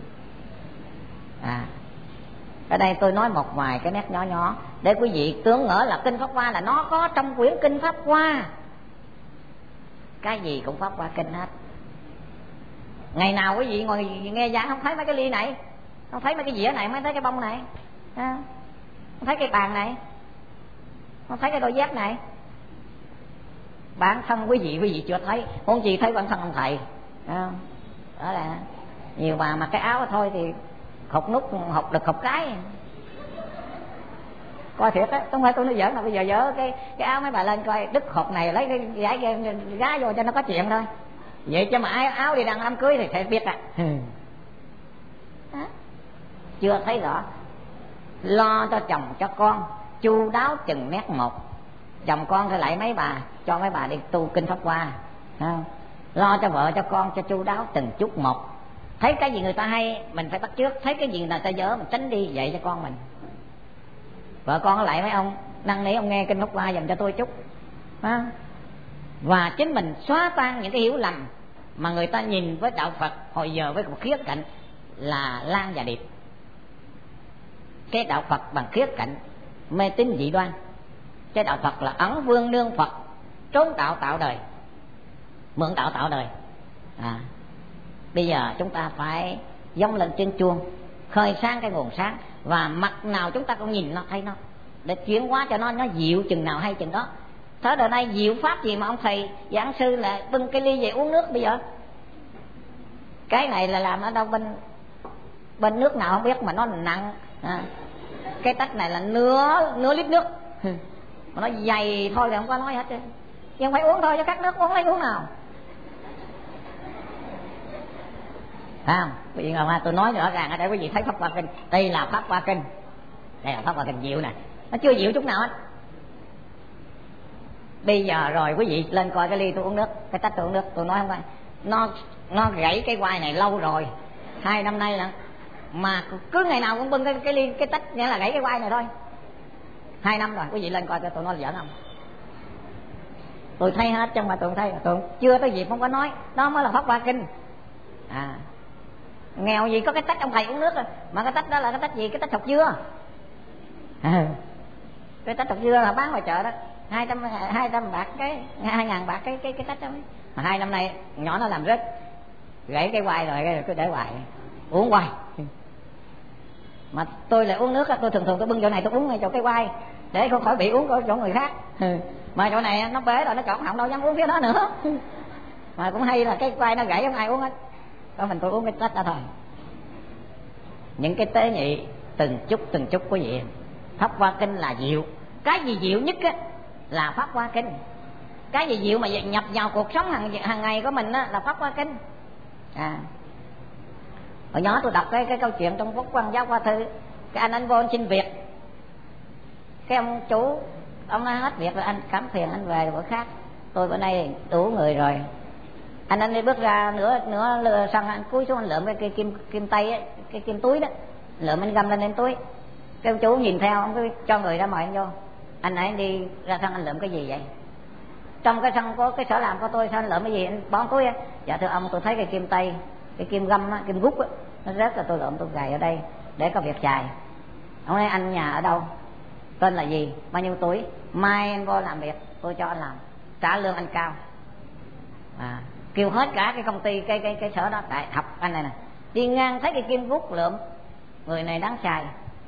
Ở đây tôi nói một vài cái nét nhỏ nhỏ để quý vị tưởng ngỡ là kinh Pháp Hoa là nó có trong quyển kinh Pháp Hoa. Cái gì cũng Pháp Hoa kinh hết. Ngày nào quý vị ngồi nghe giảng không thấy mấy cái ly này, không thấy mấy cái dĩa này, mới thấy cái bông này, không thấy cái bàn này, không thấy cái đôi dép này. Bản thân quý vị chưa thấy, không gì thấy bản thân ông thầy. Đó là nhiều bà mặc cái áo thôi thì hột nút, hột đực, hột cái. Coi thiệt á, không phải tôi nói giỡn, là bây giờ dỡ cái áo mấy bà lên coi đứt hột này, lấy cái gái vô cho nó có chuyện thôi. Vậy chứ mà ai áo đi đăng đám cưới thì sẽ biết chưa thấy rõ. Lo cho chồng cho con chu đáo chừng nét một. Chồng con thì lại mấy bà, cho mấy bà đi tu kinh Pháp Hoa. Lo cho vợ cho con cho chu đáo từng chút một. Thấy cái gì người ta hay mình phải bắt chước, thấy cái gì người ta dở mình tránh đi, dạy cho con mình. Vợ con lại mấy ông năn nỉ ông nghe kinh Pháp Hoa dùm cho tôi chút. Và chính mình xóa tan những cái hiểu lầm mà người ta nhìn với đạo Phật hồi giờ với một khía cạnh là lan và điệp. Cái đạo Phật bằng khía cạnh mê tín dị đoan, cái đạo Phật là ẩn vương nương Phật, trốn đạo tạo đời, mượn đạo tạo đời. Bây giờ chúng ta phải dâng lên trên chuông, khơi sáng cái nguồn sáng, và mặt nào chúng ta cũng nhìn nó thấy nó, để chuyển hóa cho nó dịu chừng nào hay chừng đó. Thế đời nay diệu pháp gì mà ông thầy giảng sư lại bưng cái ly về uống nước bây giờ? Cái này là làm ở đâu bên nước nào không biết mà nó nặng cái tách này là nửa lít nước mà nó dày thôi là không có nói hết trơn, nhưng phải uống thôi chứ cắt nước uống lấy uống nào. Phải không? Quý vị ngồi tôi nói rõ ràng ở đây quý vị thấy Pháp Hoa Kinh, đây là Pháp Hoa Kinh, đây là Pháp Hoa Kinh diệu nè, nó chưa diệu chút nào hết. Bây giờ rồi quý vị lên coi cái ly tôi uống nước, cái tách tôi uống nước, tôi nói không phải nó gãy cái quai này lâu rồi, 2 năm nay là mà cứ ngày nào cũng bưng cái ly cái tách, nghĩa là gãy cái quai này thôi, 2 năm rồi. Quý vị lên coi tôi nói là giỡn không? Tôi thấy hết chứ mà tôi không thấy, tôi chưa tới dịp không có nói, đó mới là Pháp Hoa Kinh. Nghèo gì có cái tách ông thầy uống nước rồi, mà cái tách đó là cái tách gì? Cái tách thọc dưa. Cái tách thọc dưa là bán ngoài chợ đó, 200 bạc cái, 2.000 bạc cái tách đó. Mà 2 năm nay nhỏ nó làm rớt, gãy cái quai rồi cứ để hoài uống hoài. Mà tôi lại uống nước, tôi thường tôi bưng chỗ này tôi uống ngay chỗ cái quai để không khỏi bị uống chỗ người khác. Mà chỗ này nó bế rồi nó chọn họng đâu dám uống phía đó nữa. Mà cũng hay là cái quai nó gãy không ai uống hết, có mình tôi uống cái tách đó thôi. Những cái tế nhị từng chút quý vị. Pháp Hoa Kinh là diệu. Cái gì diệu nhất á là Pháp Hoa Kinh. Cái gì diệu mà nhập vào cuộc sống hàng ngày của mình á là Pháp Hoa Kinh. Hồi nhỏ tôi đọc cái câu chuyện trong Quốc Văn Giáo Khoa Thư, cái anh vô anh xin việc, cái ông chủ ông nói hết việc rồi anh cảm phiền anh về bữa khác, tôi bữa nay đủ người rồi. Anh đi bước ra nửa sân, anh cúi xuống anh lượm cái kim tay ấy, cái kim túi đó, lượm anh găm lên trên túi. Cái ông chủ nhìn theo, ông cứ cho người ra mời anh vô. Anh nãy anh đi ra sân anh lượm cái gì vậy? Trong cái sân có cái sở làm của tôi, sao anh lượm cái gì? Anh bón túi á. Dạ thưa ông, tôi thấy cái kim tay, cái kim găm á, kim gút á, nó rớt là tôi lượm tôi gài ở đây để có việc xài. Ông nói anh nhà ở đâu, tên là gì, bao nhiêu tuổi, mai anh vô làm việc tôi cho anh làm, trả lương anh cao. Kêu hết cả cái công ty cái sở đó. Tại học anh này nè, đi ngang thấy cái kim gút lượm, người này đáng xài.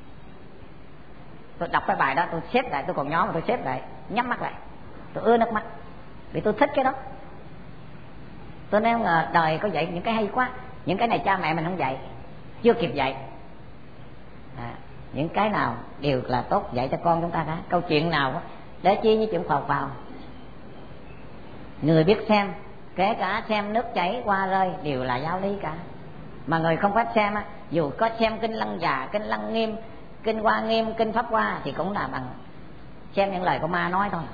Tôi đọc cái bài đó tôi xếp lại, tôi còn nhỏ mà tôi xếp lại, nhắm mắt lại, tôi ưa nước mắt vì tôi thích cái đó. Tôi nói ngờ đời có dạy những cái hay quá, những cái này cha mẹ mình không dạy, chưa kịp dạy. Những cái nào đều là tốt dạy cho con chúng ta cả. Câu chuyện nào để chi như chuyện phào phào, người biết xem, kể cả xem nước chảy qua rơi đều là giáo lý cả. Mà người không biết xem á, dù có xem kinh Lăng Già, kinh Lăng Nghiêm, kinh Hoa Nghiêm, kinh Pháp Hoa thì cũng là bằng xem những lời của ma nói thôi.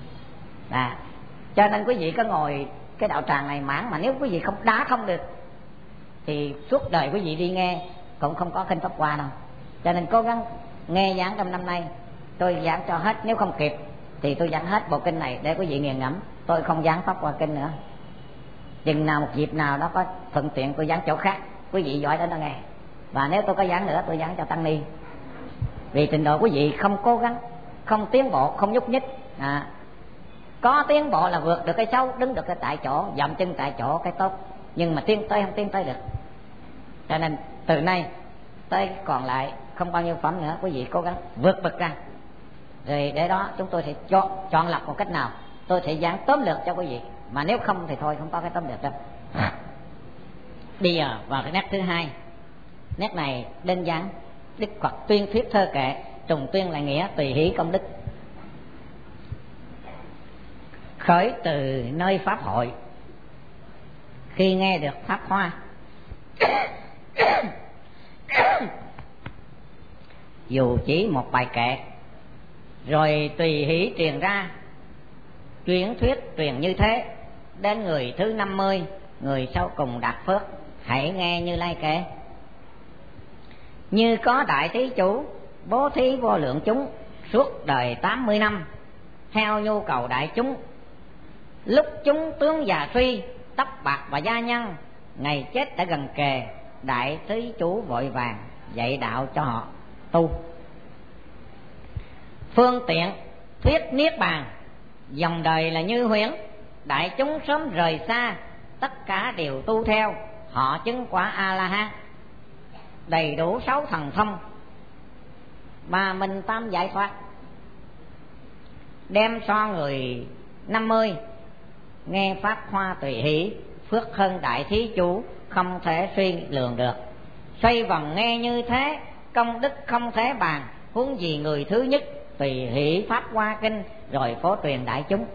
Cho nên quý vị có ngồi cái đạo tràng này mãn, mà nếu quý vị không được thì suốt đời quý vị đi nghe cũng không có kinh Pháp Hoa đâu. Cho nên cố gắng nghe giảng trong năm nay, tôi giảng cho hết, nếu không kịp thì tôi giảng hết bộ kinh này để quý vị nghiền ngẫm. Tôi không giảng Pháp Hoa Kinh nữa, chừng nào một dịp nào đó có thuận tiện tôi giảng chỗ khác, quý vị giỏi đến đó nghe. Và nếu tôi có giảng nữa tôi giảng cho tăng ni, vì trình độ quý vị không cố gắng, không tiến bộ, không nhúc nhích. Có tiến bộ là vượt được cái xấu, đứng được cái tại chỗ, dậm chân tại chỗ cái tốt, nhưng mà tiến tới không tiến tới được. Cho nên từ nay tới còn lại không bao nhiêu phẩm nữa, quý vị cố gắng vượt bậc ra, rồi để đó chúng tôi sẽ chọn lọc một cách nào tôi sẽ giảng tóm lược cho quý vị, mà nếu không thì thôi, không có cái tóm lược đâu. Bây giờ vào cái nét thứ hai. Nét này đơn giản, Đức Phật tuyên thuyết thơ kệ, trùng tuyên là nghĩa tùy hỷ công đức. Khởi từ nơi pháp hội, khi nghe được pháp hoa dù chỉ một bài kệ, rồi tùy hỷ truyền ra, chuyển thuyết truyền như thế, đến người thứ 50, người sau cùng đạt phước, hãy nghe Như Lai kể. Như có đại thí chủ bố thí vô lượng chúng suốt đời 80 năm, theo nhu cầu đại chúng, lúc chúng tướng già suy, tóc bạc và gia nhân, ngày chết đã gần kề, đại thí chủ vội vàng dạy đạo cho họ tu. Phương tiện thuyết niết bàn, dòng đời là như huyễn, đại chúng sớm rời xa, tất cả đều tu theo, họ chứng quả A La Hán. đầy đủ 6 thần thông, 3 minh 8 giải thoát, đem cho người 50 nghe pháp hoa tùy hỷ, phước hơn đại thí chủ không thể suy lường được. Xoay vòng nghe như thế, công đức không thể bàn, huống gì người thứ nhất tùy hỷ pháp hoa kinh rồi phổ truyền đại chúng.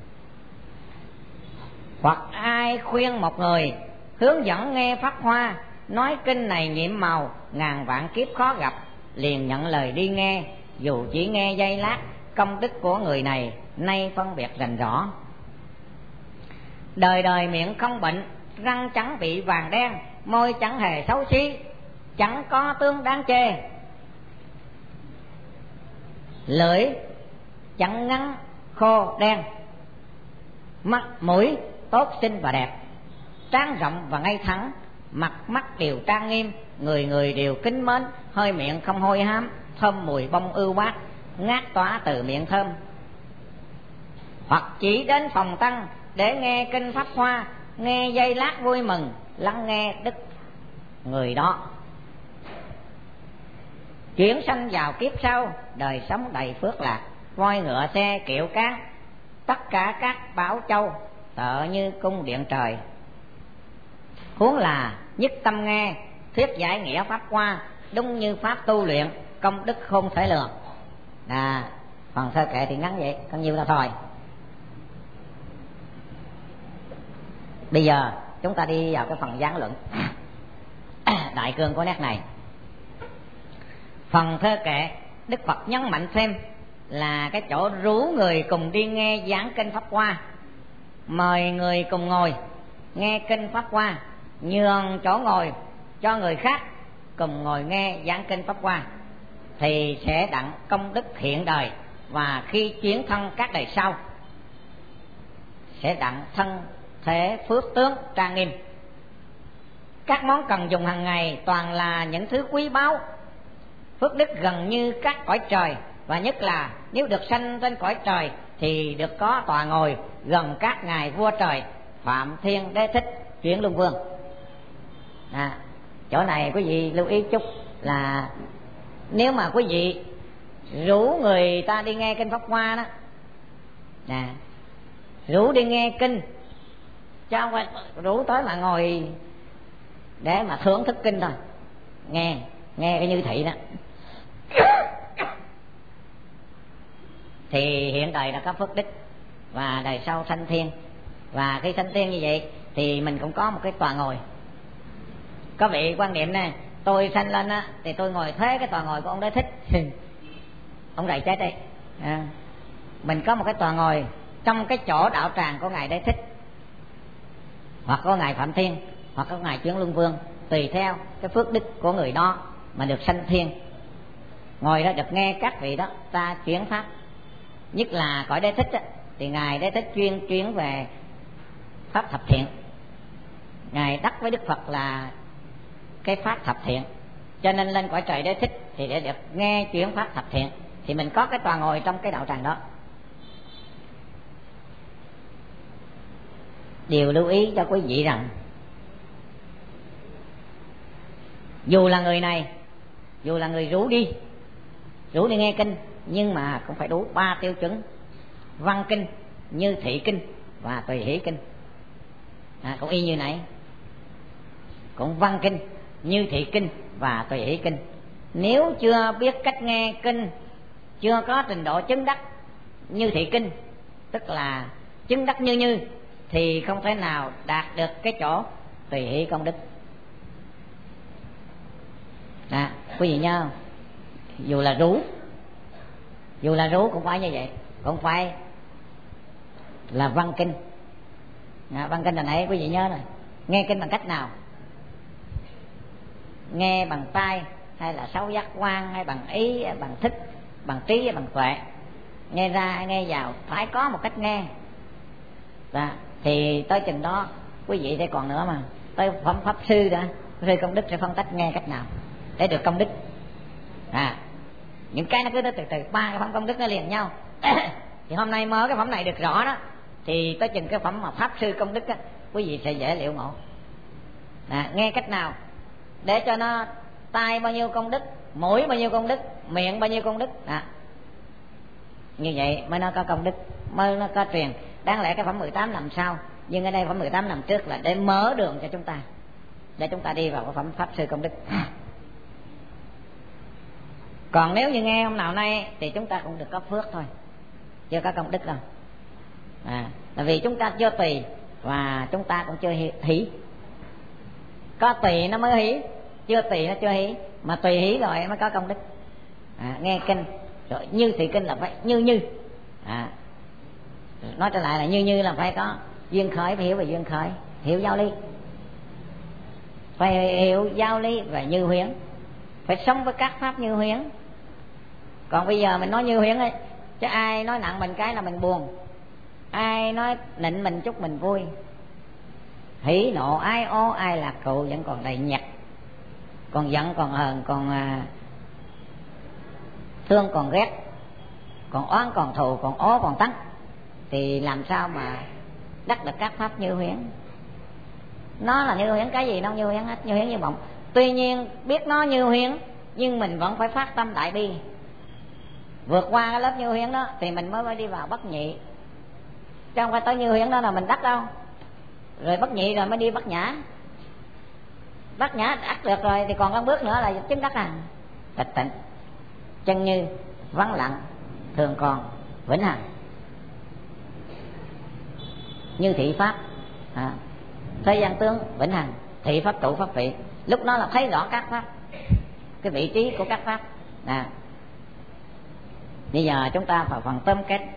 Hoặc ai khuyên một người hướng dẫn nghe pháp hoa, nói kinh này nhiệm màu ngàn vạn kiếp khó gặp, liền nhận lời đi nghe, dù chỉ nghe giây lát, công đức của người này nay phân biệt rành rõ. Đời đời miệng không bệnh, răng trắng bị vàng đen, môi chẳng hề xấu xí, chẳng có tướng đáng chê, lưỡi chẳng ngắn khô đen, mắt mũi tốt xinh và đẹp, trán rộng và ngay thẳng, mặt mắt đều trang nghiêm, người người đều kính mến, hơi miệng không hôi hám, thơm mùi bông ưu bát, ngát tỏa từ miệng thơm. Hoặc chỉ đến phòng tăng để nghe kinh pháp hoa, nghe giây lát vui mừng, lắng nghe đức người đó chuyển sanh vào kiếp sau, đời sống đầy phước lạc, voi ngựa xe kiệu cát, tất cả các bảo châu tợ như cung điện trời. Huống là nhất tâm nghe thuyết giải nghĩa pháp hoa, đúng như pháp tu luyện, công đức không thể lường. Phần sơ kệ thì ngắn vậy, còn nhiều là thôi. Bây giờ chúng ta đi vào cái phần giảng luận đại cương của nét này. Phần thơ kệ Đức Phật nhấn mạnh thêm là cái chỗ rủ người cùng đi nghe giảng kinh pháp hoa, mời người cùng ngồi nghe kinh pháp hoa, nhường chỗ ngồi cho người khác cùng ngồi nghe giảng kinh pháp hoa, thì sẽ đặng công đức hiện đời, và khi chuyển thân các đời sau sẽ đặng thân thể phước tướng trang nghiêm. Các món cần dùng hàng ngày toàn là những thứ quý báu, phước đức gần như các cõi trời, và nhất là nếu được sanh trên cõi trời thì được có tòa ngồi gần các ngài vua trời Phạm Thiên Đế Thích chuyển luân vương. Chỗ này quý vị lưu ý chút là nếu mà quý vị rủ người ta đi nghe kinh pháp hoa đó, rủ đi nghe kinh, chứ không phải rủ tới mà ngồi để mà thưởng thức kinh thôi, nghe cái như thị đó, thì hiện đời đã có phước đức và đời sau sanh thiên. Và khi sanh thiên như vậy thì mình cũng có một cái tòa ngồi. Có vị quan niệm nè, tôi sanh lên á thì tôi ngồi thế cái tòa ngồi của ông Đế Thích ông rầy chết đi. Mình có một cái tòa ngồi trong cái chỗ đạo tràng của ngài Đế Thích, hoặc có ngài Phạm Thiên, hoặc có ngài Chuyển Luân Vương, tùy theo cái phước đức của người đó mà được sanh thiên. Ngồi đó được nghe các vị đó ta chuyển pháp. Nhất là cõi Đế Thích á, thì ngài Đế Thích chuyên chuyển về pháp thập thiện. Ngài đắc với Đức Phật là cái pháp thập thiện, cho nên lên cõi trời Đế Thích thì để được nghe chuyển pháp thập thiện, thì mình có cái tòa ngồi trong cái đạo tràng đó. Điều lưu ý cho quý vị rằng dù là người này, dù là người rủ đi nghe kinh, nhưng mà cũng phải đủ 3 tiêu chuẩn: văn kinh, như thị kinh và tùy hỷ kinh. Cũng y như nãy, cũng văn kinh, như thị kinh và tùy hỷ kinh. Nếu chưa biết cách nghe kinh, chưa có trình độ chứng đắc như thị kinh, tức là chứng đắc như thì không thể nào đạt được cái chỗ tùy hỷ công đức. Quý vị nhớ không? Dù là rú cũng phải như vậy, cũng phải là văn kinh. Văn kinh là nãy quý vị nhớ rồi. Nghe kinh bằng cách nào? Nghe bằng tai, hay là sáu giác quan, hay bằng ý, bằng thức, bằng trí, hay bằng tuệ. Nghe ra nghe vào, phải có một cách nghe. Thì tới chừng đó quý vị sẽ còn nữa mà. Tới phẩm pháp sư đã, sư công đức sẽ phân tích nghe cách nào để được công đức. Những cái nó cứ từ từ 3 cái phẩm công đức nó liền nhau. Thì hôm nay mới cái phẩm này được rõ đó, thì tới chừng cái phẩm mà pháp sư công đức á, quý vị sẽ dễ liệu ngộ. Nghe cách nào để cho nó tai bao nhiêu công đức, mũi bao nhiêu công đức, miệng bao nhiêu công đức. Như vậy mới nó có công đức, mới nó có truyền. Đáng lẽ cái phẩm 18 nằm sau, nhưng ở đây phẩm 18 nằm trước là để mở đường cho chúng ta, để chúng ta đi vào cái phẩm pháp sư công đức. Còn nếu như nghe hôm nào nay thì chúng ta cũng được có phước thôi, chưa có công đức đâu. Là vì chúng ta chưa tùy và chúng ta cũng chưa hỷ. Có tùy nó mới hỷ, chưa tùy nó chưa hỷ, mà tùy hỷ rồi mới có công đức. Nghe kinh rồi như thị kinh là phải như. Nói trở lại là như là phải có duyên khởi, phải hiểu về duyên khởi, hiểu giáo lý, phải hiểu giáo lý về như huyễn, phải sống với các pháp như huyễn. Còn bây giờ mình nói như huyễn ấy, chứ ai nói nặng mình cái là mình buồn, ai nói nịnh mình chút mình vui. Hỉ nộ ái ố ai lạc cụ vẫn còn đầy nhặt, còn giận còn hờn, còn thương còn ghét, còn oán còn thù, còn ố còn tắc, thì làm sao mà đắc được các pháp như huyễn. Nó là như huyễn, cái gì nó như huyễn hết, như huyễn như mộng. Tuy nhiên biết nó như huyễn nhưng mình vẫn phải phát tâm đại bi, vượt qua cái lớp như huyễn đó thì mình mới đi vào bất nhị. Chứ không phải tới như huyễn đó là mình đắc đâu, rồi bất nhị rồi mới đi bất nhã. Bất nhã đắc được rồi thì còn có bước nữa là chứng đắc tịch tịnh, chân như, vắng lặng, thường còn, vĩnh hằng. Như thị pháp, thế gian tướng vĩnh hằng, thị pháp trụ pháp vị. Lúc đó là thấy rõ các pháp, cái vị trí của các pháp. Bây giờ chúng ta vào phần tóm kết.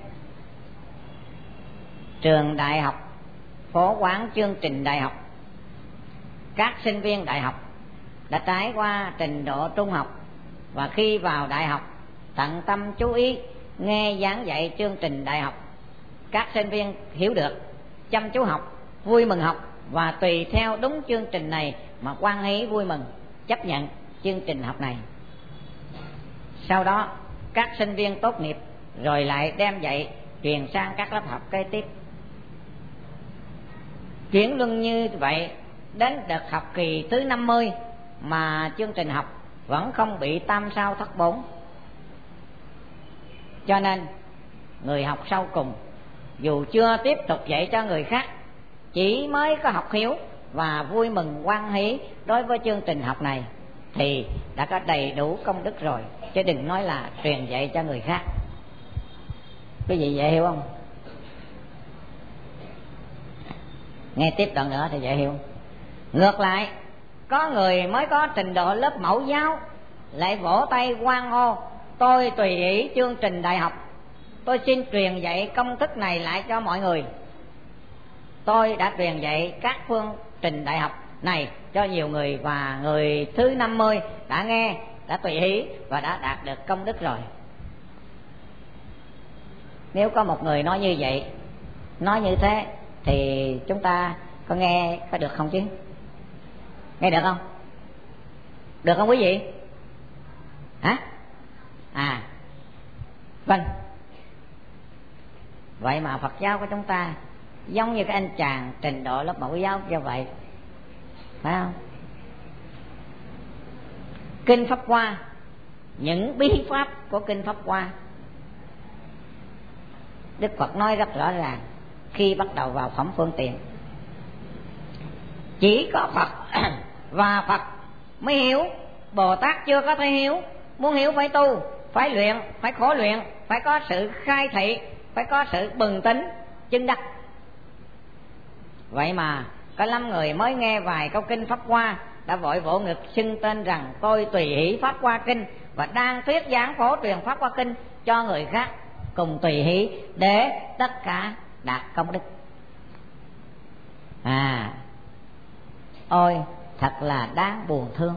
Trường đại học phổ quán chương trình đại học. Các sinh viên đại học đã trải qua trình độ trung học và khi vào đại học tận tâm chú ý nghe giảng dạy chương trình đại học. Các sinh viên hiểu được, chăm chú học, vui mừng học và tùy theo đúng chương trình này mà hoan hỷ vui mừng chấp nhận chương trình học này. Sau đó các sinh viên tốt nghiệp rồi lại đem dạy truyền sang các lớp học kế tiếp. Chuyển luân như vậy đến đợt học kỳ thứ 50 mà chương trình học vẫn không bị tam sao thất bốn. Cho nên người học sau cùng dù chưa tiếp tục dạy cho người khác, chỉ mới có học hiếu và vui mừng hoan hỷ đối với chương trình học này thì đã có đầy đủ công đức rồi, chứ đừng nói là truyền dạy cho người khác. Quý vị dễ hiểu không? Nghe tiếp đoạn nữa thì dễ hiểu. Ngược lại, có người mới có trình độ lớp mẫu giáo lại vỗ tay hoan hô: tôi tùy ý chương trình đại học, tôi xin truyền dạy công thức này lại cho mọi người. Tôi đã truyền dạy các phương trình đại học này cho nhiều người và người thứ 50 đã nghe, đã tùy ý và đã đạt được công đức rồi. Nếu có một người nói như vậy, nói như thế thì chúng ta có nghe có được không chứ? Nghe được không? Được không quý vị? Hả? Vâng. Vậy mà Phật giáo của chúng ta giống như cái anh chàng trình độ lớp mẫu giáo như vậy, phải không? Kinh Pháp Hoa, những bí pháp của Kinh Pháp Hoa Đức Phật nói rất rõ ràng khi bắt đầu vào phẩm phương tiện. Chỉ có Phật và Phật mới hiểu, Bồ Tát chưa có thể hiểu. Muốn hiểu phải tu, phải luyện, phải khổ luyện, phải có sự khai thị, phải có sự bừng tỉnh chứng đắc. Vậy mà có lắm người mới nghe vài câu kinh Pháp Hoa đã vội vỗ ngực xưng tên rằng tôi tùy hỷ Pháp Hoa Kinh và đang thuyết giảng phổ truyền Pháp Hoa Kinh cho người khác cùng tùy hỷ để tất cả đạt công đức. Ôi thật là đáng buồn thương.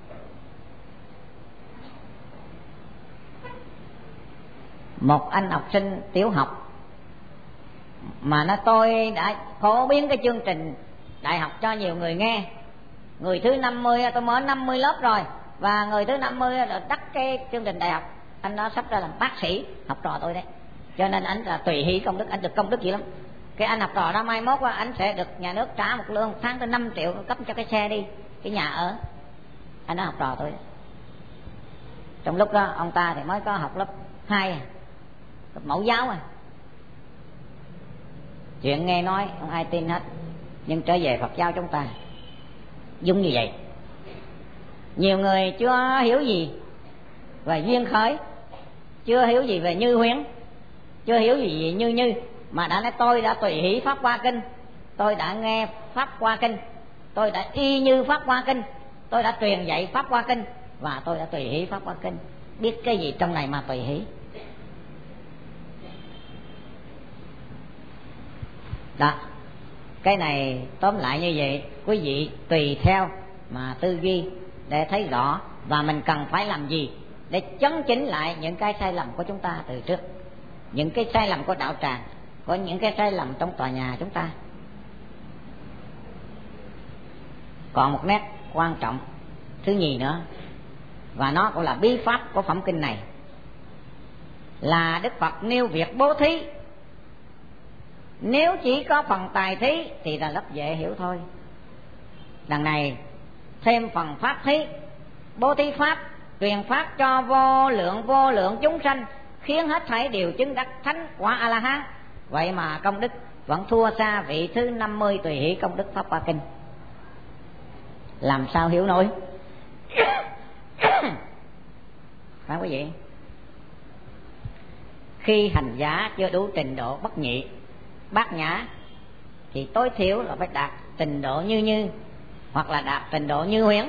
Một anh học sinh tiểu học mà nó tôi đã phổ biến cái chương trình đại học cho nhiều người nghe. Người thứ 50, tôi mở 50 lớp rồi, và người thứ 50 là đắc cái chương trình đại học. Anh đó sắp ra làm bác sĩ, học trò tôi đấy. Cho nên anh là tùy hỷ công đức, anh được công đức gì lắm. Cái anh học trò đó mai mốt anh sẽ được nhà nước trả một lương tháng tới 5 triệu cấp cho cái xe đi, cái nhà ở. Anh đó học trò tôi. Trong lúc đó ông ta thì mới có học lớp 2, lớp mẫu giáo à. Chuyện nghe nói không ai tin hết, nhưng trở về Phật giáo chúng ta giống như vậy. Nhiều người chưa hiểu gì về duyên khởi, chưa hiểu gì về như huyễn, chưa hiểu gì về như mà đã nói tôi đã tùy hỷ pháp hoa kinh, tôi đã nghe pháp hoa kinh, tôi đã y như pháp hoa kinh, tôi đã truyền dạy pháp hoa kinh, và tôi đã tùy hỷ pháp hoa kinh. Biết cái gì trong này mà tùy hỷ? Đó, cái này tóm lại như vậy. Quý vị tùy theo mà tư duy để thấy rõ, và mình cần phải làm gì để chấn chỉnh lại những cái sai lầm của chúng ta từ trước, những cái sai lầm của đạo tràng, có những cái sai lầm trong tòa nhà chúng ta. Còn một nét quan trọng thứ nhì nữa, và nó cũng là bí pháp của phẩm kinh này, là Đức Phật nêu việc bố thí. Nếu chỉ có phần tài thí thì là rất dễ hiểu thôi. Đằng này thêm phần pháp thí, bố thí pháp, truyền pháp cho vô lượng chúng sanh, khiến hết thảy đều chứng đắc thánh quả A La Hán. Vậy mà công đức vẫn thua xa vị thứ 50 tùy hỷ công đức pháp Hoa Kinh. Làm sao hiểu nổi? Phải quý vị, khi hành giả chưa đủ trình độ bất nhị, bát nhã, thì tối thiểu là phải đạt trình độ như hoặc là đạt trình độ như huyễn,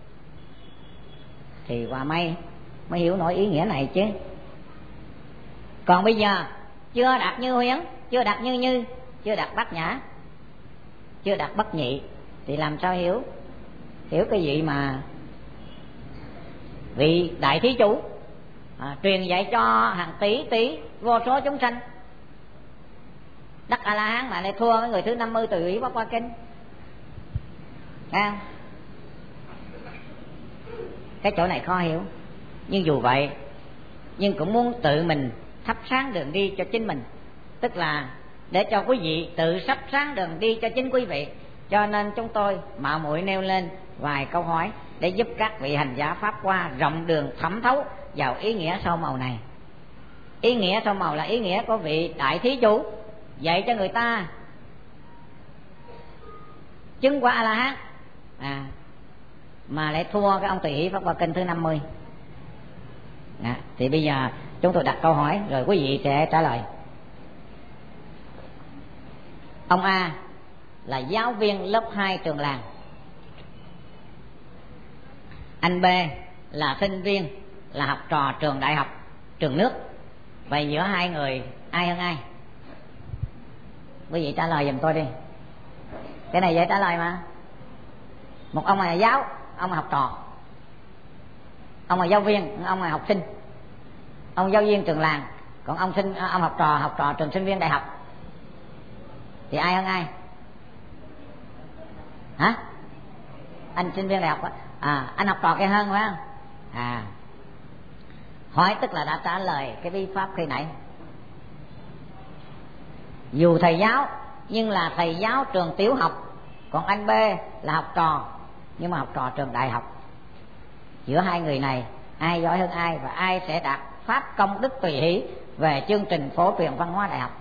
thì Hòa mới hiểu nổi ý nghĩa này chứ. Còn bây giờ chưa đạt như huyễn, chưa đạt như, chưa đạt bát nhã, chưa đạt bất nhị, thì làm sao hiểu cái gì mà vị đại thí chủ truyền dạy cho hàng tỷ vô số chúng sanh đắc A La Hán mà lại thua với người thứ 50 tùy hỷ pháp Hoa Kinh. Thấy không? Cái chỗ này khó hiểu. Nhưng dù vậy, nhưng cũng muốn tự mình thắp sáng đường đi cho chính mình, tức là để cho quý vị tự sắp sáng đường đi cho chính quý vị. Cho nên chúng tôi mạo muội nêu lên vài câu hỏi để giúp các vị hành giả pháp hoa rộng đường thẩm thấu vào ý nghĩa sâu màu này. Ý nghĩa sâu màu là ý nghĩa của vị đại thí chủ dạy cho người ta chứng quả A La Hán mà lại thua cái ông tùy hỷ pháp Hoa Kinh thứ 50. Thì bây giờ chúng tôi đặt câu hỏi rồi quý vị sẽ trả lời. Ông A là giáo viên lớp 2 trường làng, anh B là sinh viên, là học trò trường đại học, trường nước. Vậy giữa hai người ai hơn ai? Quý vị trả lời giùm tôi đi. Cái này dễ trả lời mà. Một ông là giáo, ông là học trò. Ông là giáo viên, ông là học sinh. Ông giáo viên trường làng, còn ông học trò trường sinh viên đại học. Thì ai hơn ai? Hả? Anh sinh viên đại học anh học trò kia hơn phải không? Hỏi tức là đã trả lời cái bí pháp khi nãy. Dù thầy giáo nhưng là thầy giáo trường tiểu học, còn anh B là học trò nhưng mà học trò trường đại học. Giữa hai người này ai giỏi hơn ai, và ai sẽ đạt pháp công đức tùy hỷ về chương trình phổ truyền văn hóa đại học?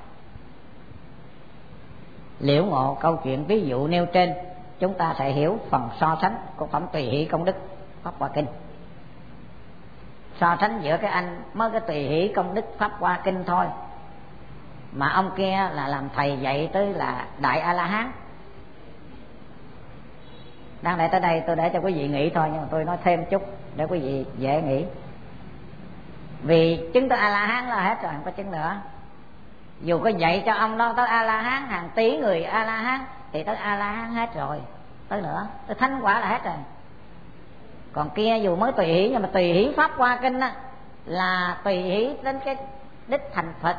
Liễu ngộ câu chuyện ví dụ nêu trên, chúng ta sẽ hiểu phần so sánh của phẩm tùy hỷ công đức pháp Hoa Kinh. So sánh giữa cái anh mới cái tùy hỷ công đức pháp Hoa Kinh thôi, mà ông kia là làm thầy dạy tới là đại A La Hán. Đang lẽ tới đây tôi để cho quý vị nghĩ thôi, nhưng mà tôi nói thêm chút để quý vị dễ nghĩ. Vì chứng tới A La Hán là hết rồi, không có chứng nữa. Dù có dạy cho ông đó tới A La Hán, hàng tỷ người A La Hán, thì tới A La Hán hết rồi, tới nữa tới thánh quả là hết rồi. Còn kia dù mới tùy hỷ, nhưng mà tùy hỷ pháp Hoa Kinh á, là tùy hỷ đến cái đích thành Phật,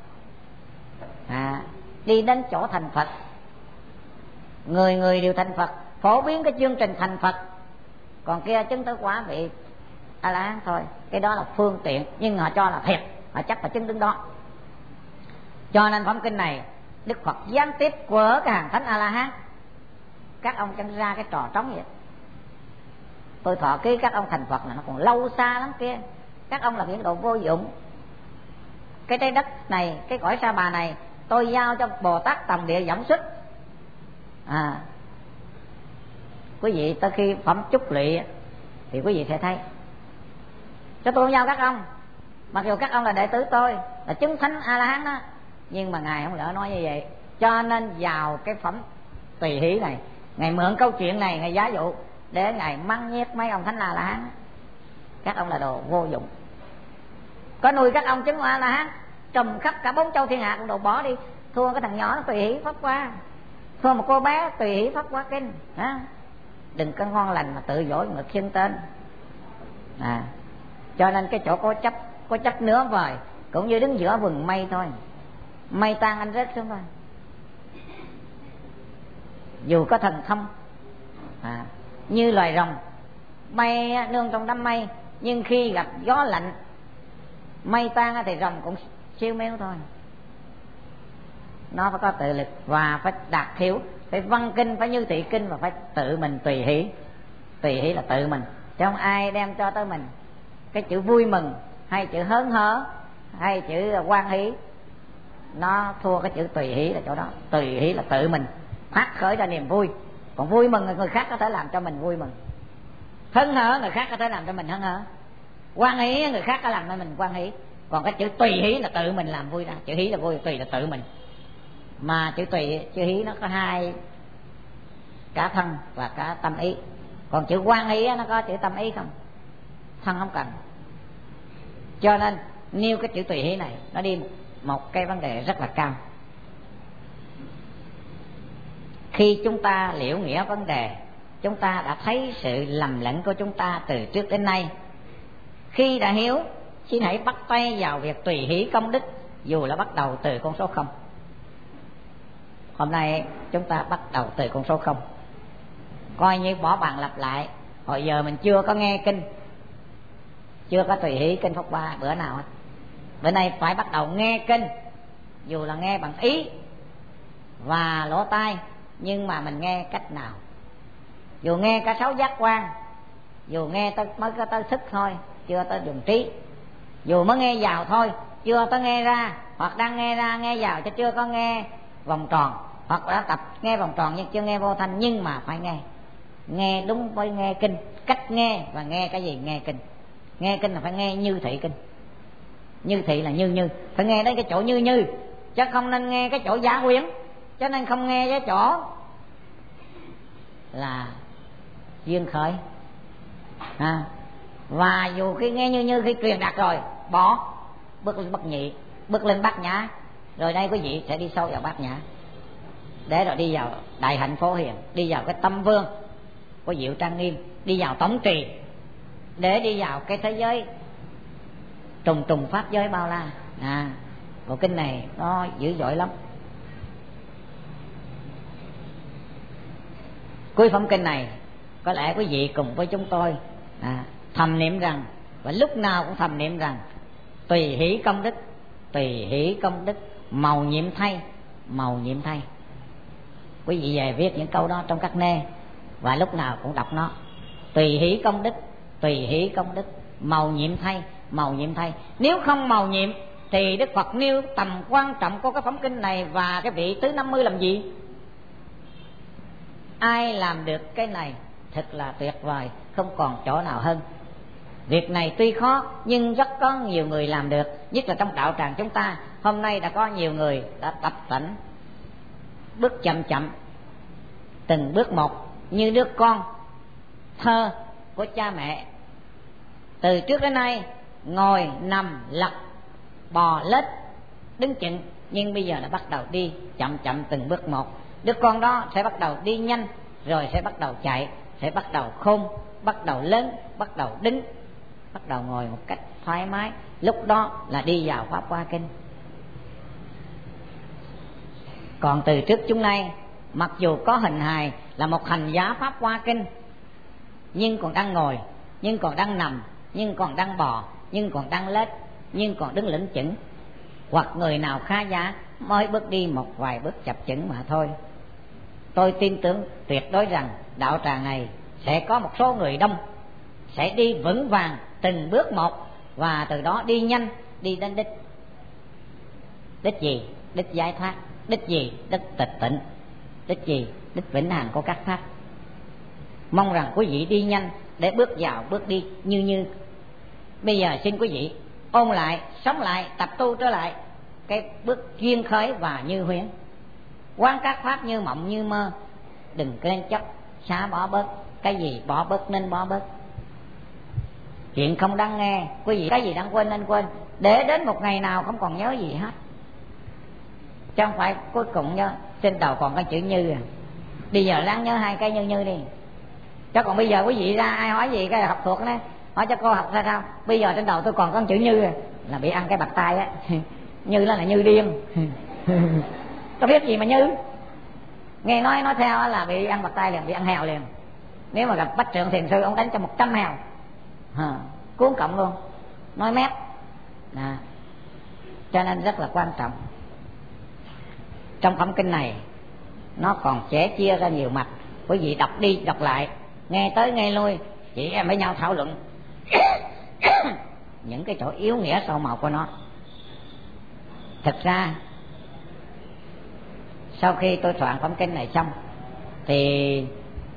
đi đến chỗ thành Phật. Người người đều thành Phật, phổ biến cái chương trình thành Phật. Còn kia chứng tới quả vị A La Hán thôi. Cái đó là phương tiện, nhưng họ cho là thiệt, họ chắc là chứng đứng đó. Cho nên phẩm kinh này Đức Phật gián tiếp quở cái hàng thánh A La Hán. Các ông chẳng ra cái trò trống vậy. Tôi thọ ký các ông thành Phật là nó còn lâu xa lắm kia. các ông là những đồ vô dụng. Cái trái đất này, cái cõi Sa Bà này tôi giao cho Bồ Tát Tòng Địa Võng Xuất. Quý vị tới khi phẩm chúc lụy thì quý vị sẽ thấy, cho tôi không giao các ông, mặc dù các ông là đệ tử tôi, là chứng thánh A La Hán đó, nhưng mà ngài không lỡ nói như vậy. Cho nên vào cái phẩm tùy hỷ này, ngài mượn câu chuyện này ngài giá dụ để ngài mắng nhiếc mấy ông thánh A La Hán. Các ông là đồ vô dụng, có nuôi các ông chứng A La Hán trùm khắp cả 4 châu thiên hạ cũng đồ bỏ đi, thua cái thằng nhỏ nó tùy hỷ pháp qua, thua một cô bé tùy hỷ pháp qua kinh. Đừng có ngon lành mà tự dỗi ngược xưng tên. Cho nên cái chỗ có chấp nứa vời cũng như đứng giữa vườn mây thôi, mây tan anh rớt xuống thôi. Dù có thần thông như loài rồng bay nương trong đám mây, nhưng khi gặp gió lạnh mây tan thì rồng cũng siêu méo thôi. Nó phải có tự lực và phải đạt thiểu, phải văn kinh, phải như thị kinh, và phải tự mình tùy hỷ. Tùy hỷ là tự mình, chứ không ai đem cho tới mình cái chữ vui mừng hay chữ hớn hở hay chữ hoan hỷ. Nó thua cái chữ tùy hỷ là chỗ đó. Tùy hỷ là tự mình phát khởi ra niềm vui, còn vui mừng là người khác có thể làm cho mình vui mừng, hớn hở người khác có thể làm cho mình hớn hở, hoan hỷ người khác có làm cho mình hoan hỷ. Còn cái chữ tùy hỷ là tự mình làm vui ra. Chữ hỷ là vui, tùy là tự mình. Mà chữ hỷ nó có hai, cả thân và cả tâm ý. Còn chữ hoan hỷ nó có chữ tâm ý không, thân không cần. Cho nên nêu cái chữ tùy hỷ này nó đi một cái vấn đề rất là cao. Khi chúng ta liễu nghĩa vấn đề, chúng ta đã thấy sự lầm lẫn của chúng ta từ trước đến nay. Khi đã hiếu, xin hãy bắt tay vào việc tùy hỷ công đức, dù là bắt đầu từ con số 0. Hôm nay chúng ta bắt đầu từ con số 0, coi như bỏ bàn lặp lại. Hồi giờ mình chưa có nghe kinh, chưa có tùy hỷ kinh Pháp Hoa bữa nào hết. Bữa nay phải bắt đầu nghe kinh, dù là nghe bằng ý và lỗ tai, nhưng mà mình nghe cách nào? Dù nghe cả 6 giác quan, dù nghe mới có tới thức thôi, chưa tới dùng trí. Dù mới nghe vào thôi, chưa tới nghe ra, hoặc đang nghe ra nghe vào chứ chưa có nghe vòng tròn, hoặc đã tập nghe vòng tròn nhưng chưa nghe vô thanh. Nhưng mà phải nghe đúng với nghe kinh. Cách nghe và nghe cái gì? Nghe kinh. Nghe kinh là phải nghe như thị kinh. Như thị là như, phải nghe đến cái chỗ như, chứ không nên nghe cái chỗ giả quyến. Cho nên không nghe cái chỗ là duyên khởi. Và dù khi nghe như khi truyền đạt rồi bỏ, bước lên bát nhị, bước lên bát nhã. Rồi đây quý vị sẽ đi sâu vào bát nhã, để rồi đi vào đại hạnh phổ hiền, đi vào cái tâm vương của Diệu Trang Nghiêm, đi vào tổng trì, để đi vào cái thế giới trùng pháp giới bao la. Bộ kinh này nó dữ dội lắm. Cuối phẩm kinh này có lẽ quý vị cùng với chúng tôi thầm niệm rằng, và lúc nào cũng thầm niệm rằng, tùy hỷ công đức, tùy hỷ công đức, màu nhiệm thay, màu nhiệm thay. Quý vị về viết những câu đó trong các nê, và lúc nào cũng đọc nó. Tùy hỷ công đức, tùy hỷ công đức, màu nhiệm thay, màu nhiệm thay. Nếu không màu nhiệm thì Đức Phật nêu tầm quan trọng của cái phẩm kinh này và cái vị thứ 50 làm gì? Ai làm được cái này thật là tuyệt vời, không còn chỗ nào hơn. Việc này tuy khó nhưng rất có nhiều người làm được, nhất là trong đạo tràng chúng ta. Hôm nay đã có nhiều người đã tập tễnh, bước chậm chậm, từng bước một, như đứa con thơ của cha mẹ. Từ trước đến nay ngồi, nằm, lật, bò, lết, đứng chừng, nhưng bây giờ đã bắt đầu đi chậm chậm từng bước một. Đứa con đó sẽ bắt đầu đi nhanh, rồi sẽ bắt đầu chạy, sẽ bắt đầu khôn, bắt đầu lớn, bắt đầu đứng, bắt đầu ngồi một cách thoải mái. Lúc đó là đi vào Pháp Hoa Kinh. Còn từ trước chúng nay, mặc dù có hình hài là một hành giả Pháp Hoa Kinh, nhưng còn đang ngồi, nhưng còn đang nằm, nhưng còn đang bò, nhưng còn đang lết, nhưng còn đứng lững chững. Hoặc người nào khá giả mới bước đi một vài bước chập chững mà thôi. Tôi tin tưởng tuyệt đối rằng đạo tràng này sẽ có một số người đông, sẽ đi vững vàng từng bước một, và từ đó đi nhanh, đi đến đích. Đích gì? Đích giải thoát. Đích gì? Đích tịch tịnh. Đích gì? Đích vĩnh hằng của các pháp. Mong rằng quý vị đi nhanh để bước vào bước đi như. Bây giờ xin quý vị ôn lại, sống lại, tập tu trở lại cái bước duyên khởi và như huyễn. Quán các pháp như mộng như mơ. Đừng kên chấp, xả bỏ bớt. Cái gì bỏ bớt nên bỏ bớt. Chuyện không đáng nghe, quý vị cái gì đang quên nên quên, để đến một ngày nào không còn nhớ gì hết. Chứ không phải cuối cùng nhớ trên đầu còn cái chữ như à. Bây giờ lắng nhớ hai cái như đi. Chứ còn bây giờ quý vị ra ai hỏi gì cái học thuộc đó, hỏi cho cô học ra sao. Bây giờ trên đầu tôi còn có chữ như à, là bị ăn cái bạc tai á. Như là như điên. Có biết gì mà như. Nghe nói theo là bị ăn bạc tai liền, bị ăn hèo liền. Nếu mà gặp Bách Trượng Thiền Sư, ông đánh cho 100 hèo. Cuốn cộng luôn. Nói mép. Cho nên rất là quan trọng. Trong phẩm kinh này nó còn sẽ chia ra nhiều mặt. Quý vị đọc đi đọc lại, nghe tới nghe lui, chị em với nhau thảo luận những cái chỗ yếu nghĩa sâu màu của nó. Thực ra sau khi tôi soạn phẩm kinh này xong thì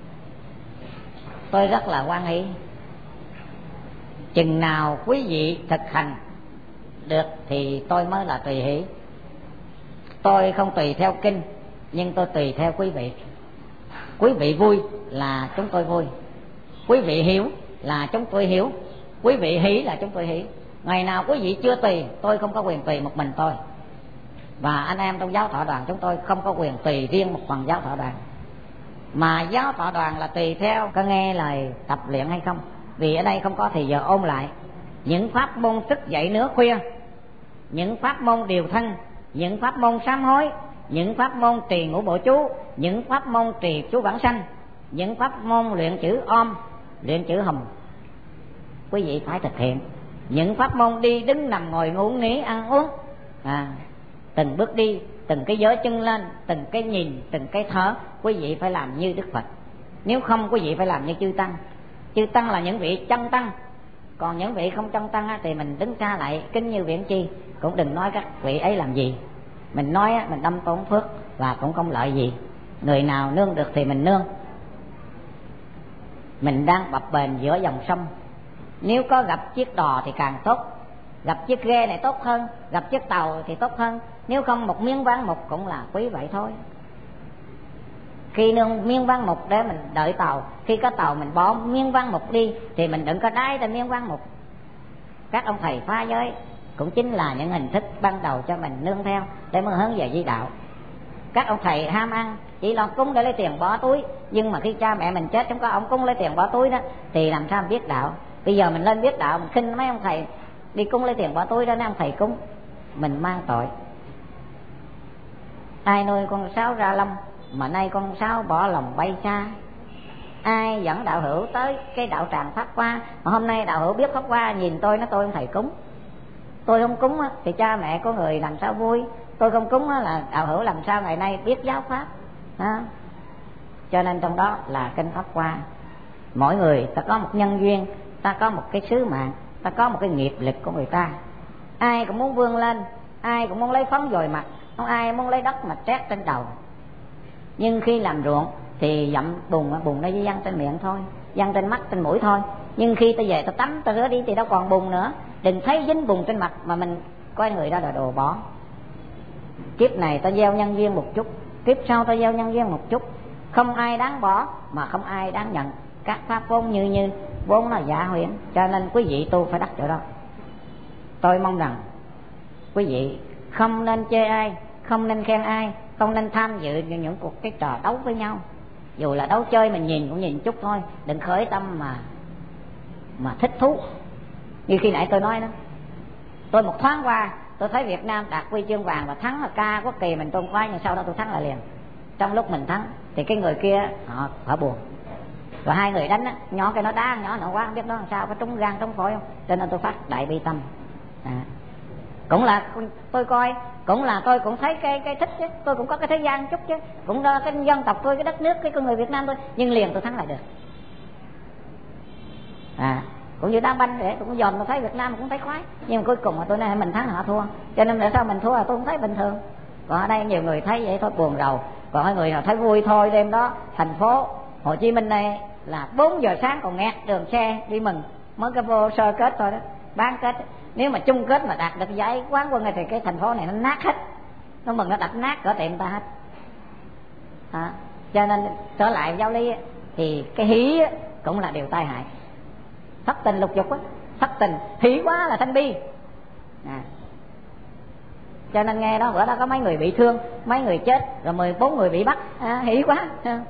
tôi rất là hoan hỷ. Chừng nào quý vị thực hành được thì tôi mới là tùy hỷ. Tôi không tùy theo kinh, nhưng tôi tùy theo quý vị. Quý vị vui là chúng tôi vui, quý vị hiểu là chúng tôi hiểu, quý vị hỷ là chúng tôi hỷ. Ngày nào quý vị chưa tùy, tôi không có quyền tùy một mình tôi. Và anh em trong giáo thọ đoàn chúng tôi không có quyền tùy riêng một phần giáo thọ đoàn. Mà giáo thọ đoàn là tùy theo có nghe lời tập luyện hay không. Vì ở đây không có thì giờ ôn lại những pháp môn thức dậy nửa khuya, những pháp môn điều thân, những pháp môn sám hối, những pháp môn trì ngũ bộ chú, những pháp môn trì chú vãng sanh, những pháp môn luyện chữ om, luyện chữ hồng. Quý vị phải thực hiện những pháp môn đi đứng nằm ngồi ngủ nghỉ ăn uống. Từng bước đi, từng cái giơ chân lên, từng cái nhìn, từng cái thở, quý vị phải làm như Đức Phật. Nếu không quý vị phải làm như chư Tăng. Chư Tăng là những vị chân Tăng. Còn những vị không chân Tăng thì mình đứng xa lại, kính như Viễn Chi. Cũng đừng nói các vị ấy làm gì. Mình nói mình đâm tổn phước và cũng không lợi gì. Người nào nương được thì mình nương. Mình đang bập bềnh giữa dòng sông. Nếu có gặp chiếc đò thì càng tốt, gặp chiếc ghe này tốt hơn, gặp chiếc tàu thì tốt hơn. Nếu không một miếng ván mục cũng là quý vậy thôi. Khi nương miếng ván mục để mình đợi tàu, khi có tàu mình bỏ miếng ván mục đi thì mình đừng có đái trên miếng ván mục. Các ông thầy phá giới cũng chính là những hình thức ban đầu cho mình nương theo để mới hướng về di đạo. Các ông thầy ham ăn chỉ lo cúng để lấy tiền bỏ túi, nhưng mà khi cha mẹ mình chết chúng có ông cúng lấy tiền bỏ túi đó thì làm sao mình biết đạo. Bây giờ mình lên biết đạo, mình khinh mấy ông thầy đi cúng lấy tiền bỏ túi đó, mấy ông thầy cúng, mình mang tội. Ai nuôi con sáo ra lông mà nay con sáo bỏ lòng bay xa. Ai dẫn đạo hữu tới cái đạo tràng Pháp Hoa mà hôm nay đạo hữu biết Pháp Hoa nhìn tôi nói tôi ông thầy cúng. Tôi không cúng thì cha mẹ có người làm sao vui. Tôi không cúng là đạo hữu làm sao ngày nay biết giáo pháp. Cho nên trong đó là kinh Pháp Hoa. Mỗi người ta có một nhân duyên, ta có một cái sứ mạng, ta có một cái nghiệp lực của người ta. Ai cũng muốn vươn lên, ai cũng muốn lấy phấn dồi mặt, không ai muốn lấy đất mà trét trên đầu. Nhưng khi làm ruộng thì dặm bùn nó chỉ văng trên miệng thôi, văng trên mắt trên mũi thôi. Nhưng khi ta về ta tắm ta rửa đi thì đâu còn bùn nữa. Đừng thấy dính bùn trên mặt mà mình coi người đó là đồ bỏ. Kiếp này ta gieo nhân duyên một chút, kiếp sau ta gieo nhân duyên một chút. Không ai đáng bỏ mà không ai đáng nhận. Các pháp vốn như vốn là giả huyễn. Cho nên quý vị tu phải đắc chỗ đó. Tôi mong rằng quý vị không nên chê ai, không nên khen ai, không nên tham dự những cuộc cái trò đấu với nhau. Dù là đấu chơi mình nhìn cũng nhìn chút thôi, đừng khởi tâm mà thích thú. Như khi nãy tôi nói đó, tôi một thoáng qua tôi thấy Việt Nam đạt huy chương vàng và thắng là ca quốc kỳ mình tôn khoái, nhưng sau đó tôi thắng lại liền. Trong lúc mình thắng thì cái người kia họ buồn. Và hai người đánh á, nhỏ cái nó đá, nhỏ nó quá không biết nó làm sao, có trúng gan trúng phổi không. Cho nên tôi phát đại bi tâm. Cũng là tôi coi, cũng là tôi cũng thấy cái thích chứ, tôi cũng có cái thế gian chút chứ, cũng do cái dân tộc tôi, cái đất nước, cái con người Việt Nam tôi, nhưng liền tôi thắng lại được. cũng như đá banh để tôi cũng dòm, tôi thấy Việt Nam cũng thấy khoái, nhưng mà cuối cùng mà tôi nói mình thắng họ thua, cho nên tại sao mình thua là tôi cũng thấy bình thường. Còn ở đây nhiều người thấy vậy thôi buồn rầu, còn có người nào thấy vui thôi. Đêm đó thành phố Hồ Chí Minh này là 4 giờ sáng còn nghẹt đường xe đi mừng, mới cái vô sơ kết thôi đó, bán kết. Nếu mà chung kết mà đạt được giải quán quân này thì cái thành phố này nó nát hết, nó mừng nó đập nát cửa tiệm ta hết. Cho nên trở lại giáo lý thì cái hí cũng là điều tai hại. Thất tình lục dục á, thất tình hí quá là sanh bi. Cho nên nghe đó bữa đó có mấy người bị thương, mấy người chết, rồi 14 người bị bắt, hí quá.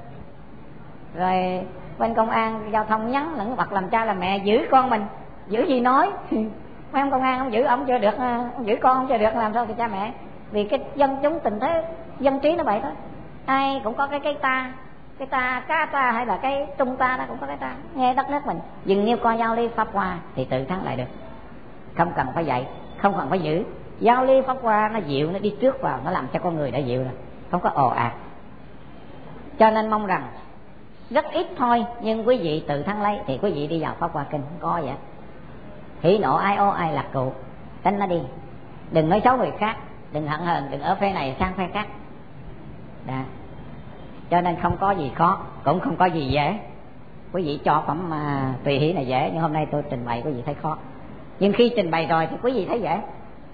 Rồi bên công an giao thông nhắn lẫn hoặc làm cha làm mẹ giữ con mình, giữ gì nói. Mấy ông công an không giữ ông chưa được, ông giữ con không chưa được, làm sao thì cha mẹ. Vì cái dân chúng tình thế dân trí nó vậy thôi, ai cũng có cái ta, cái ta, cá ta hay là cái trung ta, đó cũng có cái ta. Nghe đất nước mình dừng nhiêu con giao lý pháp hoa thì tự thắng lại được, không cần phải dạy, không cần phải giữ. Giao lý pháp hoa nó dịu, nó đi trước vào, nó làm cho con người đã dịu rồi, không có ồ ạt. Cho nên mong rằng rất ít thôi, nhưng quý vị tự thắng lấy thì quý vị đi vào pháp hoa kinh có vậy. Hỉ nộ ai ô ai lạc cụ, tránh nó đi, đừng nói xấu người khác, đừng hận hờn, đừng ở phe này sang phe khác. Đó. Cho nên không có gì khó, cũng không có gì dễ. Quý vị cho phẩm tùy hỷ này dễ, nhưng hôm nay tôi trình bày quý vị thấy khó, nhưng khi trình bày rồi thì quý vị thấy dễ.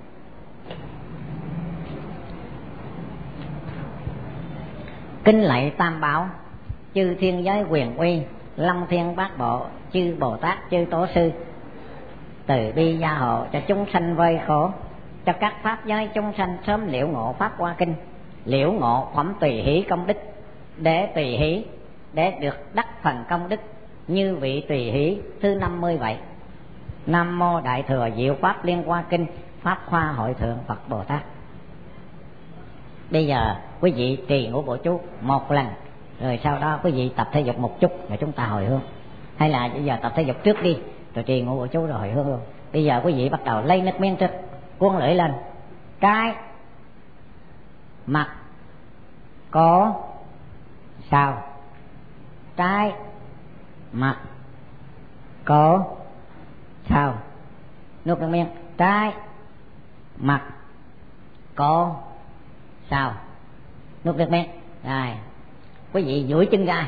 Kinh lạy Tam Bảo, chư thiên giới quyền uy, long thiên bát bộ, chư Bồ Tát chư Tổ sư, từ bi gia hộ cho chúng sanh vơi khổ, cho các pháp giới chúng sanh sớm liễu ngộ pháp hoa kinh, liễu ngộ phẩm tùy hỷ công đức, để tùy hỷ để được đắc phần công đức như vị tùy hỷ thứ 50 vậy. Nam mô Đại Thừa Diệu Pháp Liên Hoa Kinh, Pháp Hoa Hội Thượng Phật Bồ Tát. Bây giờ quý vị trì ngũ bộ chú một lần, rồi sau đó quý vị tập thể dục một chút rồi chúng ta hồi hương. Hay là bây giờ tập thể dục trước đi, rồi trì ngũ bộ chú rồi hồi hương luôn. Bây giờ quý vị bắt đầu lấy nước miếng trước, cuốn lưỡi lên, cái mặt cổ sau, trái mặt cổ sau, nuốt nước miếng, trái mặt cổ sau, nuốt nước miếng. Rồi quý vị duỗi chân ra,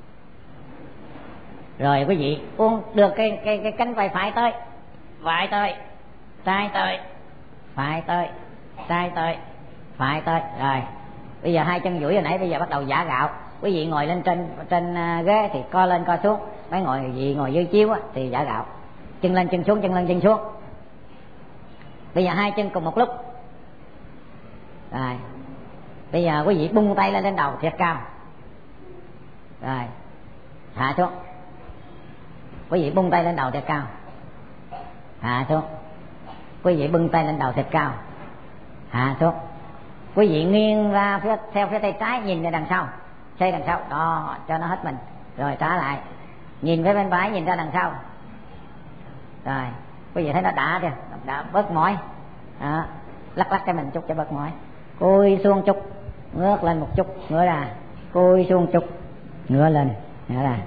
rồi quý vị uống được cái cánh vai phải tới, phải tới, trái tới, phải tới, trái tới, phải tới. Rồi bây giờ hai chân duỗi hồi nãy, bây giờ bắt đầu giả gạo. Quý vị ngồi lên trên ghế thì co lên co xuống, mấy ngồi dưới chiếu á, thì giả gạo, chân lên chân xuống, chân lên chân xuống. Bây giờ hai chân cùng một lúc. Rồi bây giờ quý vị bung tay lên đầu thiệt cao, rồi hạ xuống. Quý vị bung tay lên đầu thiệt cao, hạ xuống. Quý vị bung tay lên đầu thiệt cao, hạ xuống. Quý vị nghiêng ra theo phía tay trái, nhìn ra đằng sau, xoay đằng sau đó cho nó hết mình, rồi trả lại, nhìn với bên phải, nhìn ra đằng sau. Rồi quý vị thấy nó đã bớt mỏi đó, lắc lắc cái mình chút cho bớt mỏi. Cúi xuống chút, ngước lên một chút, ngửa ra, cúi xuống chút, ngửa lên, ngửa ra.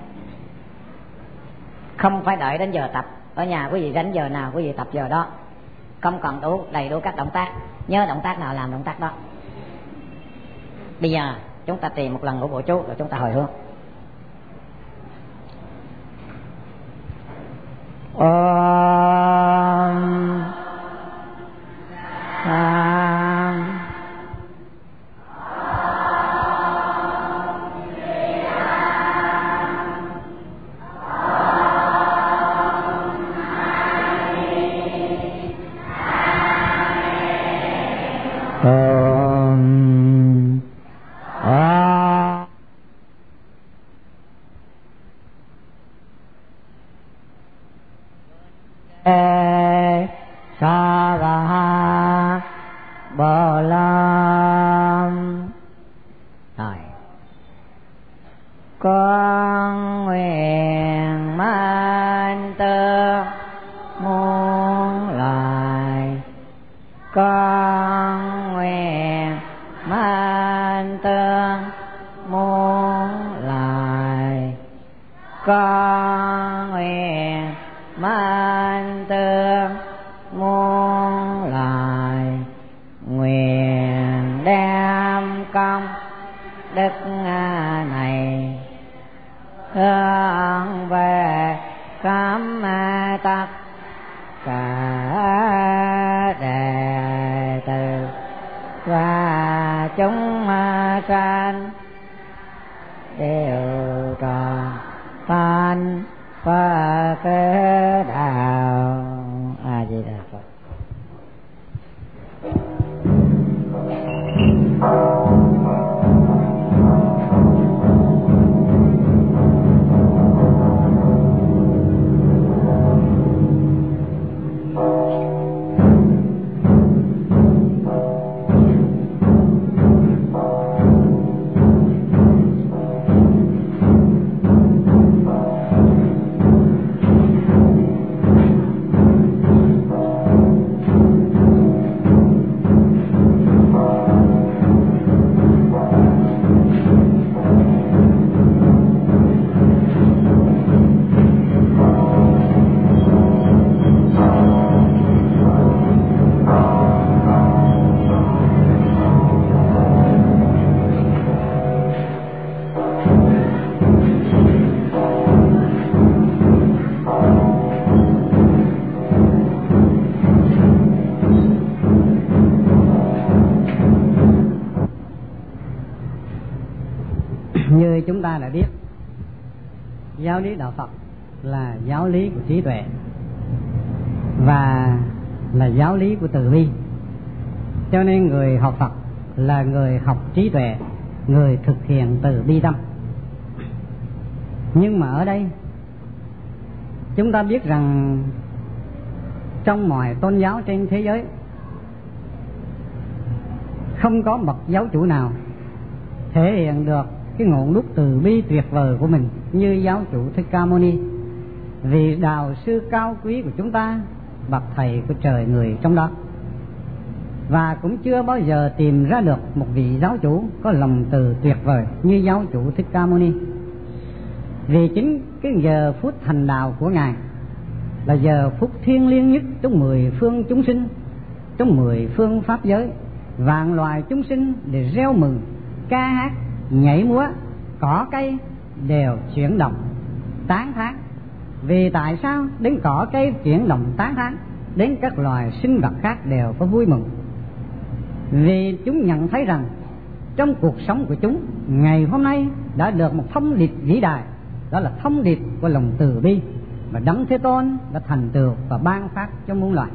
Không phải đợi đến giờ tập, ở nhà quý vị rảnh giờ nào quý vị tập giờ đó, không cần đầy đủ các động tác, nhớ động tác nào làm động tác đó. Bây giờ chúng ta tìm một lần ngũ bộ chú rồi chúng ta hồi hướng. Con nguyện mang tơ muôn loài, con nguyện mang tơ muôn loài, con nguyện mến thương muôn loài, nguyện đem công đức này hướng về khắp tất cả đệ tử và chúng sanh đều tròn thành Phật đạo. A Di Đà Phật. Như chúng ta đã biết, giáo lý đạo Phật là giáo lý của trí tuệ và là giáo lý của từ bi. Cho nên người học Phật là người học trí tuệ, người thực hiện từ bi tâm. Nhưng mà ở đây chúng ta biết rằng trong mọi tôn giáo trên thế giới không có bậc giáo chủ nào thể hiện được cái ngọn đuốc từ bi tuyệt vời của mình như giáo chủ Thích Ca Mâu Ni, vì đạo sư cao quý của chúng ta, bậc thầy của trời người trong đó. Và cũng chưa bao giờ tìm ra được một vị giáo chủ có lòng từ tuyệt vời như giáo chủ Thích Ca Mâu Ni. Vì chính cái giờ phút thành đạo của Ngài là giờ phút thiêng liêng nhất trong 10 phương chúng sinh, trong 10 phương pháp giới, vạn loài chúng sinh để reo mừng, ca hát, nhảy múa, cỏ cây đều chuyển động tán thán. Vì tại sao đến cỏ cây chuyển động tán thán, đến các loài sinh vật khác đều có vui mừng? Vì chúng nhận thấy rằng trong cuộc sống của chúng ngày hôm nay đã được một thông điệp vĩ đại, đó là thông điệp của lòng từ bi mà Đấng Thế Tôn đã thành tựu và ban phát cho muôn loài.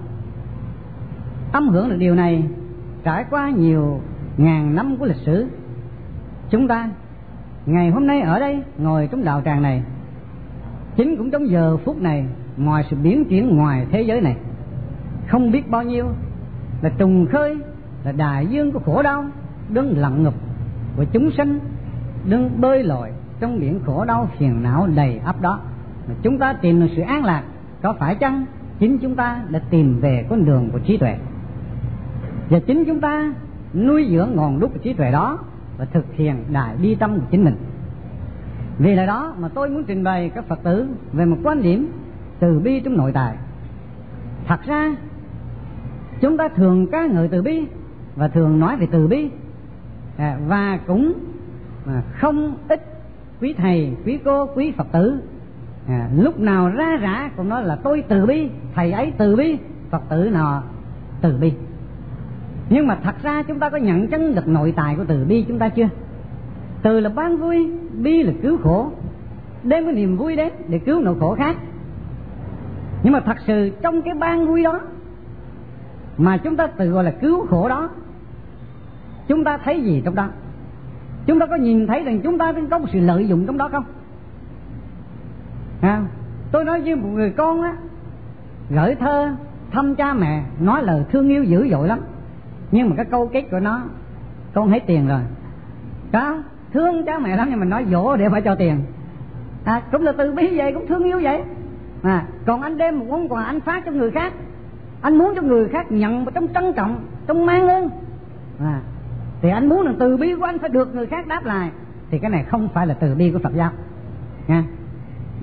Âm hưởng được điều này trải qua nhiều ngàn năm của lịch sử. Chúng ta ngày hôm nay ở đây ngồi trong đạo tràng này, chính cũng trong giờ phút này, ngoài sự biến chuyển ngoài thế giới này, không biết bao nhiêu là trùng khơi, là đại dương của khổ đau đứng lặng ngập của chúng sanh, đứng bơi lội trong biển khổ đau phiền não đầy ắp đó. Mà chúng ta tìm được sự an lạc, có phải chăng chính chúng ta đã tìm về con đường của trí tuệ, và chính chúng ta nuôi dưỡng ngọn đuốc của trí tuệ đó và thực hiện đại bi tâm của chính mình. Vì lẽ đó mà tôi muốn trình bày các Phật tử về một quan điểm từ bi trong nội tại. Thật ra chúng ta thường ca ngợi từ bi và thường nói về từ bi, và cũng không ít quý thầy, quý cô, quý Phật tử lúc nào ra rã cũng nói là tôi từ bi, thầy ấy từ bi, Phật tử nào từ bi. Nhưng mà thật ra chúng ta có nhận chân được nội tại của từ bi chúng ta chưa? Từ là ban vui, bi là cứu khổ, đem cái niềm vui đến để cứu nỗi khổ khác. Nhưng mà thật sự trong cái ban vui đó mà chúng ta tự gọi là cứu khổ đó, chúng ta thấy gì trong đó? Chúng ta có nhìn thấy rằng chúng ta có một sự lợi dụng trong đó không? Tôi nói với một người con á, gửi thơ thăm cha mẹ, nói lời thương yêu dữ dội lắm, nhưng mà cái câu kết của nó, con hết tiền rồi. Đó, thương cha mẹ lắm nhưng mà nói dỗ để phải cho tiền. Cũng là từ bi vậy, cũng thương yêu vậy. Còn anh đem một món quà anh phát cho người khác, anh muốn cho người khác nhận trong trân trọng, trong mang ơn, thì anh muốn là từ bi của anh phải được người khác đáp lại, thì cái này không phải là từ bi của Phật giáo nha.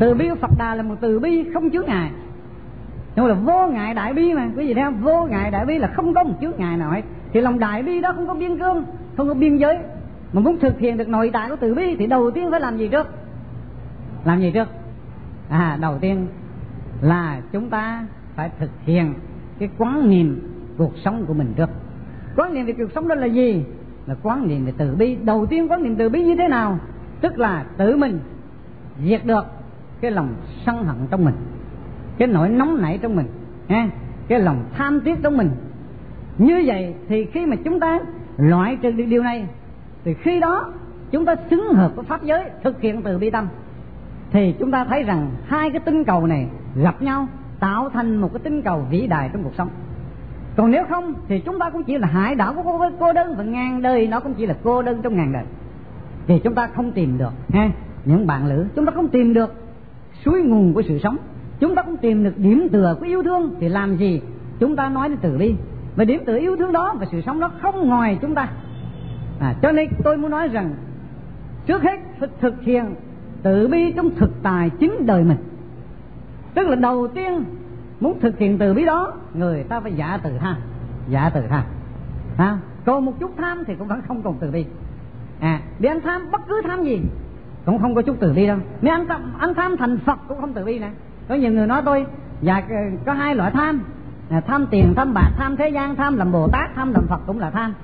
Từ bi của Phật Đà là một từ bi không chướng ngại, nhưng là vô ngại đại bi mà quý vị thấy không? Vô ngại đại bi là không có một chướng ngại nào hết. Thì lòng đại bi đó không có biên cương, không có biên giới. Mà muốn thực hiện được nội tại của từ bi thì đầu tiên phải làm gì trước? Làm gì trước? Đầu tiên là chúng ta phải thực hiện cái quán niệm cuộc sống của mình trước. Quán niệm về cuộc sống đó là gì? Là quán niệm về từ bi. Đầu tiên quán niệm từ bi như thế nào? Tức là tự mình diệt được cái lòng sân hận trong mình, cái nỗi nóng nảy trong mình, cái lòng tham tiếc trong mình. Như vậy thì khi mà chúng ta loại trừ được điều này, thì khi đó chúng ta xứng hợp với pháp giới thực hiện từ bi tâm. Thì chúng ta thấy rằng hai cái tinh cầu này gặp nhau tạo thành một cái tinh cầu vĩ đại trong cuộc sống. Còn nếu không thì chúng ta cũng chỉ là hải đảo của cô đơn, và ngàn đời nó cũng chỉ là cô đơn trong ngàn đời. Thì chúng ta không tìm được những bạn lữ, chúng ta không tìm được suối nguồn của sự sống, chúng ta không tìm được điểm tựa của yêu thương. Thì làm gì chúng ta nói đến từ bi? Và điểm tựa yêu thương đó và sự sống đó không ngoài chúng ta. Cho nên tôi muốn nói rằng trước hết phải thực hiện từ bi trong thực tại chính đời mình. Tức là đầu tiên muốn thực hiện từ bi đó, người ta phải giả từ tham. Giả từ tham, còn một chút tham thì cũng vẫn không còn từ bi. Để anh tham bất cứ tham gì cũng không có chút từ bi đâu. Nếu anh tham thành Phật cũng không từ bi nè. Có nhiều người nói tôi có hai loại tham: tham tiền, tham bạc, tham thế gian, tham làm Bồ Tát, tham làm Phật cũng là tham.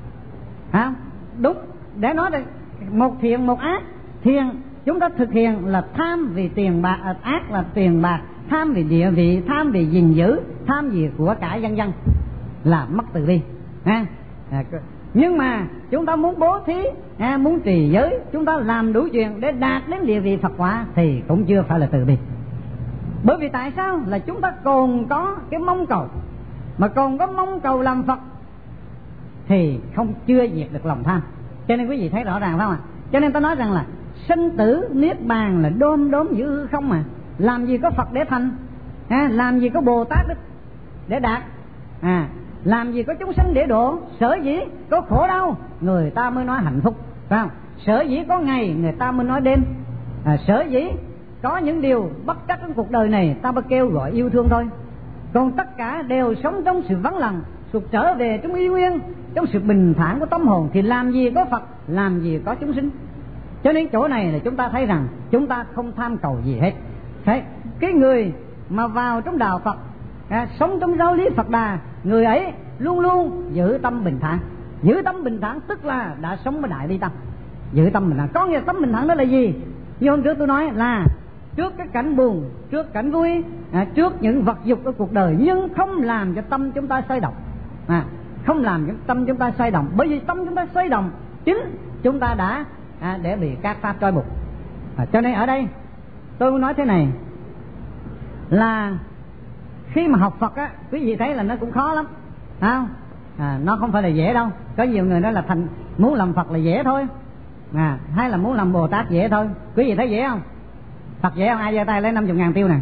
Đúng, để nói đây, một thiện một ác. Thiện chúng ta thực hiện là tham vì tiền bạc, ác là tiền bạc, tham vì địa vị, tham vì gìn giữ, tham vì của cải vân vân, là mất từ bi. Nhưng mà chúng ta muốn bố thí, muốn trì giới, chúng ta làm đủ chuyện để đạt đến địa vị Phật quả thì cũng chưa phải là từ bi. Bởi vì tại sao? Là chúng ta còn có cái mong cầu, mà còn có mong cầu làm Phật thì chưa diệt được lòng tham. Cho nên quý vị thấy rõ ràng phải không ạ? Cho nên ta nói rằng là sinh tử niết bàn là đom đóm giữa hư không mà. Làm gì có Phật để thành, làm gì có Bồ Tát để đạt, làm gì có chúng sanh để độ. Sở dĩ có khổ đau người ta mới nói hạnh phúc, phải không? Sở dĩ có ngày người ta mới nói đêm, sở dĩ có những điều bất trắc trong cuộc đời này ta mới kêu gọi yêu thương thôi. Còn tất cả đều sống trong sự vắng lặng, sụt trở về trong y nguyên, trong sự bình thản của tâm hồn, thì làm gì có Phật, làm gì có chúng sinh. Cho nên chỗ này là chúng ta thấy rằng chúng ta không tham cầu gì hết. Thế cái người mà vào trong đạo Phật, sống trong giáo lý Phật Đà, người ấy luôn luôn giữ tâm bình thản. Giữ tâm bình thản tức là đã sống với đại bi tâm. Giữ tâm bình thản, có nghĩa tâm bình thản đó là gì? Như hôm trước tôi nói là trước cái cảnh buồn, trước cảnh vui, trước những vật dục của cuộc đời, nhưng không làm cho tâm chúng ta xoay động. Không làm cho tâm chúng ta xoay động. Bởi vì tâm chúng ta xoay động chính chúng ta đã để bị các pháp trói buộc. Cho nên ở đây tôi muốn nói thế này là khi mà học Phật quý vị thấy là nó cũng khó lắm, không? Nó không phải là dễ đâu. Có nhiều người nói là muốn làm Phật là dễ thôi, hay là muốn làm Bồ Tát dễ thôi. Quý vị thấy dễ không? Phật dễ không? Ai giơ tay lấy 50.000 tiêu nè.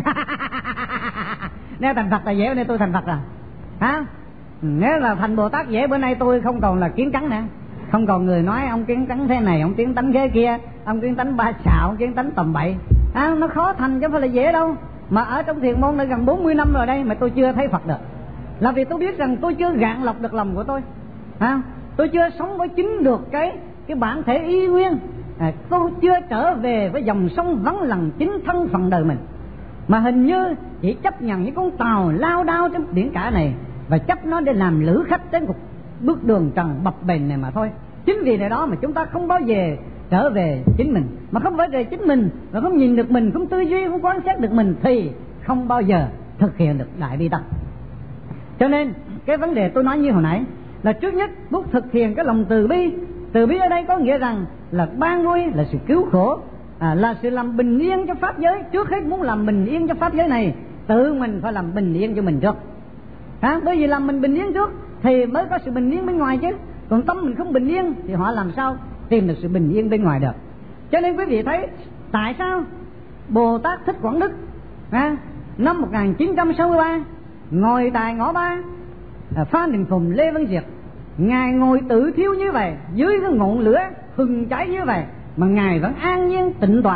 Nếu thành Phật là dễ, nên tôi thành Phật rồi. Nếu là thành Bồ Tát dễ, bữa nay tôi không còn là kiến trắng nữa. Không còn người nói ông kiến trắng thế này, ông kiến tánh thế kia, ông kiến tánh ba xạo, ông kiến tánh tầm bậy. Nó khó thành chứ không phải là dễ đâu. Mà ở trong thiền môn đã gần 40 năm rồi đây mà tôi chưa thấy Phật được. Là vì tôi biết rằng tôi chưa gạn lọc được lòng của tôi. Tôi chưa sống với chính được cái bản thể y nguyên. Tôi chưa trở về với dòng sông vắng lặng chính thân phận đời mình, mà hình như chỉ chấp nhận những con tàu lao đao trên biển cả này, và chấp nó để làm lữ khách trên một bước đường trần bập bềnh này mà thôi. Chính vì lẽ đó mà chúng ta không bao giờ trở về chính mình. Mà không phải về chính mình, và không nhìn được mình, không tư duy, không quan sát được mình, thì không bao giờ thực hiện được đại bi tâm. Cho nên cái vấn đề tôi nói như hồi nãy là trước nhất muốn thực hiện cái lòng từ bi. Từ bi ở đây có nghĩa rằng là ban vui, là sự cứu khổ, là sự làm bình yên cho pháp giới. Trước hết muốn làm bình yên cho pháp giới này, tự mình phải làm bình yên cho mình trước. Bởi vì làm mình bình yên trước thì mới có sự bình yên bên ngoài chứ. Còn tâm mình không bình yên thì họ làm sao tìm được sự bình yên bên ngoài được. Cho nên quý vị thấy tại sao Bồ Tát Thích Quảng Đức năm 1963 ngồi tại ngõ 3 Phan Đình Phùng, Lê Văn Diệt, Ngài ngồi tự thiêu như vậy, dưới cái ngọn lửa hừng cháy như vậy, mà Ngài vẫn an nhiên tịnh tọa,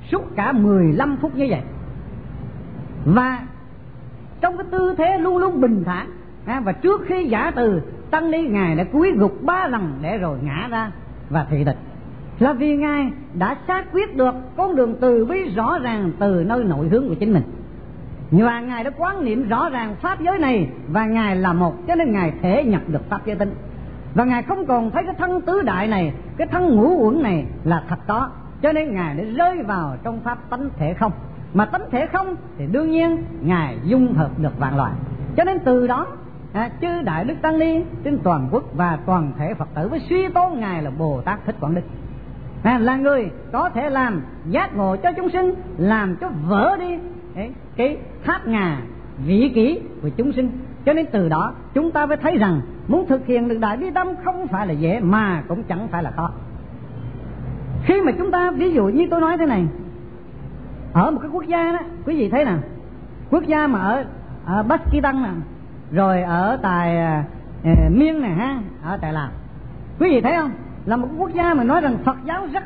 suốt cả 15 phút như vậy, và trong cái tư thế luôn luôn bình thản. Và trước khi giả từ, Tăng Ni Ngài đã cúi gục 3 lần để rồi ngã ra và thị tịch, là vì Ngài đã xác quyết được con đường từ bi rõ ràng từ nơi nội hướng của chính mình, và Ngài đã quán niệm rõ ràng pháp giới này, và Ngài là một, cho nên Ngài thể nhập được pháp giới tinh, và Ngài không còn thấy cái thân tứ đại này, cái thân ngũ uẩn này là thật có, cho nên Ngài đã rơi vào trong pháp tánh thể không. Mà tánh thể không thì đương nhiên Ngài dung hợp được vạn loài. Cho nên từ đó chư Đại Đức Tăng Ni trên toàn quốc và toàn thể Phật tử mới suy tôn Ngài là Bồ Tát Thích Quảng Đức, là người có thể làm giác ngộ cho chúng sinh, làm cho vỡ đi cái tháp ngà vĩ kỷ của chúng sinh. Cho nên từ đó chúng ta phải thấy rằng muốn thực hiện được đại bi tâm không phải là dễ, mà cũng chẳng phải là khó. Khi mà chúng ta ví dụ như tôi nói thế này, ở một cái quốc gia đó, quý vị thấy nè, quốc gia mà ở Pakistan nè, rồi ở tại Miên nè ha, ở tại Lào, quý vị thấy không, là một quốc gia mà nói rằng Phật giáo rất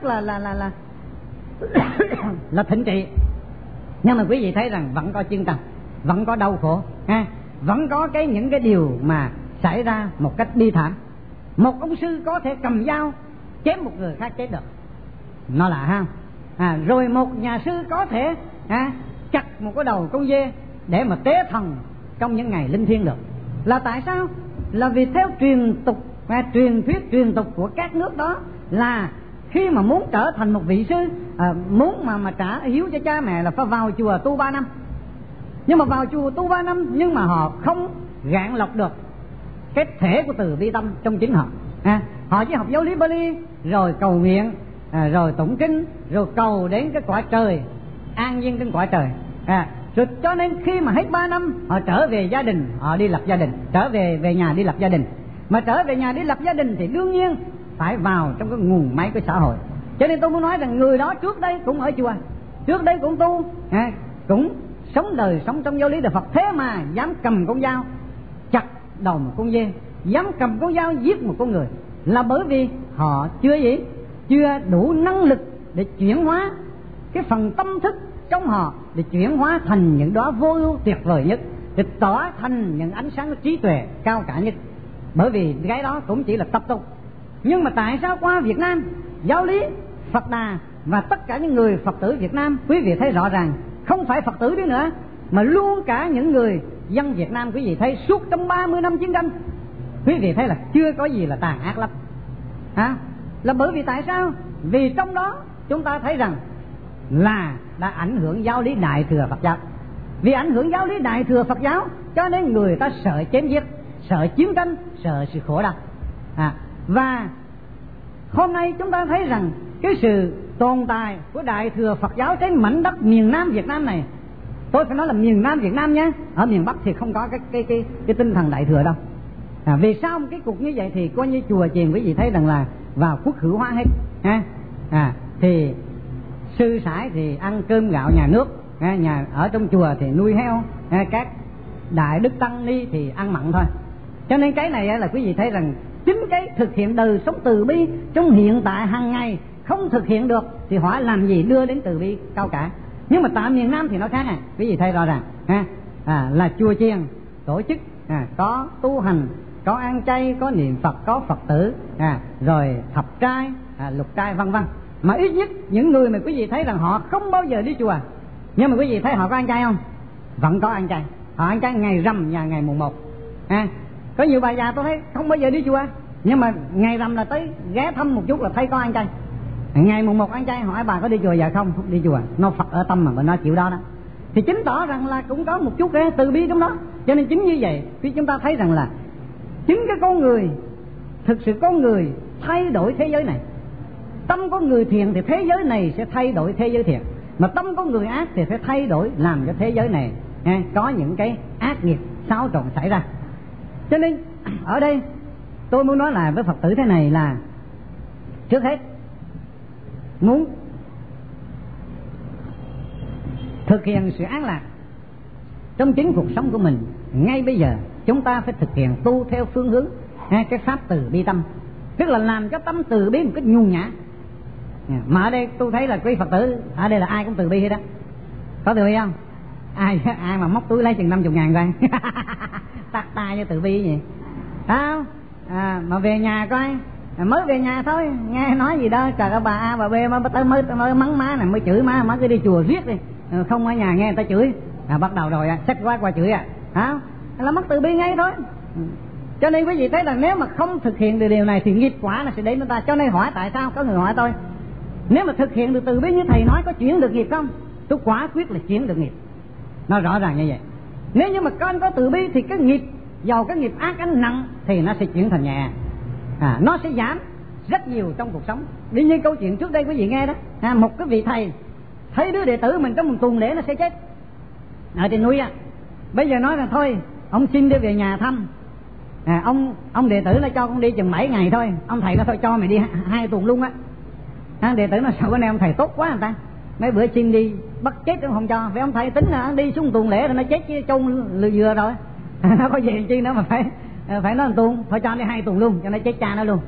là thịnh trị, nhưng mà quý vị thấy rằng vẫn có chiến tranh, vẫn có đau khổ ha, vẫn có những cái điều mà xảy ra một cách bi thảm. Một ông sư có thể cầm dao chém một người khác chết được, nó lạ ha. Rồi một nhà sư có thể chặt một cái đầu con dê để mà tế thần trong những ngày linh thiêng được. Là tại sao? Là vì theo truyền tục của các nước đó, là khi mà muốn trở thành một vị sư, muốn mà trả hiếu cho cha mẹ là phải vào chùa tu 3 năm. Nhưng mà vào chùa tu 3 năm nhưng mà họ không gạn lọc được cái thể của từ bi tâm trong chính họ. Họ chỉ học giáo lý Bali, rồi cầu nguyện, rồi tụng kinh, rồi cầu đến cái cõi trời, an nhiên trên cõi trời. Rồi cho nên khi mà hết 3 năm họ trở về gia đình, họ đi lập gia đình, trở về nhà đi lập gia đình. Mà trở về nhà đi lập gia đình thì đương nhiên phải vào trong cái nguồn máy của xã hội. Cho nên tôi muốn nói rằng người đó trước đây cũng ở chùa, trước đây cũng tu, cũng sống đời sống trong giáo lý Đạo Phật, thế mà dám cầm con dao chặt đầu một con dê, dám cầm con dao giết một con người, là bởi vì họ chưa đủ năng lực để chuyển hóa cái phần tâm thức trong họ, để chuyển hóa thành những đóa vô ưu tuyệt vời nhất, để tỏa thành những ánh sáng trí tuệ cao cả nhất. Bởi vì cái đó cũng chỉ là tập tục. Nhưng mà tại sao qua Việt Nam, giáo lý Phật Đà và tất cả những người Phật tử Việt Nam, quý vị thấy rõ ràng, không phải Phật tử đi nữa, mà luôn cả những người dân Việt Nam, quý vị thấy suốt trong 30 năm chiến tranh, quý vị thấy là chưa có gì là tàn ác lắm. Là bởi vì tại sao? Vì trong đó chúng ta thấy rằng là đã ảnh hưởng giáo lý Đại Thừa Phật giáo. Vì ảnh hưởng giáo lý Đại Thừa Phật giáo cho nên người ta sợ chém giết, sợ chiến tranh, sợ sự khổ đau. Và hôm nay chúng ta thấy rằng cái sự tồn tại của Đại Thừa Phật giáo trên mảnh đất miền Nam Việt Nam này, tôi phải nói là miền Nam Việt Nam nhé, ở miền Bắc thì không có cái tinh thần Đại Thừa đâu. Vì sao một cái cục như vậy thì coi như chùa chiền quý vị thấy rằng là vào quốc hữu hóa hết. Thì sư sãi thì ăn cơm gạo nhà nước, nhà ở trong chùa thì nuôi heo, các Đại Đức Tăng Ni thì ăn mặn thôi. Cho nên cái này là quý vị thấy rằng chính cái thực hiện đời sống từ bi trong hiện tại hàng ngày không thực hiện được thì họ làm gì đưa đến từ bi cao cả. Nhưng mà tại miền Nam thì nó khác quý vị thấy rõ ràng là chùa chiền tổ chức, có tu hành, có ăn chay, có niệm Phật, có Phật tử, rồi thập trai, lục trai vân vân. Mà ít nhất những người mà quý vị thấy rằng họ không bao giờ đi chùa, nhưng mà quý vị thấy họ có ăn chay không? Vẫn có ăn chay. Họ ăn chay ngày rằm và ngày mùng 1. Có nhiều bà già tôi thấy không bao giờ đi chùa, nhưng mà ngày rằm là tới ghé thăm một chút là thấy có ăn chay. Ngày mùng 1 ăn chay, hỏi bà có đi chùa? Dạ không đi chùa, nó Phật ở tâm mà bên nó chịu đó đó. Thì chứng tỏ rằng là cũng có một chút cái từ bi trong đó. Cho nên chính như vậy khi chúng ta thấy rằng là chính cái con người, thực sự con người thay đổi thế giới này. Tâm con người thiện thì thế giới này sẽ thay đổi thế giới thiện, mà tâm con người ác thì sẽ thay đổi, làm cho thế giới này có những cái ác nghiệp xáo trộn xảy ra. Cho nên ở đây tôi muốn nói lại với Phật tử thế này là trước hết muốn thực hiện sự an lạc trong chính cuộc sống của mình, ngay bây giờ chúng ta phải thực hiện tu theo phương hướng cái pháp từ bi tâm, tức là làm cho tâm từ bi một cách nhu nhã. Mà ở đây tôi thấy là quý Phật tử ở đây là ai cũng từ bi hết đó. Có từ bi không? Ai mà móc túi lấy chừng 50.000 coi tắt tay cho từ bi gì không? Mà về nhà coi, mới về nhà thôi nghe nói gì đó trời ơi, bà A bà B mới mắng má này, mới chửi má cứ đi chùa riết đi, không ở nhà nghe người ta chửi bắt đầu rồi xách quá qua chửi là mất từ bi ngay thôi. Cho nên quý vị thấy là nếu mà không thực hiện được điều này thì nghiệp quả là sẽ đến với ta. Cho nên hỏi tại sao, có người hỏi tôi nếu mà thực hiện được từ bi như thầy nói có chuyển được nghiệp không? Tôi quả quyết là chuyển được nghiệp, nó rõ ràng như vậy. Nếu như mà con có từ bi thì cái nghiệp, dầu cái nghiệp ác ánh nặng thì nó sẽ chuyển thành nhẹ, nó sẽ giảm rất nhiều trong cuộc sống. Đi như câu chuyện trước đây quý vị nghe đó, một cái vị thầy thấy đứa đệ tử mình trong một tuần lễ nó sẽ chết ở trên núi bây giờ nói là thôi ông xin đi về nhà thăm. Ông đệ tử nó cho con đi chừng 7 ngày thôi, ông thầy nó thôi cho mày đi 2 tuần luôn đệ tử nó sao cái này ông thầy tốt quá người ta, mấy bữa xin đi bắt chết cũng không cho. Vậy ông thầy tính là đi xuống tuần lễ rồi nó chết chứ chôn lừa dừa rồi nó có gì chi nữa mà phải nói một tuần, phải cho đi 2 tuần luôn cho nó chết cha nó luôn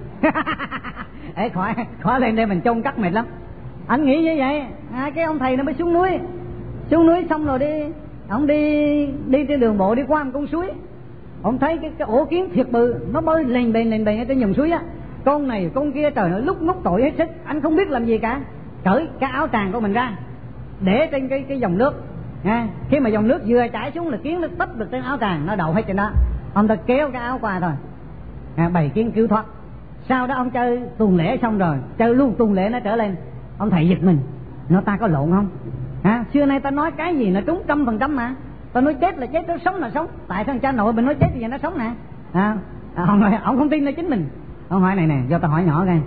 để khỏi lên đây mình chôn cắt mệt lắm. Anh nghĩ như vậy. Cái ông thầy nó mới xuống núi xong rồi ông đi trên đường bộ đi qua một con suối, ông thấy cái ổ kiến thiệt bự nó bơi lên bền ở trên dòng suối con này con kia, trời ơi lúc tội hết sức. Anh không biết làm gì cả, cởi cái áo tràng của mình ra để trên cái dòng nước khi mà dòng nước vừa chảy xuống là kiến nó tấp được trên áo tràng, nó đậu hết trên đó. Ông ta kéo cái áo qua thôi, 7 kiến cứu thoát. Sau đó ông chơi tuần lễ xong rồi, chơi luôn tuần lễ nó trở lên. Ông thầy giật mình, nó ta có lộn không? Xưa nay ta nói cái gì nó trúng 100% mà. Ta nói chết là chết, nó sống là sống. Tại sao cha nội mình nói chết thì giờ nó sống nè? Ông không tin là chính mình. Ông hỏi này do ta hỏi nhỏ coi.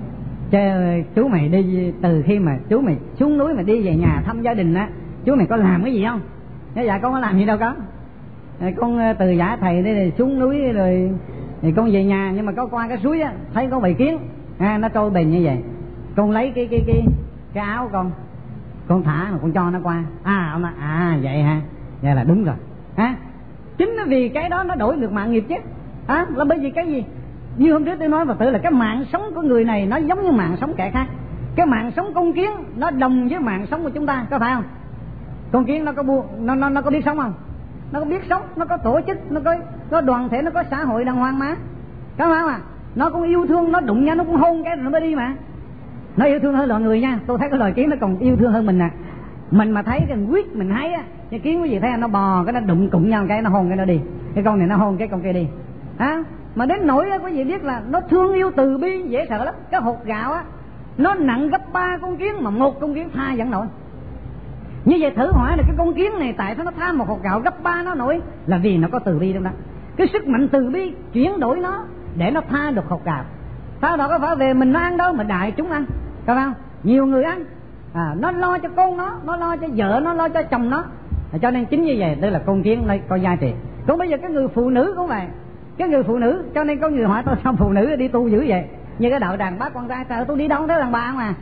Chú mày đi từ khi mà chú mày xuống núi mà đi về nhà thăm gia đình chú mày có làm cái gì không? Nói dạ con có làm gì đâu có. Con từ giả thầy đi xuống núi rồi thì con về nhà, nhưng mà có qua cái suối thấy có bầy kiến nó trôi bền như vậy. Con lấy cái áo con thả mà con cho nó qua. Ông nói vậy hả? Vậy là đúng rồi. Chính là vì cái đó nó đổi được mạng nghiệp chứ. Là bởi vì cái gì? Như hôm trước tôi nói Phật tử là cái mạng sống của người này nó giống như mạng sống kẻ khác. Cái mạng sống con kiến nó đồng với mạng sống của chúng ta, có phải không? Con kiến nó có nó có biết sống không? Nó có biết sống, nó có tổ chức, nó đoàn thể, nó có xã hội đàng hoàng mà, có phải không nó cũng yêu thương, nó đụng nhau nó cũng hôn cái rồi nó mới đi mà. Nó yêu thương hơn loài người nha. Tôi thấy cái loài kiến nó còn yêu thương hơn mình nè. Mình mà thấy cái quyết mình thấy cái kiến cái gì thấy nó bò cái nó đụng cụng nhau cái nó hôn cái nó đi, cái con này nó hôn cái con kia đi. Mà đến nỗi quý vị biết là nó thương yêu từ bi dễ sợ lắm. Cái hột gạo nó nặng gấp 3 con kiến mà một con kiến tha vẫn nổi. Như vậy thử hỏi là cái con kiến này tại sao nó tha một hột gạo gấp 3 nó nổi? Là vì nó có từ bi trong đó. Cái sức mạnh từ bi chuyển đổi nó để nó tha được hột gạo. Sau đó có phải về mình nó ăn đâu mà đại chúng ăn, phải không? Nhiều người ăn, nó lo cho con nó lo cho vợ nó lo cho chồng nó. Cho nên chính như vậy đây là con kiến đây có giá trị. Còn bây giờ cái người phụ nữ cũng vậy. Cái người phụ nữ, cho nên có người hỏi tôi sao phụ nữ đi tu dữ vậy? Như cái đạo đàn bác con trai, trời tôi đi đâu thấy đàn bà mà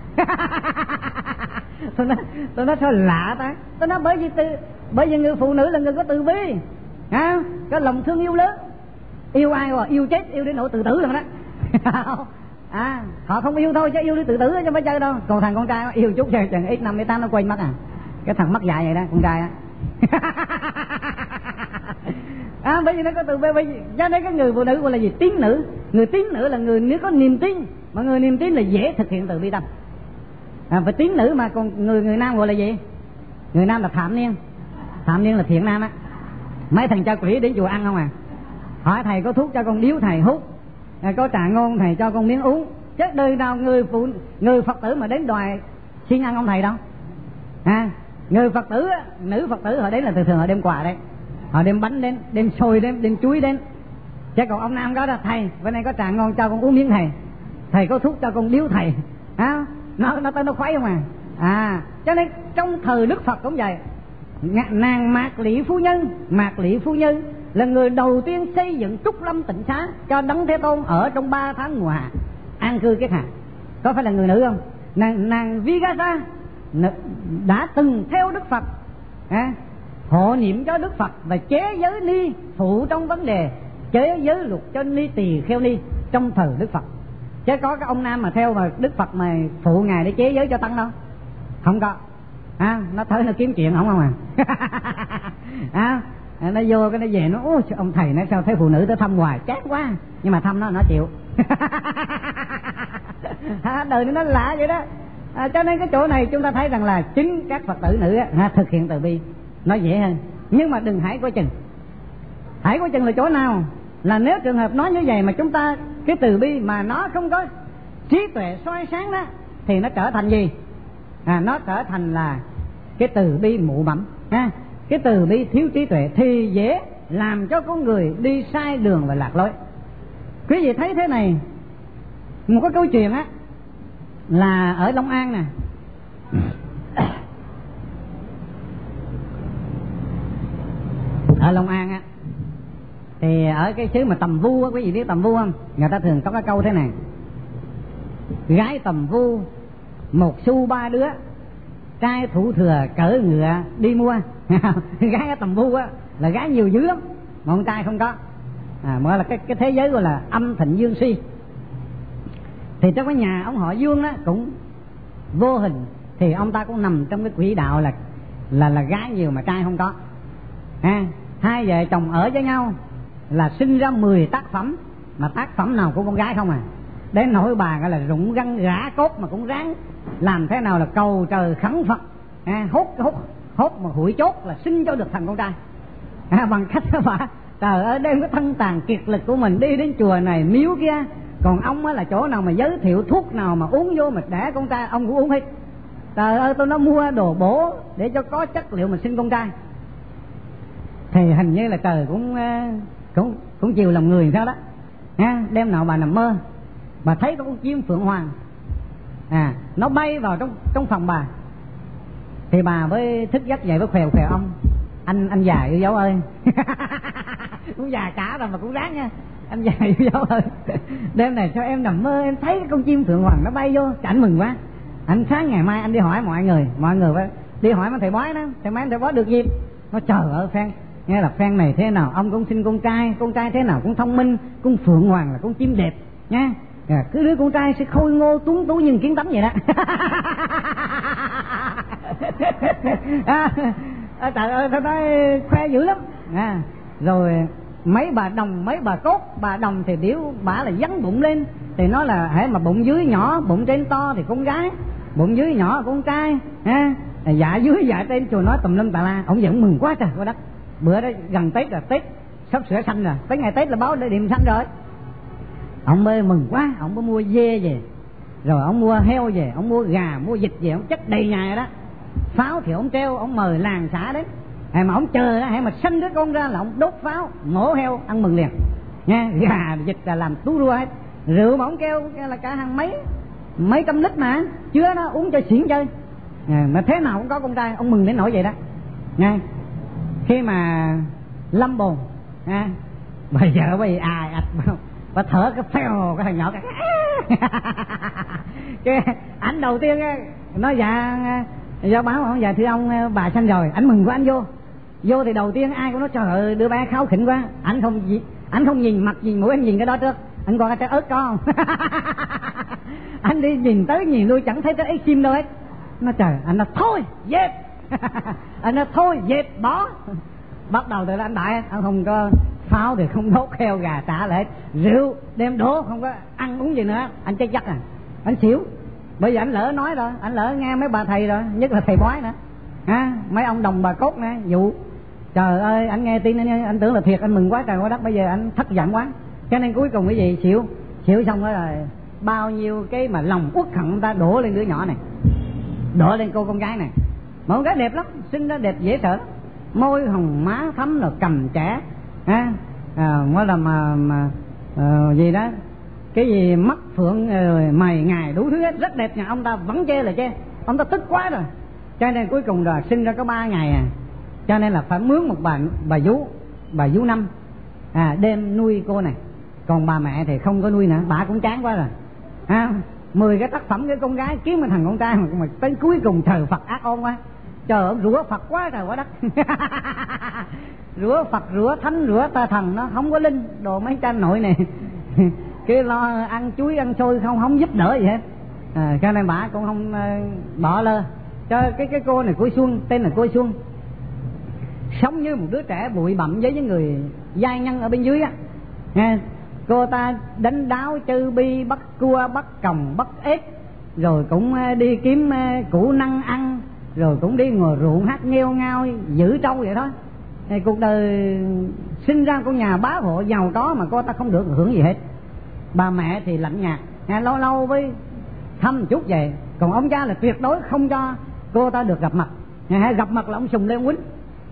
tôi nói sao lạ ta. Tôi nói bởi vì người phụ nữ là người có từ bi, có lòng thương yêu lớn. Yêu ai rồi? Yêu chết, yêu đến nỗi tự tử rồi đó. Họ không yêu thôi chứ yêu đi tự tử chứ phải chơi đâu. Còn thằng con trai yêu chút chơi chừng ít năm ít tháng nó quên mất cái thằng mất dạy vậy đó, con trai bởi vì nó có từ bi. Cho nên cái người phụ nữ gọi là gì? Tín nữ. Người tín nữ là người nếu có niềm tin, mà người niềm tin là dễ thực hiện từ bi tâm. Và tín nữ mà còn người nam gọi là gì? Người nam là phạm niên. Phạm niên là thiện nam Mấy thằng cha quỷ đến chùa ăn không hỏi thầy có thuốc cho con điếu thầy hút, có trà ngon thầy cho con miếng uống. Chứ đời nào người Phật tử mà đến đòi xin ăn ông thầy đâu. Người Phật tử, nữ Phật tử họ đến là thường họ đem quà đấy, họ đem bánh đến, đem xôi đến, đem chuối đến. Chứ còn ông nam đó là thầy bữa nay có trà ngon cho con uống miếng thầy có thuốc cho con điếu thầy. Nó khuấy không cho nên trong thời Đức Phật cũng vậy. Nàng Mạc Lị Phu Nhân là người đầu tiên xây dựng Trúc Lâm Tịnh Xá cho Đấng Thế Tôn ở trong 3 tháng mùa hạ an cư kết hạ. Có phải là người nữ không? Nàng Vigasa đã từng theo Đức Phật hộ niệm cho Đức Phật và chế giới ni phụ trong vấn đề chế giới luật cho ni tỳ kheo ni trong thời Đức Phật. Chứ có cái ông nam mà theo mà Đức Phật mà phụ ngài để chế giới cho tăng đâu, không có. Nó tới nó kiếm chuyện không nó vô cái nó về nó ôi ông thầy nói sao thấy phụ nữ tới thăm hoài chán quá, nhưng mà thăm nó chịu. Đời nó lạ vậy đó. Cho nên cái chỗ này chúng ta thấy rằng là chính các Phật tử nữ thực hiện từ bi nó dễ hơn. Nhưng mà đừng hãy coi chừng. Hãy coi chừng là chỗ nào là nếu trường hợp nói như vậy mà chúng ta cái từ bi mà nó không có trí tuệ soi sáng đó thì nó trở thành gì? Nó trở thành là cái từ bi mụ mẫm. Cái từ bi thiếu trí tuệ thì dễ làm cho con người đi sai đường và lạc lối. Quý vị thấy thế này, một cái câu chuyện là ở Long An nè. Ở Long An thì ở cái xứ mà Tầm Vu quý vị biết Tầm Vu không? Người ta thường có cái câu thế này: gái Tầm Vu 1 xu 3 đứa, trai thủ thừa cỡ ngựa đi mua. Gái ở Tầm Vu là gái nhiều dữ lắm, mà con trai không có. Mới là cái thế giới gọi là âm thịnh dương suy. Thì trong cái nhà ông họ Dương đó cũng vô hình thì ông ta cũng nằm trong cái quỹ đạo là gái nhiều mà trai không có. Hai vợ chồng ở với nhau là sinh ra 10 tác phẩm, mà tác phẩm nào của con gái không Đến nỗi bà gọi là rụng răng gã cốt mà cũng ráng làm thế nào là cầu trời khấn Phật, hốt mà hủi chốt là sinh cho được thằng con trai. Bằng cách đó bà trời ơi đem cái thân tàn kiệt lực của mình đi đến chùa này miếu kia. Còn ông là chỗ nào mà giới thiệu thuốc nào mà uống vô mà đẻ con trai ông cũng uống hết. Trời ơi tôi nó mua đồ bổ để cho có chất liệu mà sinh con trai. Thì hình như là trời cũng chiều lòng người sao đó. Đêm nào bà nằm mơ, bà thấy có con chim phượng hoàng nó bay vào trong phòng bà. Thì bà mới thức giấc dậy với khèo ông: anh già yêu dấu ơi. Cũng già cả rồi mà cũng ráng nha. Anh già yêu dấu ơi, đêm này sao em nằm mơ em thấy con chim phượng hoàng nó bay vô. Anh mừng quá. Anh sáng ngày mai anh đi hỏi mọi người phải đi hỏi mấy thầy bói đó, thầy mấy thầy bói được dịp. Nó trời ơi Phan, nghe là Phan này thế nào ông cũng sinh con trai thế nào cũng thông minh, con phượng hoàng là con chim đẹp nha. Cứ đứa con trai sẽ khôi ngô tuấn tú như kiến tấm vậy đó. Trời ơi tôi nói khoe dữ lắm. Rồi mấy bà đồng mấy bà cốt, bà đồng thì điếu bả là dấn bụng lên thì nó là hễ mà bụng dưới nhỏ bụng trên to thì con gái, bụng dưới nhỏ con trai dạ dưới dạ trên, chùa nói tùm lum tà la. Ông vẫn mừng quá trời quá đất. Bữa đó gần Tết là Tết sắp sửa xanh rồi, tới ngày Tết là báo để điểm xanh rồi. Ông mới mừng quá, ông mới mua dê về, rồi ông mua heo về, ông mua gà mua vịt về, ông chất đầy nhà rồi đó. Pháo thì ông treo, ông mời làng xã đến. Mà ông chờ hãy mà sanh đứa con ra là ông đốt pháo, mổ heo ăn mừng liền nha. Gà vịt là làm tú đua hết. Rượu mà ông kêu là cả hàng mấy trăm lít mà chứa nó uống cho xỉn chơi. Mà thế nào cũng có con trai, ông mừng đến nỗi vậy đó nha. Khi mà lâm bồn bà vợ bà bà thở cái phèo cái thằng nhỏ cái ảnh đầu tiên nói dạ do báo dạ thưa ông bà sanh rồi. Ảnh mừng quá, anh vô thì đầu tiên ai cũng nói trời ơi đứa bé kháu khỉnh quá. Ảnh không nhìn mặt nhìn mũi, anh nhìn cái đó trước. Anh coi cái trái ớt có không? Anh đi nhìn tới nhìn lui chẳng thấy cái ấy chim đâu hết. Nó trời, anh nói thôi dẹp. Anh nói thôi dẹp bỏ. Bắt đầu từ đó anh đại, anh không có pháo thì không đốt heo gà trả lại, rượu đem đổ không có ăn uống gì nữa. Anh chết chắc anh xỉu. Bây giờ anh lỡ nói rồi, anh lỡ nghe mấy bà thầy rồi, nhất là thầy bói nữa mấy ông đồng bà cốt nè dụ. Trời ơi anh nghe tin anh tưởng là thiệt, anh mừng quá trời quá đất. Bây giờ anh thất vọng quá, cho nên cuối cùng cái gì xỉu xong đó rồi bao nhiêu cái mà lòng uất hận ta đổ lên đứa nhỏ này, đổ lên cô con gái này. Mà con gái đẹp lắm, xinh ra đẹp dễ sợ, môi hồng má thắm rồi cầm trẻ mới là mà gì đó cái gì mắt phượng mày ngài đủ thứ hết, rất đẹp. Nhà ông ta vẫn chê là chê, ông ta tức quá rồi, cho nên cuối cùng rồi sinh ra có 3 ngày cho nên là phải mướn một bà vú năm đêm nuôi cô này. Còn bà mẹ thì không có nuôi nữa, bà cũng chán quá rồi 10 cái tác phẩm cái con gái kiếm cái thằng con trai mà tới cuối cùng thờ Phật ác ôn quá. Trời ơi rủa Phật quá trời quá đất. Rủa Phật rủa thánh rủa ta thần, nó không có linh đồ mấy cha nội này. cái lo ăn chuối ăn xôi không giúp đỡ gì hết. Cho nên bà cũng không bỏ lơ cho cái cô này. Cô Xuân, tên là cô Xuân, sống như một đứa trẻ bụi bặm với những người giai nhân ở bên dưới á. Cô ta đánh đáo chơi bi, bắt cua, bắt còng, bắt ếch, rồi cũng đi kiếm củ năng ăn, rồi cũng đi ngồi ruộng hát nghêu ngao giữ trâu vậy thôi. Cuộc đời sinh ra con nhà bá hộ giàu có mà cô ta không được hưởng gì hết. Bà mẹ thì lạnh nhạt, lâu lâu với thăm chút vậy. Còn ông cha là tuyệt đối không cho cô ta được gặp mặt. Gặp mặt là ông sùng lên quýnh.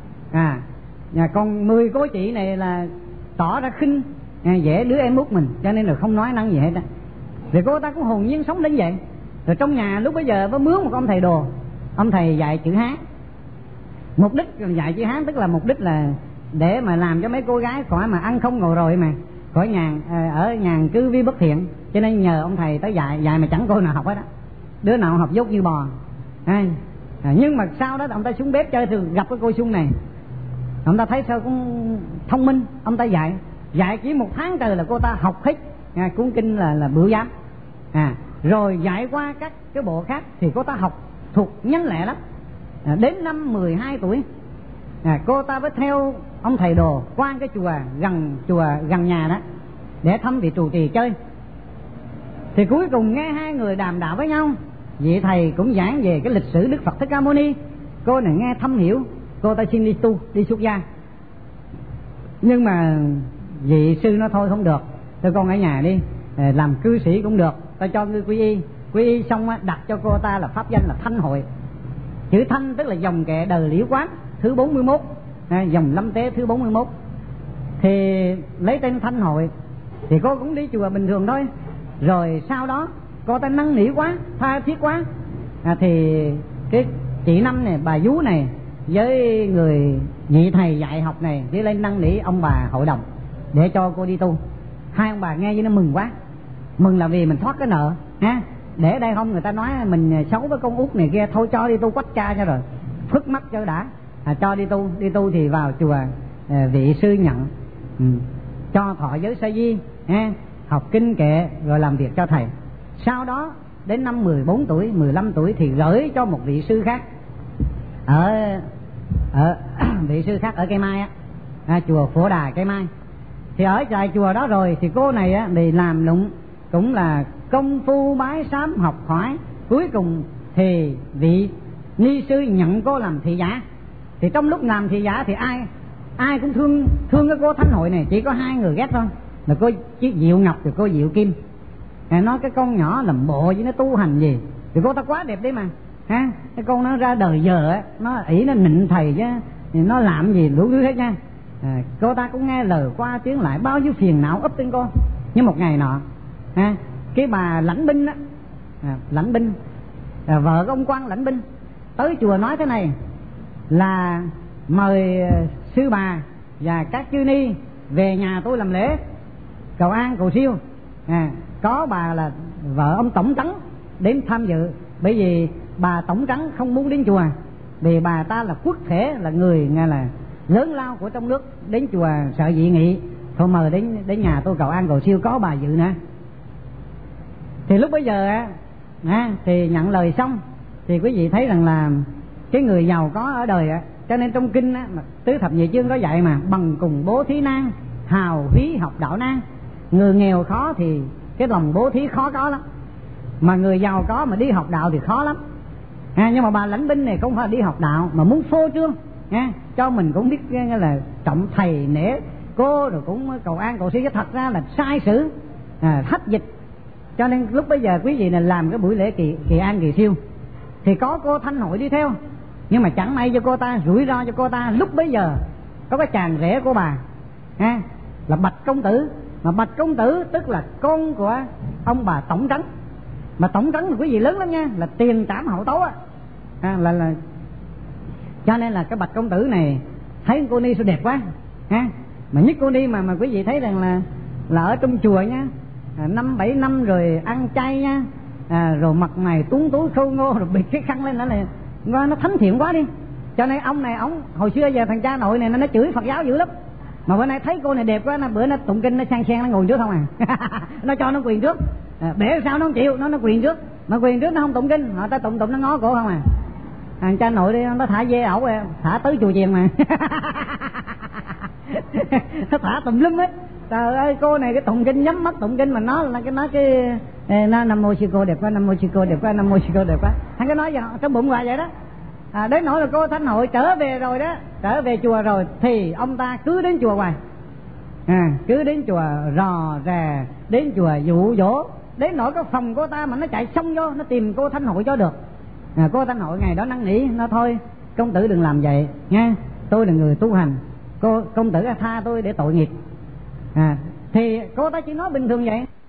Còn 10 cô chị này là tỏ ra khinh dễ đứa em út mình, cho nên là không nói năng gì hết á. Thì cô ta cũng hồn nhiên sống đến vậy. Rồi trong nhà lúc bấy giờ có mướn một ông thầy đồ, ông thầy dạy chữ Hán. Mục đích dạy chữ Hán tức là mục đích là để mà làm cho mấy cô gái khỏi mà ăn không ngồi rồi mà khỏi nhàn, ở nhàn cư vi bất thiện. Cho nên nhờ ông thầy tới dạy mà chẳng cô nào học hết á, đứa nào học dốt như bò. Nhưng mà sau đó ông ta xuống bếp chơi thường gặp cái cô Xuân này, ông ta thấy sao cũng thông minh, ông ta dạy chỉ 1 tháng trời là cô ta học hết cuốn kinh là Bửu Giám. Rồi dạy qua các cái bộ khác thì cô ta học thuộc nhanh lẹ lắm. Đến năm 12 tuổi cô ta mới theo ông thầy đồ qua cái chùa gần nhà đó để thăm vị trụ trì chơi. Thì cuối cùng nghe hai người đàm đạo với nhau, vị thầy cũng giảng về cái lịch sử Đức Phật Thích Ca Mâu Ni. Cô này nghe thâm hiểu, cô ta xin đi tu, đi xuất gia. Nhưng mà vị sư nó thôi không được, thôi con ở nhà đi, làm cư sĩ cũng được, ta cho ngươi quy y xong đặt cho cô ta là pháp danh là Thanh Hội. Chữ Thanh tức là dòng kệ đời Liễu Quán thứ 41, dòng Lâm Tế thứ 41. Thì lấy tên Thanh Hội. Thì cô cũng đi chùa bình thường thôi. Rồi sau đó cô ta năn nỉ quá, tha thiết quá, thì cái chị Năm này, bà Vú này với người vị thầy dạy học này đi lên năn nỉ ông bà hội đồng để cho cô đi tu. Hai ông bà nghe với nó mừng quá, mừng là vì mình thoát cái nợ để đây không người ta nói mình xấu với con út này kia, thôi cho đi tu quách cha cho rồi phức mắt cho đã. Cho đi tu thì vào chùa vị sư nhận, cho thọ giới sa di, học kinh kệ rồi làm việc cho thầy. Sau đó đến năm 14 tuổi 15 tuổi thì gửi cho một vị sư khác ở vị sư khác ở Cây Mai chùa Phổ Đà Cây Mai. Thì ở tại chùa đó rồi thì cô này thì làm lụng cũng là công phu bái sám học hỏi. Cuối cùng thì vị ni sư nhận cô làm thị giả. Thì trong lúc làm thị giả thì ai cũng thương cái cô Thanh Hội này, chỉ có 2 người ghét thôi, là cô Diệu Ngọc và cô Diệu Kim. Nói cái con nhỏ làm bộ với nó tu hành gì, thì cô ta quá đẹp đấy mà cái con nó ra đời giờ nó ỷ nó nịnh thầy chứ nó làm gì đủ thứ hết nha. Cô ta cũng nghe lời qua tiếng lại bao nhiêu phiền não ấp trên cô. Nhưng một ngày nọ cái bà lãnh binh lãnh binh vợ của ông quan lãnh binh tới chùa nói thế này là mời sư bà và các chư ni về nhà tôi làm lễ cầu an cầu siêu. Có bà là vợ ông tổng trấn đến tham dự, bởi vì bà tổng trấn không muốn đến chùa vì bà ta là quốc thể, là người nghe là lớn lao của trong nước, đến chùa sợ dị nghị, thôi mời đến nhà tôi cầu an cầu siêu, có bà dự nữa. Thì lúc bấy giờ thì nhận lời xong thì quý vị thấy rằng là cái người giàu có ở đời cho nên trong kinh mà Tứ Thập Nhị Chương có dạy mà bằng cùng bố thí nan, hào hí học đạo nan. Người nghèo khó thì cái lòng bố thí khó có lắm, mà người giàu có mà đi học đạo thì khó lắm. Nhưng mà bà lãnh binh này không phải đi học đạo mà muốn phô trương cho mình cũng biết là trọng thầy nể cô, rồi cũng cầu an cầu siêu, chứ thật ra là sai sử thách dịch. Cho nên lúc bây giờ quý vị này làm cái buổi lễ kỳ an kỳ siêu thì có cô Thanh Hội đi theo, nhưng mà chẳng may cho cô ta, rủi ro cho cô ta. Lúc bấy giờ có cái chàng rể của bà là Bạch Công Tử, mà Bạch Công Tử tức là con của ông bà tổng trấn. Mà tổng trấn là quý vị lớn lắm nha, là tiền trảm hậu tấu là cho nên là cái Bạch Công Tử này thấy cô ni sao đẹp quá mà nhất cô ni mà quý vị thấy rằng là ở trong chùa nhá, 5-7 năm rồi ăn chay nha, rồi mặt mày tuấn tú khâu ngô, rồi bịt cái khăn lên là nó thánh thiện quá đi. Cho nên ông này, ông hồi xưa giờ thằng cha nội này nó chửi Phật giáo dữ lắm, Mà bữa nay thấy cô này đẹp quá, nó bữa nó tụng kinh nó sang nó ngồi trước không à. Nó cho nó quyền trước, bể sao nó không chịu, nó quyền trước. Mà quyền trước nó không tụng kinh, họ ta tụng nó ngó cổ không à. Thằng cha nội đi nó thả dê ẩu à, thả tới chùa chiền mà. Nó thả tùm lum hết. Trời ơi, cô này cái tụng kinh nhắm mắt tụng kinh mà nó là cái nói cái nó Nam Mô Sư Cô đẹp quá, Nam Mô Sư Cô đẹp quá, Nam Mô Sư Cô đẹp quá. Thằng cái nói vậy trong bụng hoài vậy đó. Đến nỗi là cô thánh hội trở về rồi đó, trở về chùa rồi thì ông ta cứ đến chùa hoài. Cứ đến chùa rò rè, đến chùa dụ dỗ, đến nỗi cái phòng cô ta mà nó chạy xông vô, nó tìm cô thánh hội cho được. Cô thánh hội ngày đó năn nỉ nó thôi, công tử đừng làm vậy nha, tôi là người tu hành, công tử tha tôi để tội nghiệp. Thì cô ta chỉ nói bình thường vậy.